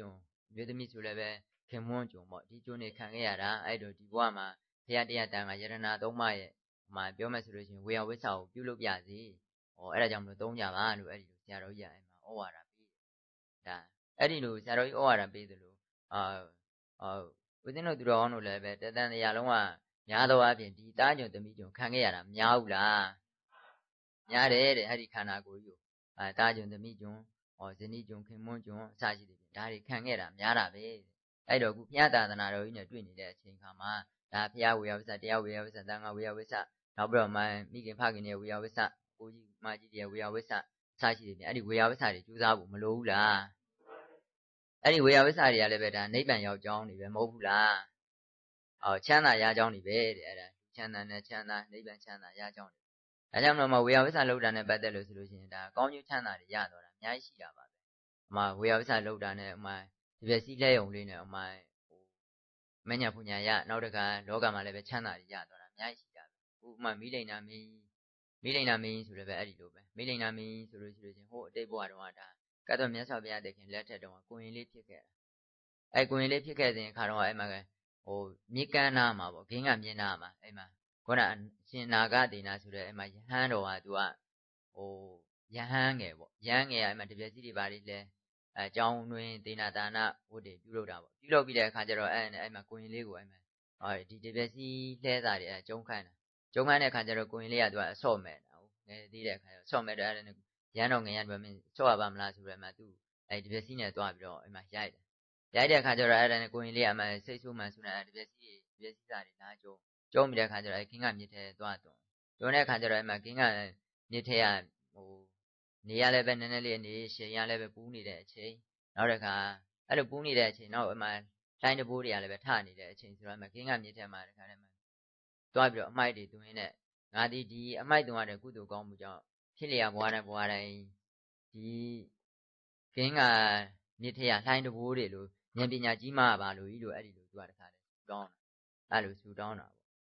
မျိုးသမီးဆိုလည်းပဲခင်မွန်းကြုံပေါ့ဒီကျုံနေခံခဲ့ရတာအဲ့တော့ဒီဘဝမှာဖရာတရားတန်ခါယရနာသုံးပါးရဲ့ပြောမယ်ဆိုလို့ရှိရင်ဝေယဝိဆာကိုပြုလုပ်ပြစီအဲ့ဒါကြောင့်မလို့သုံးကြပါလို့အဲ့ဒီလိုဆရာတော်ကြီးကအဲ့မှာဩဝါဒပေးဒါအဲ့ဒီလိုဆရာတော်ကြီးဩဝါဒပေးသလိုဦးဇင်းတို့သူတော်ကောင်းတို့လည်းပဲတန်တရားလုံးကများသောအားဖြင့်ဒီတားကြုံသမီးကြုံခံခဲ့ရတာများဘူးလားများတယ်တဲ့အဲ့ဒီခန္ဓာကိုယ်ကြီးကိုတားကြုံသမီးကြုံဇနီးကြုံခင်မွန်းကြုံအစရှိသည်ဖြင့်ဒါတွေခံခဲ့တာများတာပဲအဲ့တော့ခုဘုရားသာသနာတော်ကြီးနဲ့တွေ့နေတဲ့အချိန်ခါမှာဒါဘုရားဝေယဝိဆတရားဝေယဝိဆသံဃာဝေယဝိဆနောက်ပြီးတော့မိခင်ဖခင်ရဲ့ဝေယဝိဆကိုကြီးမကြီးရဲ့ဝေယဝိဆအစရှိသည်ဖြင့်အဲ့ဒီဝေယဝိဆတွေကြိုးစားဖို့မလိုဘူးလားအဲ့ဒီဝေယဝိဆတွေကလည်းပဲဒါနိဗ္ဗာန်ရောက်ကြောင်းနေပဲမဟုတ်ဘူးလားချမ်းသာရကြောင်းနေပဲတဲ့အဲ့ဒါချမ်းသာနဲ့ချမ်းသာနိဗ္ဗာန်ချမ်းသာရကြောင်းနေဒါကြောင့်မလို့ဝေယဝိဆလောက်တာနဲ့ပတ်သက်လို့ဆိုလို့ရှိရင်ဒါကောင်းကျိုးချမ်းသာတွေရတော့တာအများကြီးရှိတာပါပဲဝေယဝိဆလောက်တာနဲ့ဒီပစ္စည်းလဲုံလေးနဲ့မညာပူညာရနောက်တကလောကမှာလည်းပဲချမ်းသာတွေရတော့တာအများကြီးရှိတာပဲမိလိန်နာမင်းဆိုလည်းပဲအဲ့ဒီလိုပဲမိလိန်နာမင်းဆိုလို့ရှိရင်ဟိုအတိတ်ဘဝတုန်းကဒါကတ်တော်မြတ်စွာဘုရားတခင်လက်ထက်တုန်းကကိုရင်လေးဖြစ်ခဲ့တာအဲ့ကိုရင်လေးဖြစ်ခဲ့တဲ့အခါတော့အဲ့မှာမြေကမ်းနာမှာပေါ့ဂင်းကမြင်းနာမှာအဲ့မှာခုနအရှင်နာဂဒေနာဆိုတဲ့အဲ့မှာယဟန်တော်ဟာသူကယဟန်ငယ်ပေါ့ယဟန်ငယ်ကအဲ့မှာတပြည့်စီတွေပါလေးလဲကျောင်းတွင်ဒေနာဒါနဝတ်တွေပြုလုပ်တာပေါ့ပြုလုပ်ပြီးတဲ့အခါကျတော့အဲ့မှာကိုရင်လေးကိုအဲ့မှာဒီတပြည့်စီလှဲတာတွေကျုံခိုင်းတဲ့အခါကျတော့ကိုရင်လေးကသူကအဆော့မဲ့တာဟုတ်ငယ်သေးတဲ့အခါကျတော့ဆော့မဲ့တော့အဲ့ဒါရန်တော်ငယ်ရတော့မင်းဆော့ရပါမလားဆိုတော့မှသူအဲ့ဒီတပြည့်စီနဲ့တွားပြီးတော့အဲ့မှာရိုက်တဲ့အခါကျတော့အဲ့ဒါနဲ့ကိုရင်လေးကစိတ်ဆိုးမှန်ဆိုတဲ့တပြည့်စီစာတွေလာကျုံပြီးတဲ့အခါကျတော့အဲ့ခင်းကမြစ်ထဲတွားတွန်းတဲ့အခါကျတော့အဲ့မှာခင်းကမြစ်ထဲကနေရလည်းပဲနည်းနည်းလေးနေရှင်ရလည်းပဲပူးနေတဲ့အချိန်နောက်တစ်ခါအဲ့လိုပူးနေတဲ့အချိန်နောက်အမှလှိုင်းတဘိုးတွေကလည်းပဲထနေတဲ့အချိန်ဆိုတော့ခင်းကမြစ်ထဲမှာတခါတည်းမှာတွားပြီးတော့အမိုက်တွေတွင်းနဲ့ငါဒီအမိုက်တွန်းရတဲ့ကုသိုလ်ကောင်းမှုကြောင့်ဖြစ်လျာဘွားတိုင်းဒီခင်းကမြစ်ထဲကလှိုင်းတဘိုးတွေလိုဉာဏ်ပညာကြီးမှပါလို့ဤလိုအဲ့ဒီလိုသူကတခါတည်းတောင်းတာအဲ့လိုဆူတောင်းတာပေါ့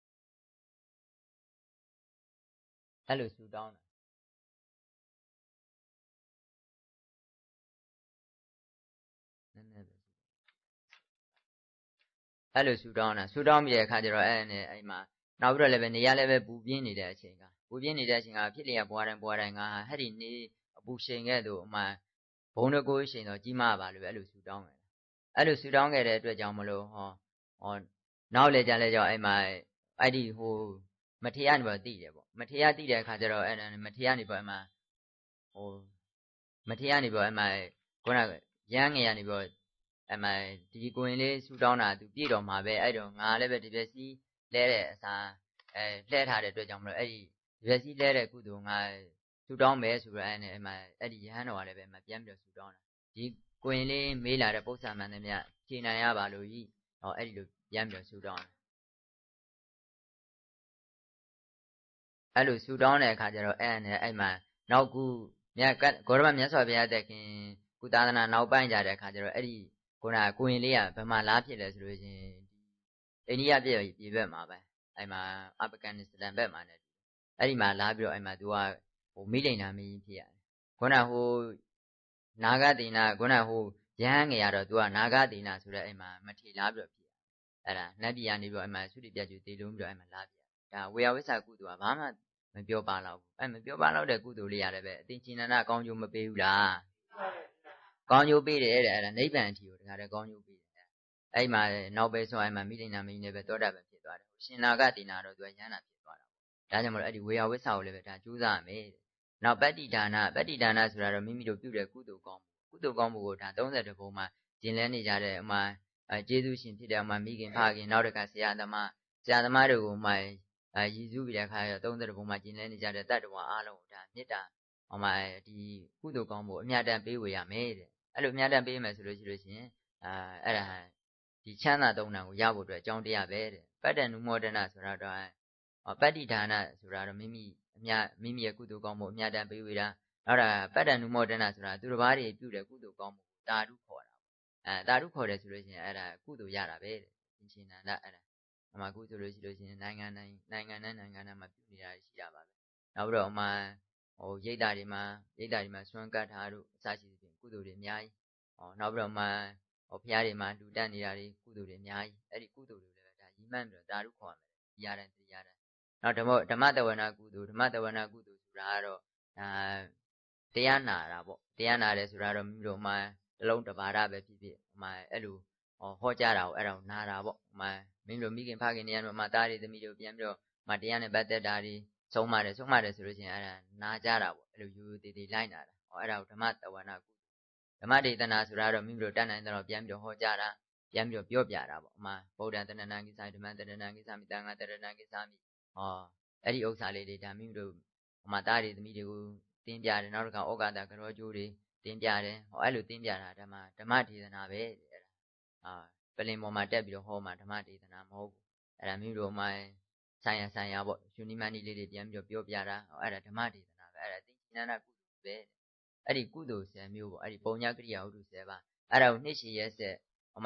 အဲ့လိုဆူတောင်းတာနည်းနည်းပဲအဲ့လိုဆူတောင်းပြီးတဲ့အခါကျတော့အဲ့မှာနောက်ပြီးတော့လည်းပဲနေရလည်းပဲပူပြင်းနေတဲ့အချိန်ကဖြစ်လျက်ဘွားတိုင်းငါဟဲ့ဒီနေအပူရှိန်ခဲ့သူဘုံတကိုးရှိန်တော့ကြီးမားပါလို့အဲ့လိုဆူတောင်းခဲ့အဲ့လိုဆူတောင်းခဲ့တဲ့အတွက်ကြောင့်မလို့နောက်လေကြလဲကြောင့်အဲ့မှာအဲ့ဒီမထေရနေပေါ်သိတယ်ပေါ့မထေရသိတဲ့အခါကျတော့အဲ့မထေရနေပေါ်အဲ့မှာမထေရနေပေါ်အဲ့မှာခုနရမ်းငယ်ရနေပေါ်အဲ့မှာဒီကိုရင်လေးဆူတောင်းတာသူပြည့်တော်မှာပဲအဲ့တော့ငါလည်းပဲဒီပစ္စည်းလဲတဲ့အစားလှဲထားတဲ့အတွက်ကြောင့်မလို့အဲ့ဒီဒီပစ္စည်းလဲတဲ့ကုသိုလ်ငါဆူတောင်းမယ်ဆိုတော့အဲ့မှာအဲ့ဒီယဟန်တော်ကလည်းပဲပြန်ပြီးတော့ဆူတောင်းတာဒီကိုရင်လေးမေးလာတဲ့ပု္ပ္ပာမှန်တယ်မြတ်ဖြေနိုင်ရပါလို့ဤအဲ့ဒီလိုပြန်ပြီးတော့ဆူတောင်းတယ်အဲ့လိုဆူတောင်းတဲ့အခါကျတော့အဲ့မှာနောက်ခုဂေါရမမြတ်စွာဘုရားတခင်ကုသာသနာနောက်ပိုင်းကြတဲ့အခါကျတော့အဲ့ဒီကိုရင်လေးကဘယ်မှာလားဖြစ်လဲဆိုလို့ရှိရင်အိန္ဒိယပြည်ဘက်မှာပဲအဲ့မှာအာဖဂန်နစ္စတန်ဘက်မှာねအဲ့ဒီမှာလာပြီးတော့အဲ့မှာသူကမိလိန်နာမင်းကြီးဖြစ်ရတယ်ခုနနာဂတိနာခုနရဟန်းငယ်ရတော့သူကနာဂတိနာဆိုတဲ့အဲ့မှာမထေလာပြီးတော့ဖြစ်ရအဲ့ဒါနတ်ပြည်ကနေပြီးတော့အဲ့မှာသုတိပြတ်ကျူတေလုံးပြီးတော့အဲ့မှာလာပြဒါဝေယဝိဆာကုသိုလ်ကဘာမှမပြောပါတော့ဘူးအဲ့မပြောပါတော့တဲ့ကုသိုလ်လေးရတယ်ပဲအသင်္ချိနန္ဒကောင်းကျိုးမပေးဘူးလားကောင်းကျိုးပေးတယ်တဲ့အဲ့ဒါနိဗ္ဗာန်အထိကိုတခါတည်းကောင်းကျိုးပေးတယ်အဲ့မှာနောက်ပဲဆိုအဲ့မှာမိလိန်နာမင်းနဲ့ပဲသောတာပန်ဖြစ်သွားတယ်ရှင်နာဂတိနာတော့သူကယန္တာဖြစ်သွားတာပေါ့ဒါကြောင့်မလို့အဲ့ဒီဝေယဝိဆာကိုလည်းပဲဒါကြိုးစားရမယ်နောက်ပတ္တိဒါနဆိုတာတော့မိမိတို့ပြုတဲ့ကုသိုလ်ကောင်းမှုကိုဒါ32ဘုံမှာကျင်လဲနေကြတဲ့အမှကျေးဇူးရှင်ဖြစ်တဲ့အမှမိခင်ဖခင်နောက်တခါဆရာသမားတွေကိုရည်စူးပြီးတဲ့အခါ32ဘုံမှာကျင်လဲနေကြတဲ့တတ္တဝါအားလုံးကိုဒါမေတ္တာဒီကုသိုလ်ကောင်းမှုအမြတ်တမ်းပေးဝေရမယ်တဲ့အဲ့လိုအမြတ်တမ်းပေးမယ်ဆိုလို့ရှိရင်အဲ့ဒါဒီချမ်းသာသုံးတန်ကိုရဖို့အတွက်အကြောင်းတရားပဲတဲ့ပတ္တနုမောဒနာဆိုတာတော့ပတ္တိဒါနဆိုတာတော့မိမိရဲ့ကုသိုလ်ကောင်းမှုအမြတ်တမ်းပေးဝေတာနောက်တာပတ္တနုမောဒနာဆိုတာသူတစ်ပါးတွေပြုတဲ့ကုသိုလ်ကောင်းမှုတာဓုခေါ်တာပေါ့တာဓုခေါ်တယ်ဆိုလို့ရှိရင်အဲ့ဒါကုသိုလ်ရတာပဲတဲ့သင်္ချေနန္ဒအဲ့ဒါအခုဆိုလို့ရှိရင်နိုင်ငံမှာပြုနေတာရှိတာပါပဲနောက်ပြီးတော့ရိတ်တာတွေမှာဆွမ်းကတ်တာတို့အစရှိသဖြင့်ကုသိုလ်တွေအများကြီးနောက်ပြီးတော့ဖျားတွေမှာလူတက်နေတာတွေကုသိုလ်တွေအများကြီးအဲ့ဒီကုသိုလ်တွေလည်းဒါရည်မှန်းပြီးတော့သာဓုခေါ်ရမယ်ရတယ်နောက်ဓမ္မတဝနာကုသိုလ်ဆိုတာကတော့ဒါတရားနာတာပေါ့တရားနာတယ်ဆိုတာတော့မိမိတို့မှတစ်လုံးတစ်ပါဒပဲဖြစ်ဖြစ်အဲ့လိုဟောကြားတာကိုအဲ့ဒါကိုနာတာပေါ့မိမိတို့မိခင်ဖခင်တွေကတော့သားတွေသမီးတွေပြန်ပြီးတော့တရားနဲ့ပတ်သက်တာတွေဆုံးမတယ်ဆိုလို့ရှိရင်အဲ့ဒါနာကြတာပေါ့အဲ့လိုယူတည်တည်လိုက်နာတာအဲ့ဒါကိုဓမ္မတဝနာကုဓမ္မဒေသနာဆိုတာတော့မိမိတို့တတ်နိုင်တဲ့တော့ပြန်ပြီးတော့ဟောကြားတာပြန်ပြီးတော့ပြောပြတာပေါ့ဗုဒ္ဓတဏ္ဍာကိစ္စဓမ္မတဏ္ဍာကိစ္စမိတန်ခါတဏ္ဍာကိစ္စမိအဲ့ဒီဥစ္စာလေးတွေဒါမိမိတို့သားတွေသမီးတွေကိုတင်းပြတယ်နောက်တစ်ခါဩဃတာကရောကျိုးတွေတင်းပြတယ်အဲ့လိုတင်းပြတာဓမ္မဒေသနာပဲအဲ့ဒါပလင်ပေါ်မှာတက်ပြီးတော့ဟောမှာဓမ္မဒေသနာမဟုတ်ဘူးအဲ့ဒါမိမိတို့ဆိုင်ရာပေါ့ရှင်နိမဏိလေးတွေပြန်ပြီးတော့ပြောပြတာအဲ့ဒါဓမ္မဒေသနာပဲအဲ့ဒါသင်္ချင်နာကုသိုလ်ပဲအဲ့ဒီကုသိုလ်10မျိုးပေါ့အဲ့ဒီပုံညာကရိယာဝတ္ထု10ပါးအဲ့ဒါကိုနှစ်ရှည်ရက်ဆက်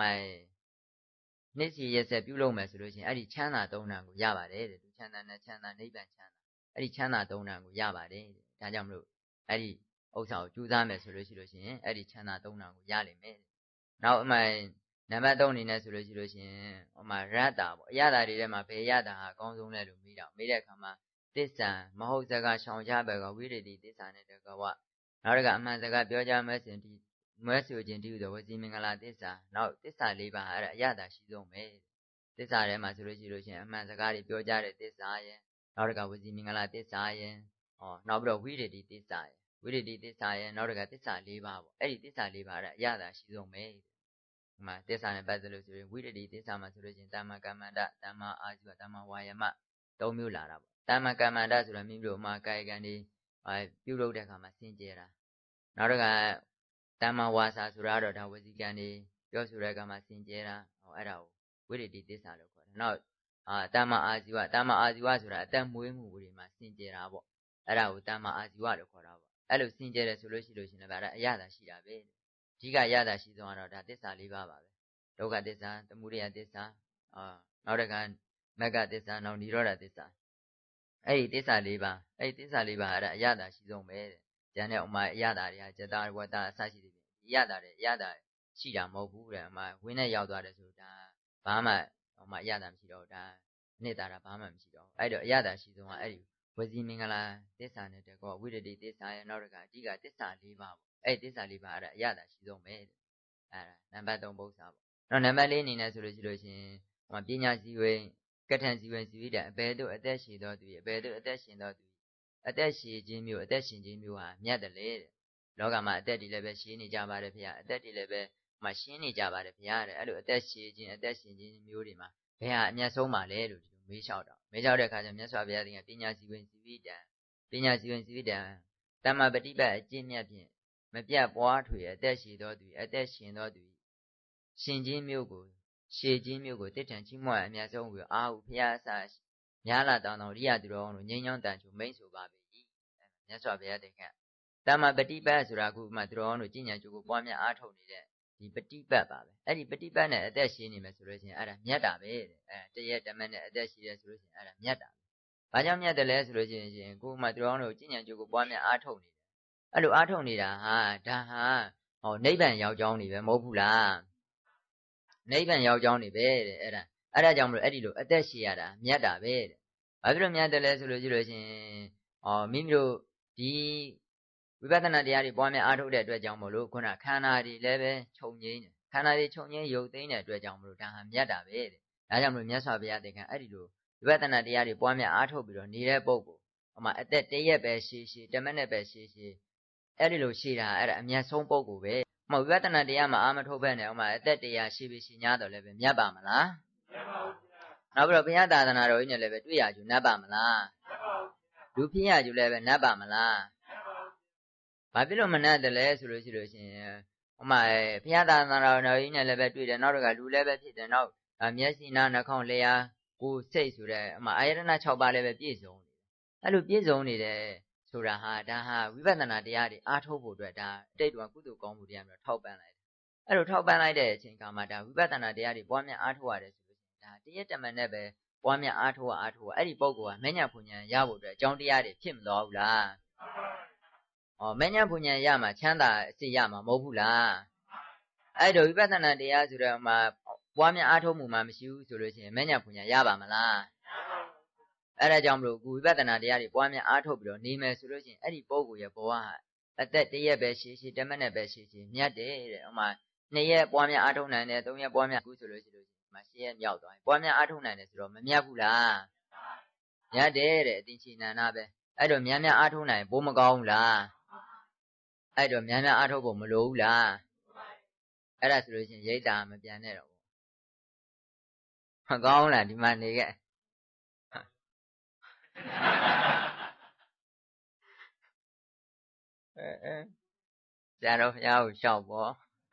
နှစ်ရှည်ရက်ဆက်ပြုလုပ်မယ်ဆိုလို့ရှိရင်အဲ့ဒီချမ်းသာ3ဏကိုရပါတယ်တဲ့သူချမ်းသာနဲ့ချမ်းသာနိဗ္ဗာန်ချမ်းသာအဲ့ဒီချမ်းသာ3ဏကိုရပါတယ်တဲ့ဒါကြောင့်မလို့အဲ့ဒီဥစ္စာကိုကြိုးစားမယ်ဆိုလို့ရှိရင်အဲ့ဒီချမ်းသာ3ဏကိုရလိမ့်မယ်နောက်နံပါတ်3အနေနဲ့ဆိုလို့ရှိရင်ရတ္တာပေါ့အရတာတွေထဲမှာဘယ်ရတာဟာအကောင်းဆုံးလဲလို့မေးတဲ့အခါမှာသစ္စာမဟုတ်စကားရှောင်ကြဘက်ကဝိရတိသစ္စာနဲ့တကဝနောက်တစ်ခါအမှန်စကားပြောကြမယ်ဆိုရင်ဒီမွဲဆိုခြင်းတည်းဟူသောဝစီမင်္ဂလာသစ္စာနောက်သစ္စာ4ပါးအဲ့ဒါအရတာရှိဆုံးပဲသစ္စာထဲမှာဆိုလို့ရှိရင်အမှန်စကားတွေပြောကြတဲ့သစ္စာရဲ့နောက်တစ်ခါဝစီမင်္ဂလာသစ္စာရဲ့နောက်ပြီးတော့ဝိရတိသစ္စာရဲ့ဝိရတိသစ္စာရဲ့နောက်တစ်ခါသစ္စာ4ပါးပေါ့အဲ့ဒီသစ္စာ4ပါးအဲ့ဒါအရတာရှိဆုံးပဲသစ္စာနဲ့ပတ်သက်လို့ဆိုရင်ဝိရတိသစ္စာမှာဆိုလို့ရှိရင်တမ္မာကမ္မန္တတမ္မာအာဇီဝတမ္မာဝါယမ3မျိုးလာတာပေါ့တမ္မာကမ္မန္တဆိုတာမိမိတို့ကာယကံတွေပြုလုပ်တဲ့အခါမှာစင်ကြယ်တာနောက်တစ်ခါတမ္မာဝါစာဆိုတာတော့ဒါဝစီကံတွေပြောဆိုတဲ့အခါမှာစင်ကြယ်တာအဲ့ဒါကိုဝိရတိသစ္စာလို့ခေါ်တယ်နောက်တမ္မာအာဇီဝဆိုတာအသက်မွေးမှုတွေမှာစင်ကြယ်တာပေါ့အဲ့ဒါကိုတမ္မာအာဇီဝလို့ခေါ်တာပေါ့အဲ့လိုစင်ကြယ်တယ်ဆိုလို့ရှိရင်လည်းဒါအရသာရှိတာပဲအဓိကရတာရှိဆုံးကတော့ဒါသစ္စာ4ပါးပါပဲဒုက္ခသစ္စာသမုဒယသစ္စာနောက်တစ်ခါမဂ္ဂသစ္စာနောက်និရောဓသစ္စာအဲ့ဒီသစ္စာ4ပါးအဲ့ဒီသစ္စာ4ပါးအဲ့ဒါအရသာရှိဆုံးပဲတဲ့ကျန်တဲ့အရသာတွေကဇတဝတ္တအစရှိတယ်အရသာရှိတာမဟုတ်ဘူးတဲ့ဝင်းနဲ့ရောက်သွားတယ်ဆိုဒါဘာမှအရသာမရှိတော့ဒါအနှစ်သာရဘာမှမရှိတော့အဲ့တော့အရသာရှိဆုံးကအဲ့ဒီဝစီမင်္ဂလာသစ္စာနဲ့တကောဝိရတိသစ္စာရဲ့နောက်တစ်ခါအဓိကသစ္စာ4ပါးပေါ့အဲ့ဒီသစ္စာ4ပါးအဲ့ဒါအရသာရှိဆုံးပဲတဲ့အဲ့ဒါနံပါတ်3ပု္ပ္ပာပေါ့နောက်နံပါတ်4အနေနဲ့ဆိုလို့ရှိရင်ပညာစည်းဝေးကထံစည်းဝေးစီဝိတံအဘယ်သို့အသက်ရှည်သောသူအဘယ်သို့အသက်ရှင်သောသူအသက်ရှည်ခြင်းမျိုးအသက်ရှင်ခြင်းမျိုးဟာမြတ်တယ်လေတဲ့လောကမှာအသက်တွေလည်းပဲရှည်နေကြပါတယ်ဖေ။အသက်တွေလည်းပဲရှင်းနေကြပါတယ်ဖေတဲ့အဲ့လိုအသက်ရှည်ခြင်းအသက်ရှင်ခြင်းမျိုးတွေမှာဘယ်ဟာအမြတ်ဆုံးပါလဲလို့ဒီလိုမေးလျှောက်တဲ့အခါကျမြတ်စွာဘုရားသခင်ပညာစည်းဝေးစီဝိတံတမ္မာပฏิပတ်အကျင့်မြတ်ဖြင့်မပြတ်ပွားထွေအသက်ရှည်သောသူအသက်ရှင်သောသူရှင်ခြင်းမျိုးကိုရှည်ခြင်းမျိုးကိုတစ်ထံချီးမွမ်းအမြတ်ဆုံးကိုအာဟုဖျားအစများလာတောင်းရိယသူတော်တို့ငြိမ်းချမ်းတန်ချုံမိတ်ဆိုပါပေ၏မြတ်စွာဘုရားသခင်တမ္မာပฏิပတ်ဆိုတာခုမှသူတော်တို့ကျင့်ကြံကြိုးကိုပွားများအားထုတ်နေတဲ့ဒီပฏิပတ်ပါပဲအဲ့ဒီပฏิပတ်နဲ့အသက်ရှင်နေမယ်ဆိုလို့ချင်းအဲ့ဒါမြတ်တာပဲတရက်တမက်နဲ့အသက်ရှိတယ်ဆိုလို့ချင်းအဲ့ဒါမြတ်တာဘာကြောင့်မြတ်တယ်လဲဆိုလို့ချင်းကိုမှသူတော်တို့ကျင့်ကြံကြိုးကိုပွားများအားထုတ်နေတယ်အဲ့လိုအားထုတ်နေတာဟာဒါဟာနိဗ္ဗာန်ရောက်ကြောင်းနေပဲမဟုတ်ဘူးလားနိဗ္ဗာန်ရောက်ကြောင်းနေပဲတဲ့အဲ့ဒါကြောင့်မလို့အဲ့ဒီလိုအသက်ရှည်ရတာမြတ်တာပဲတဲ့ဘာဖြစ်လို့မြတ်တယ်လဲဆိုလို့ချင်းမိမိတို့ဒီဝိပဿနာတရားတွေပွားများအားထုတ်တဲ့အတွက်ကြောင့်မလို့ခုနခန္ဓာတွေလည်းပဲခြုံငိမ့်တယ်ခန္ဓာတွေခြုံငိမ့်ရုပ်သိမ်းတဲ့အတွက်ကြောင့်မလို့ဒါဟာမြတ်တာပဲတဲ့ဒါကြောင့်မလို့မြတ်စွာဘုရားသခင်အဲ့ဒီလိုဝိပဿနာတရားတွေပွားများအားထုတ်ပြီးတော့နေတဲ့ပုဂ္ဂိုလ်အသက်တရက်ပဲရှည်တမက်နဲ့ပဲရှည်အဲ့ဒီလိုရှည်တာအဲ့ဒါအမြတ်ဆုံးပုဂ္ဂိုလ်ပဲဝိပဿနာတရားမှာအာမထုတ်ဘဲနဲ့အသက်တရားရှည်ပြီးရှည်냐တော့လည်းပဲမြတ်ပါမလားမြတ်ပါဘူးနောက်ပြီးတော့ဘုရားသာသနာတော်ကြီးနဲ့လည်းပဲတွေ့ရကြနတ်ပါမလားမြတ်ပါဘူးလူဖြစ်ရကြလည်းပဲနတ်ပါမလားဘာဖြစ်လို့မနှက်တယ်လဲဆိုလို့ရှိရင်ဘုရားသာသနာတော်ကြီးနဲ့လည်းပဲတွေ့တယ်နောက်တော့လူလည်းပဲဖြစ်တယ်နောက်မျက်စိနားနှာခေါင်းလျှာကိုယ်စိတ်ဆိုတဲ့အာယတနာ6ပါးလည်းပဲပြည့်စုံနေတယ်အဲ့လိုပြည့်စုံနေတယ်ဆိုတာဟာဒါဟာဝိပဿနာတရားတွေအားထုတ်ဖို့အတွက်ဒါအတိတ်ကကုသိုလ်ကောင်းမှုတရားမျိုးထောက်ပံ့လိုက်တယ်အဲ့လိုထောက်ပံ့လိုက်တဲ့အချိန်ခါမှာဒါဝိပဿနာတရားတွေပွားများအားထုတ်ရတယ်ဆိုလို့ရှိရင်ဒါတရက်တမန်နဲ့ပဲပွားများအားထုတ်အဲ့ဒီပုဂ္ဂိုလ်ကမဉ္ဇဉ်ပူဉ္ဇဉ်ရဖို့အတွက်အကြောင်းတရားတွေဖြစ်မသွားဘူးလားမဉ္ဇဉ်ပူဉ္ဇဉ်ရမှာချမ်းသာအစီရမှာမဟုတ်ဘူးလားအဲ့တော့ဝိပဿနာတရားဆိုတော့မှာပွားများအားထုတ်မှုမှမရှိဘူးဆိုလို့ရှိရင်မဉ္ဇဉ်ပူညာရပါမလားအဲ့ဒါကြောင့်မလို့ခုဝိပဿနာတရားတွေပွားများအားထုတ်ပြီးတော့နေမယ်ဆိုလို့ရှိရင်အဲ့ဒီပုဂ္ဂိုလ်ရဲ့ဘဝဟာအသက်တစ်ရက်ပဲရှည်ရှည်တစ်မိနစ်ပဲရှည်ရှည်မြတ်တယ်တဲ့ဥမာ2ရက်ပွားများအားထုတ်နိုင်တယ်3ရက်ပွားများခုဆိုလို့ရှိရင်မှ10ရက်မြောက်သွားပြီပွားများအားထုတ်နိုင်တယ်ဆိုတော့မမြတ်ဘူးလားမြတ်တယ်တဲ့အတင်ချေနန္ဒပဲအဲ့တော့များများအားထုတ်နိုင်ပိုးမကောင်းဘူးလားအဲ့တော့များများအားထုတ်ဖို့မလိုဘူးလားအဲ့ဒါဆိုလို့ရှိရင်ရိတ်တာမပြန်နဲ့တော့မကောင်းလားဒီမှာနေခဲ့ဆရာတော်ဘုရားကိုရှောက်ပေါ့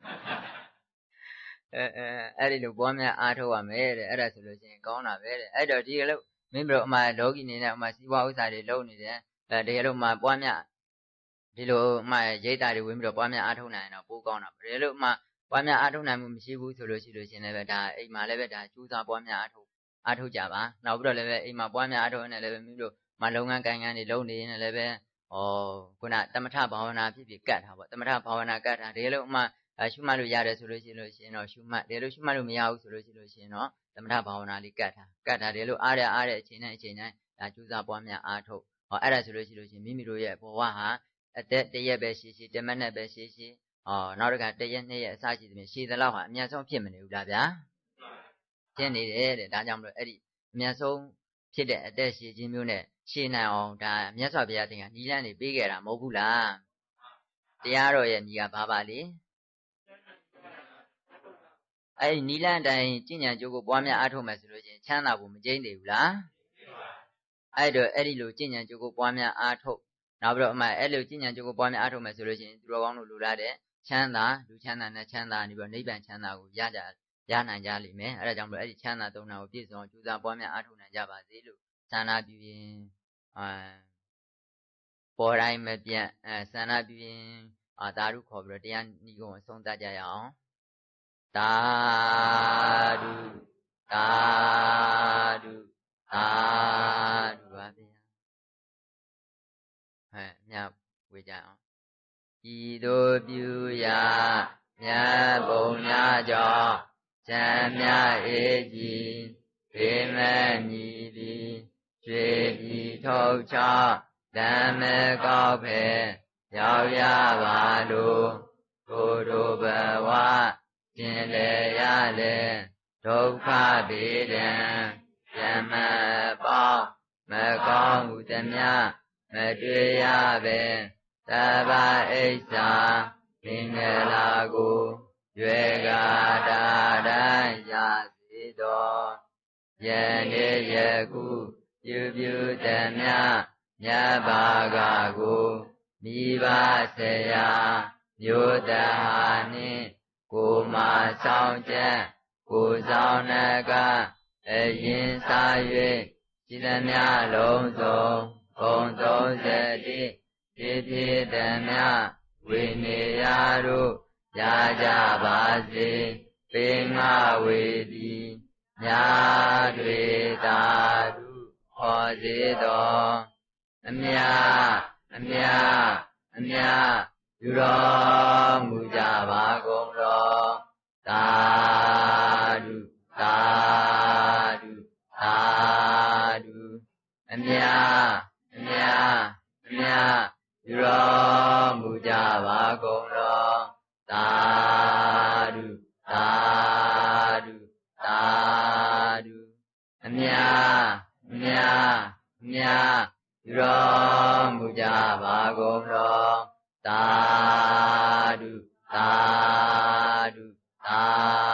အဲ့ဒီလိုပွားများအားထုတ်ရမယ်တဲ့အဲ့ဒါဆိုလို့ရှိရင်ကောင်းတာပဲတဲ့အဲ့တော့ဒီလိုမင်းတို့အမှလောကီနေနဲ့အမှစီးပွားဥစ္စာတွေလုပ်နေတယ်ဒီလိုမှပွားများဒီလိုမှရိတ်တာတွေဝင်ပြီးတော့ပွားများအားထုတ်နိုင်ရင်တော့ပိုကောင်းတာပဲဒီလိုမှပွားများအားထုတ်နိုင်မှုမရှိဘူးဆိုလို့ရှိလို့ရှင်လည်းပဲဒါအိမ်မှာလည်းပဲဒါကျူးစာပွားများအားထုတ်ကြပါနောက်ပြီးတော့လည်းပဲအိမ်မှာပွားများအားထုတ်နေလည်းပဲမင်းတို့မှလုပ်ငန်းကိုင်ငန်းတွေလုပ်နေရင်လည်းပဲခုနသမထဘာဝနာဖြစ်ဖြစ်ကတ်တာပေါ့သမထဘာဝနာကတ်တာဒီလိုမှရှုမှတ်လို့ရတယ်ဆိုလို့ရှိလို့ရှင်တော့ရှုမှတ်ဒီလိုရှုမှတ်လို့မရဘူးဆိုလို့ရှိလို့ရှင်တော့သမထဘာဝနာလေးကတ်တာဒီလိုအားတဲ့အချိန်နဲ့အချိန်တိုင်းဒါကျူးစာပွားများအားထုတ်အဲ့ဒါဆိုလို့ရှိလို့ရှင်မိမိတို့ရဲ့ဘဝဟာအသက်တစ်ရက်ပဲရှည်ရှည်တစ်မိနစ်ပဲရှည်ရှည်နောက်တစ်ခါတစ်ရက်နှစ်ရက်အစရှိသဖြင့်ရှည်သလောက်ဟာအများဆုံးဖြစ်မနေဘူးလားဗျာဖြစ်နေတယ်တဲ့ဒါကြောင့်မလို့အဲ့ဒီအများဆုံးဖြစ်တဲ့အသက်ရှည်ခြင်းမျိုးနဲ့ရှည်နိုင်အောင်ဒါမြတ်စွာဘုရားတင်ကနီးလန်းနေပေးခဲ့တာမဟုတ်ဘူးလားတရားတော်ရဲ့ညီကဘာပါလေအဲ့ဒီနီးလန်းတိုင်းကျင့်ကြံကြိုးကိုပွားများအားထုတ်မယ်ဆိုလို့ချင်းချမ်းသာဖို့မကျိန်းသေးဘူးလားအဲ့တော့အဲ့ဒီလိုကျင့်ကြံကြိုးကိုပွားများအားထုတ်နောက်ပြီးတော့အမှအဲ့လိုကျင့်ကြံကြိုးကိုပွားများအားထုတ်မယ်ဆိုလို့ချင်းသူတော်ကောင်းတို့လိုလားတဲ့ချမ်းသာလူချမ်းသာနဲ့ချမ်းသာနေပြီးတော့နိဗ္ဗာန်ချမ်းသာကိုရနိုင်ကြလိမ့်မယ်အဲ့ဒါကြောင့်မလို့အဲ့ဒီချမ်းသာသုံးတာကိုပြည့်စုံကြိုးစားပွားများအားထုတ်နိုင်ကြပါစေလို့ဆန္ဒပြုရင်ပေါ်တိုင်းမပြတ်ဆန္ဒပြုရင်သာဓုခေါ်ပြီးတော့တရားဤကုံအဆုံးသတ်ကြရအောင်သာဓုသာဓုသာဓုပါဗျာမြတ်ဝေကြအောင်ဤသို့ပြုရာမြတ်ဘုံများကြောင့်ဇံမြအေကြီးဘေမညီသည်ရွှေပြည်ထုတ်ချဓမ္မကောက်ဖဲရောက်ရပါလို့ကိုတို့ဘဝကျင်လေရလေဒုက္ခဒေဒံယမပေါင်းမကောင်းမှုသမျှမတွေ့ရပဲသဗ္ဗအိစ္ဆာမင်္ဂလာကိုရွယ်ကာတာတိုင်းရစေတော်ယနေ့ယခုပြုသမျှမြတ်ဘာဂကိုမိဘဆရာမျိုးတဟာနှင့်ကိုမာဆောင်ချက်ကိုဆောင်နကအရင်စား၍စိသမျှလုံးစုံဂုံ31ဖြစ်သမျှဝိနေယတို့ရကြပါစေပေငါဝေသည်ညာတွေသာဓုဟောစေတော်အမြယူတော်မူကြပါကုန်တော်သာဓုသာဓုသာဓုအမြယူတော်မူကြပါကုန်တော်သာဓုသာဓုသာဓုအမြယူတော်မူကြပါကုန်တော်သာဓုသာဓုသာ